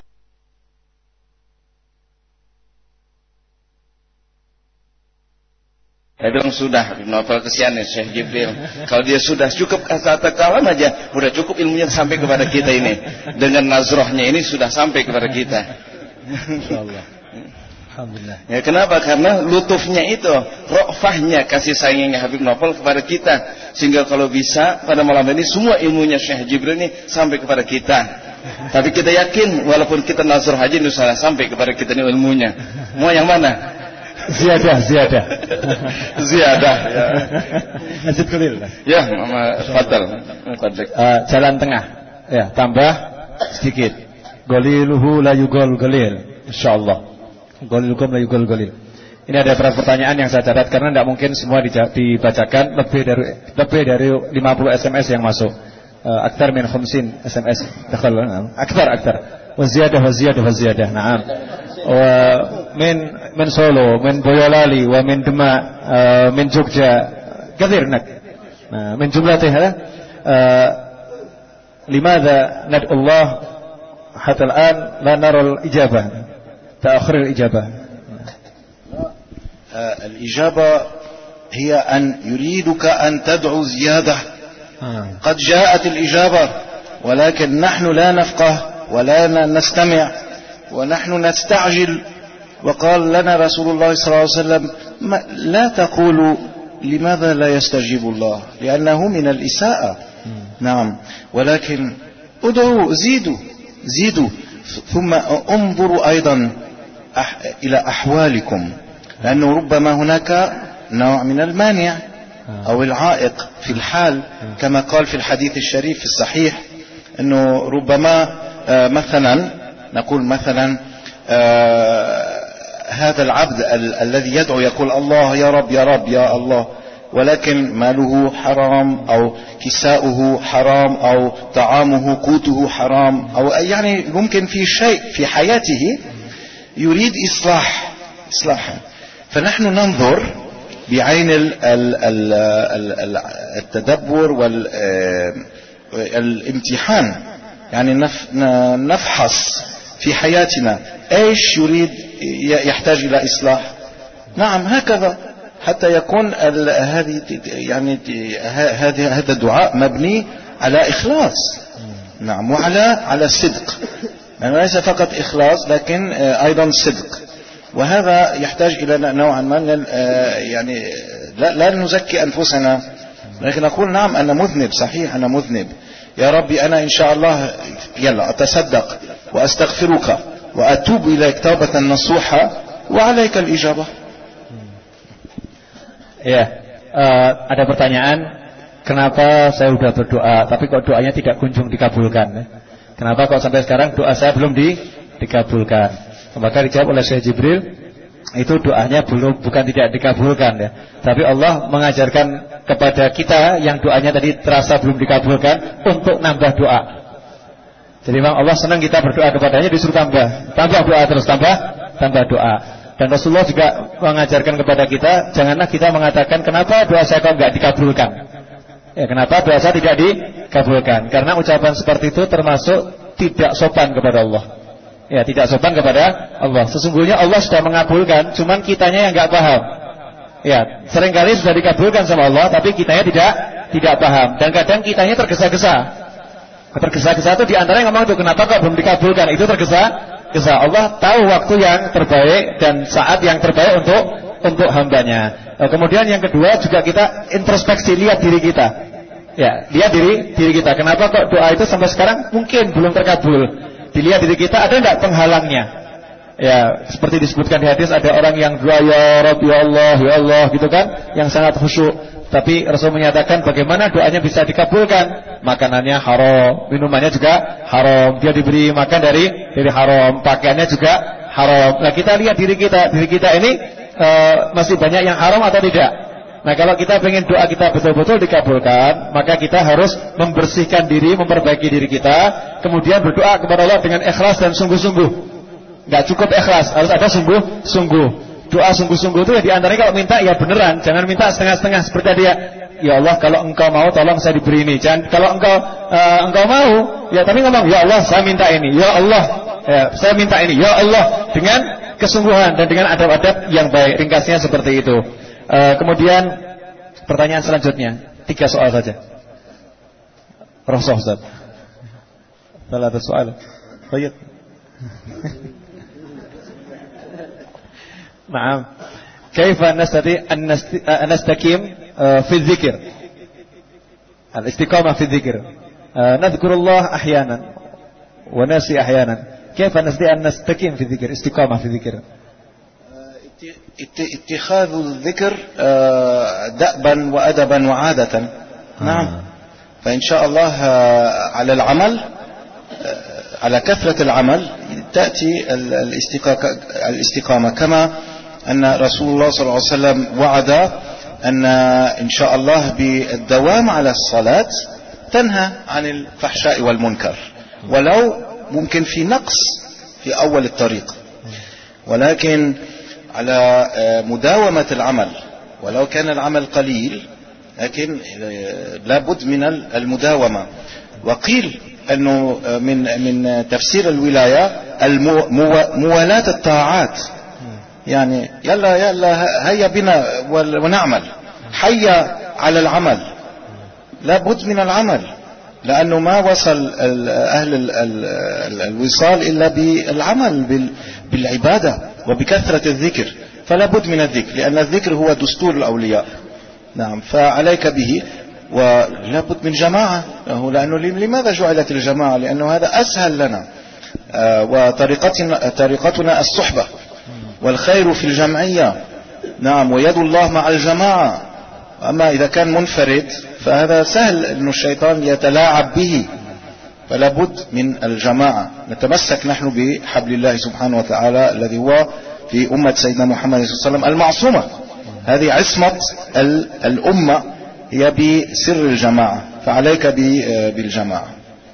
Saya bilang sudah, Habib Naufal kesian nih Syekh Jibril. Kalau dia sudah cukup kata kalam aja, udah cukup ilmunya sampai kepada kita ini. Dengan nazrohnya ini sudah sampai kepada kita. Insyaallah. Alhamdulillah. Ya, kenapa? Karena lutufnya itu, rofahnya, kasih sayangnya Habib Naufal kepada kita, sehingga kalau bisa pada malam ini semua ilmunya Syekh Jibril ini sampai kepada kita. Tapi kita yakin walaupun kita nazar haji ini sudah sampai kepada kita ini ilmunya. Mau yang mana? Ziyadah. Ya. Azid Qalil. Ya, fadal. Jalan tengah. Ya, tambah sedikit. Goliluhu la yugol golil, insyaallah. Golilukum la yugol golil. Ini ada beberapa pertanyaan yang saya catat karena tidak mungkin semua dibacakan. Lebih dari 50 SMS yang masuk. Aktar min 50 SMS dakhal. Aktar. Wa ziyadah. Naam. Wa min Solo, min Boyolali, wa min Demak, min Jogja. Kathir nak. Nah, min jumlatihha limadha nad'u Allah hatta al-an la nara al-ijabah تأخر الإجابة. الإجابة هي أن يريدك أن تدعو زيادة. قد جاءت الإجابة ولكن نحن لا نفقه ولا نستمع ونحن نستعجل. وقال لنا رسول الله صلى الله عليه وسلم لا تقولوا لماذا لا يستجيب الله لأنه من الإساءة. نعم، ولكن ادعوا زيدوا ثم انظروا أيضا إلى أحوالكم، لأنه ربما هناك نوع من المانع أو العائق في الحال، كما قال في الحديث الشريف في الصحيح أنه ربما مثلا نقول مثلا هذا العبد الذي يدعو يقول الله يا رب يا رب يا الله، ولكن ماله حرام أو كساؤه حرام أو طعامه قوته حرام، أو يعني ممكن في شيء في حياته يريد إصلاحا. فنحن ننظر بعين التدبر والامتحان، يعني نفحص في حياتنا ايش يريد يحتاج الى اصلاح. نعم هكذا حتى يكون هذا الدعاء مبني على اخلاص. نعم، وعلى صدق، يعني ليس فقط اخلاص لكن ايضا صدق. وهذا يحتاج الى نوعا ما يعني لا نزكي انفسنا، لكن نقول نعم انا مذنب، صحيح انا مذنب، يا ربي أنا إن شاء الله يلا أتصدق وأستغفرك وأتوب إليك توبة نصوحة وعليك الإجابة. Ya, ada pertanyaan, kenapa saya sudah berdoa tapi kok doanya tidak kunjung dikabulkan? Kenapa kok sampai sekarang doa saya belum dikabulkan? Maka dijawab oleh Syekh Jibril, itu doanya bukan tidak dikabulkan ya, tapi Allah mengajarkan kepada kita yang doanya tadi terasa belum dikabulkan untuk nambah doa. Jadi memang Allah senang kita berdoa kepadanya, disuruh tambah doa terus, tambah doa. Dan Rasulullah juga mengajarkan kepada kita, janganlah kita mengatakan kenapa doa saya kok enggak dikabulkan. Ya, kenapa doa saya tidak dikabulkan? Karena ucapan seperti itu termasuk tidak sopan kepada Allah. Ya, tidak sopan kepada Allah. Sesungguhnya Allah sudah mengabulkan, cuman kitanya yang enggak paham. Ya, seringkali sudah dikabulkan sama Allah, tapi kitanya tidak paham. Dan kadang kitanya tergesa-gesa. Tergesa-gesa itu diantaranya ngomong itu, kenapa kok belum dikabulkan? Itu tergesa-gesa. Allah tahu waktu yang terbaik dan saat yang terbaik untuk hambanya. Kemudian yang kedua juga kita introspeksi, lihat diri kita. Ya, lihat diri kita. Kenapa kok doa itu sampai sekarang mungkin belum terkabul? Dilihat diri kita, ada enggak penghalangnya? Ya, seperti disebutkan di hadis, ada orang yang doa ya Rabb ya Allah gitu kan, yang sangat khusyuk. Tapi Rasul menyatakan bagaimana doanya bisa dikabulkan? Makanannya haram, minumannya juga haram, dia diberi makan dari haram, pakaiannya juga haram. Nah, kita lihat diri kita ini masih banyak yang haram atau tidak? Nah, kalau kita ingin doa kita betul-betul dikabulkan, maka kita harus membersihkan diri, memperbaiki diri kita, kemudian berdoa kepada Allah dengan ikhlas dan sungguh-sungguh. Enggak cukup ikhlas, harus ada sungguh-sungguh. Doa sungguh-sungguh itu ya diantaranya kalau minta ya beneran, jangan minta setengah-setengah seperti dia. Ya Allah, kalau engkau mau tolong saya diberi ini. Jangan kalau engkau mau, ya tapi ngomong ya Allah saya minta ini. Ya Allah, ya, saya minta ini. Ya Allah, dengan kesungguhan dan dengan adab-adab yang baik. Ringkasnya seperti itu. Kemudian pertanyaan selanjutnya 3 soal saja. Rasul Ustaz. Salah satu soal. Baik. Naam. Kaifa nastati an nastakim fi dzikr? Al-istiqamah fi dzikr. Nadhkurullah ahyanan wa nasi ahyanan. Kaifa nastati an nastakim fi dzikr? Istiqamah fi dzikr. اتخاذ الذكر دأبا وأدبا وعادة. نعم. فإن شاء الله على العمل، على كثرة العمل تأتي الاستقامة، كما أن رسول الله صلى الله عليه وسلم وعد أن إن شاء الله بالدوام على الصلاة تنهى عن الفحشاء والمنكر، ولو ممكن في نقص في أول الطريق، ولكن على مداومة العمل، ولو كان العمل قليل لكن لابد من المداومة. وقيل أنه من تفسير الولاية موالاة الطاعات، يعني يلا هيا بنا ونعمل، حي على العمل، لابد من العمل، لأنه ما وصل أهل الوصال إلا بالعمل بالعبادة وبكثرة الذكر، فلا بد من الذكر، لأن الذكر هو دستور الأولياء. نعم، فعليك به، ولا بد من جماعة، لأنه لماذا جعلت الجماعة؟ لأنه هذا أسهل لنا، وطريقتنا الصحبة، والخير في الجمعية. نعم، ويد الله مع الجماعة. أما إذا كان منفرد فهذا سهل أن الشيطان يتلاعب به، فلا بد من الجماعة. نتمسك نحن بحبل الله سبحانه وتعالى الذي هو في أمة سيدنا محمد صلى الله عليه وسلم المعصومة. هذه عصمة الأمة هي بسر الجماعة، فعليك بالجماعة.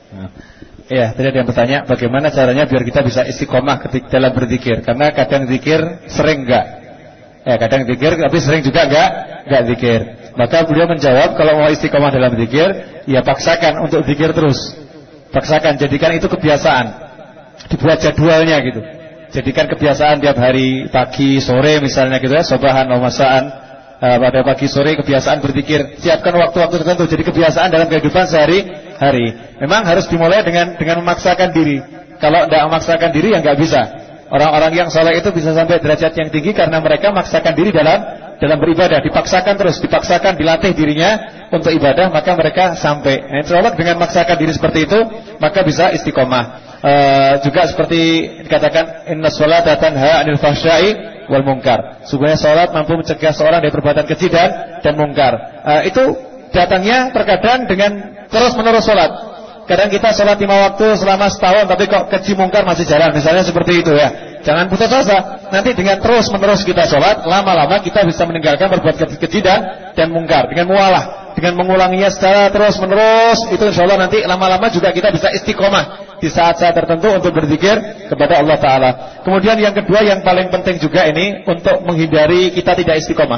Ya, tadi ada yang bertanya bagaimana caranya biar kita bisa istiqomah ketika dalam berzikir. Karena kadang zikir sering enggak. Ya, kadang zikir tapi sering juga enggak zikir. Maka beliau menjawab, kalau mau istiqomah dalam zikir, ya paksakan untuk zikir terus. Paksakan, jadikan itu kebiasaan. Dibuat jadwalnya gitu. Jadikan kebiasaan tiap hari, pagi, sore misalnya gitu ya, sobahan, masaan. Pada pagi sore kebiasaan berzikir. Siapkan waktu-waktu tertentu jadi kebiasaan dalam kehidupan sehari-hari. Memang harus dimulai dengan memaksakan diri. Kalau tidak memaksakan diri ya nggak bisa. Orang-orang yang saleh itu bisa sampai derajat yang tinggi karena mereka memaksakan diri dalam beribadah. Dipaksakan terus, dipaksakan, dilatih dirinya untuk ibadah, maka mereka sampai. Insya Allah dengan memaksakan diri seperti itu maka bisa istiqomah. Juga seperti dikatakan inna sholata tanha 'anil fahsya'i wal munkar. Sungguhnya salat mampu mencegah seorang dari perbuatan keji dan munkar. Itu datangnya terkadang dengan terus-menerus salat. Kadang kita salat 5 waktu selama setahun tapi kok keji munkar masih jalan, misalnya seperti itu ya. Jangan putus asa. Nanti dengan terus-menerus kita salat, lama-lama kita bisa meninggalkan perbuatan keji dan munkar dengan mualah, dengan mengulanginya secara terus-menerus. Itu insyaallah nanti lama-lama juga kita bisa istiqomah di saat-saat tertentu untuk berzikir kepada Allah Ta'ala. Kemudian yang kedua yang paling penting juga ini untuk menghindari kita tidak istiqomah.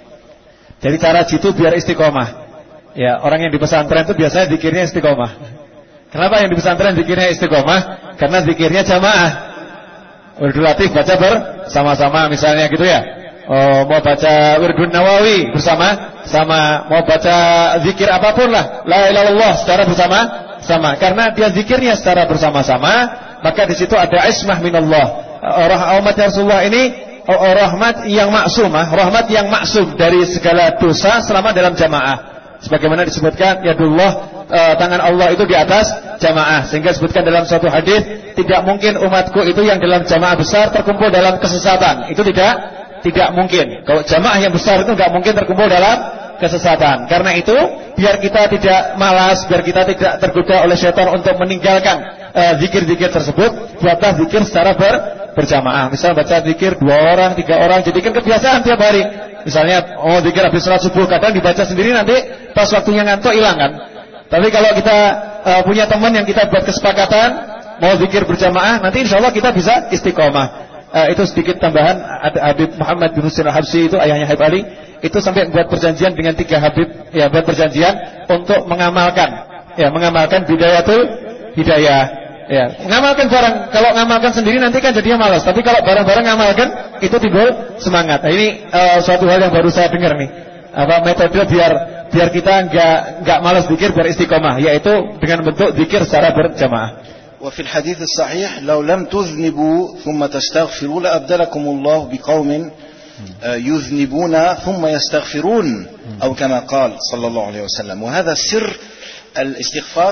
Jadi cara jitu biar istiqomah. Ya, orang yang di pesantren itu biasanya zikirnya istiqomah. Kenapa yang di pesantren zikirnya istiqomah? Karena zikirnya jamaah. Wirdul Latif baca bersama-sama misalnya gitu ya. Mau baca Wirdun Nawawi bersama, mau baca zikir apapun lah, la ilaha illallah secara bersama-sama. Karena dia zikirnya secara bersama-sama, maka di situ ada ismah minallah. Rahmat Rasulullah ini rahmat yang maksumah, rahmat yang maksum dari segala dosa selama dalam jamaah. Sebagaimana disebutkan yadullah, tangan Allah itu di atas jamaah. Sehingga disebutkan dalam suatu hadis, tidak mungkin umatku itu yang dalam jamaah besar terkumpul dalam kesesatan. Itu tidak mungkin. Kalau jamaah yang besar itu tidak mungkin terkumpul dalam kesesatan. Karena itu, biar kita tidak malas, biar kita tidak tergoda oleh syaitan untuk meninggalkan zikir-zikir tersebut, buatlah zikir secara berjamaah. Misal baca zikir 2 orang, 3 orang, jadikan kebiasaan tiap hari. Misalnya, zikir habis salat subuh, kadang dibaca sendiri, nanti pas waktunya ngantuk hilang kan. Tapi kalau kita punya teman yang kita buat kesepakatan mau zikir berjamaah, nanti insya Allah kita bisa istiqomah. Itu sedikit tambahan. Habib Muhammad bin Husain Al-Habsyi itu ayahnya Habib Ali, itu sampai buat perjanjian dengan 3 Habib, ya buat perjanjian untuk mengamalkan bidayatul hidayah. Ya, mengamalkan barang. Kalau ngamalkan sendiri nanti kan jadinya malas. Tapi kalau barang-barang ngamalkan itu timbul semangat. Nah, ini suatu hal yang baru saya dengar nih. Metode biar kita enggak malas zikir, biar istiqomah, yaitu dengan bentuk zikir secara berjamaah. وفي الحديث الصحيح لو لم تذنبوا ثم تستغفروا لأبدلكم الله بقوم يذنبون ثم يستغفرون أو كما قال صلى الله عليه وسلم. وهذا سر الاستغفار،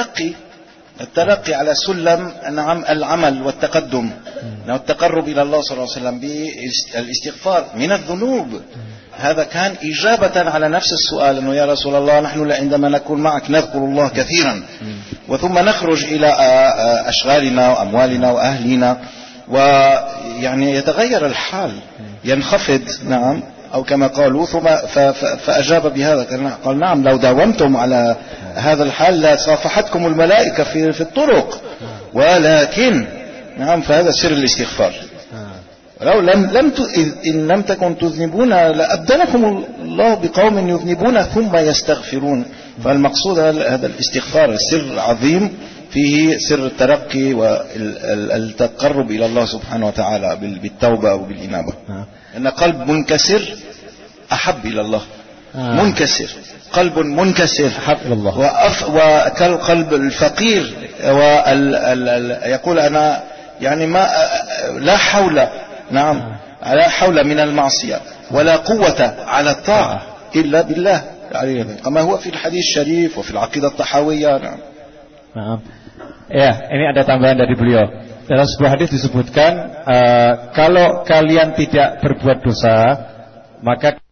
الترقي على سلم العمل والتقدم، والتقرب إلى الله صلى الله عليه وسلم بالاستغفار من الذنوب. هذا كان إجابة على نفس السؤال، أنه يا رسول الله نحن عندما نكون معك نذكر الله كثيرا وثم نخرج إلى أشغالنا وأموالنا وأهلنا، ويعني يتغير الحال، ينخفض، نعم، أو كما قالوا. ثم فأجاب بهذا، قال نعم لو داومتم على هذا الحال لصافحتكم الملائكة في الطرق، ولكن نعم فهذا سر الاستغفار. لو إن لم تكن تذنبون لأبدلكم الله بقوم يذنبون ثم يستغفرون. فالمقصود هذا الاستغفار سر عظيم فيه سر الترقي والتقرب إلى الله سبحانه وتعالى بالتوبة وبالإنابة. أن قلب منكسر أحب إلى الله، منكسر، قلب منكسر أحب إلى الله. وكالقلب الفقير يقول أنا يعني ما لا حول، نعم، لا حول من المعصية ولا قوة على الطاعة إلا بالله، كما هو في الحديث الشريف وفي العقيدة الطحاوية. نعم. Ya, ini ada tambahan dari beliau. Dalam sebuah hadis disebutkan, kalau kalian tidak berbuat dosa, maka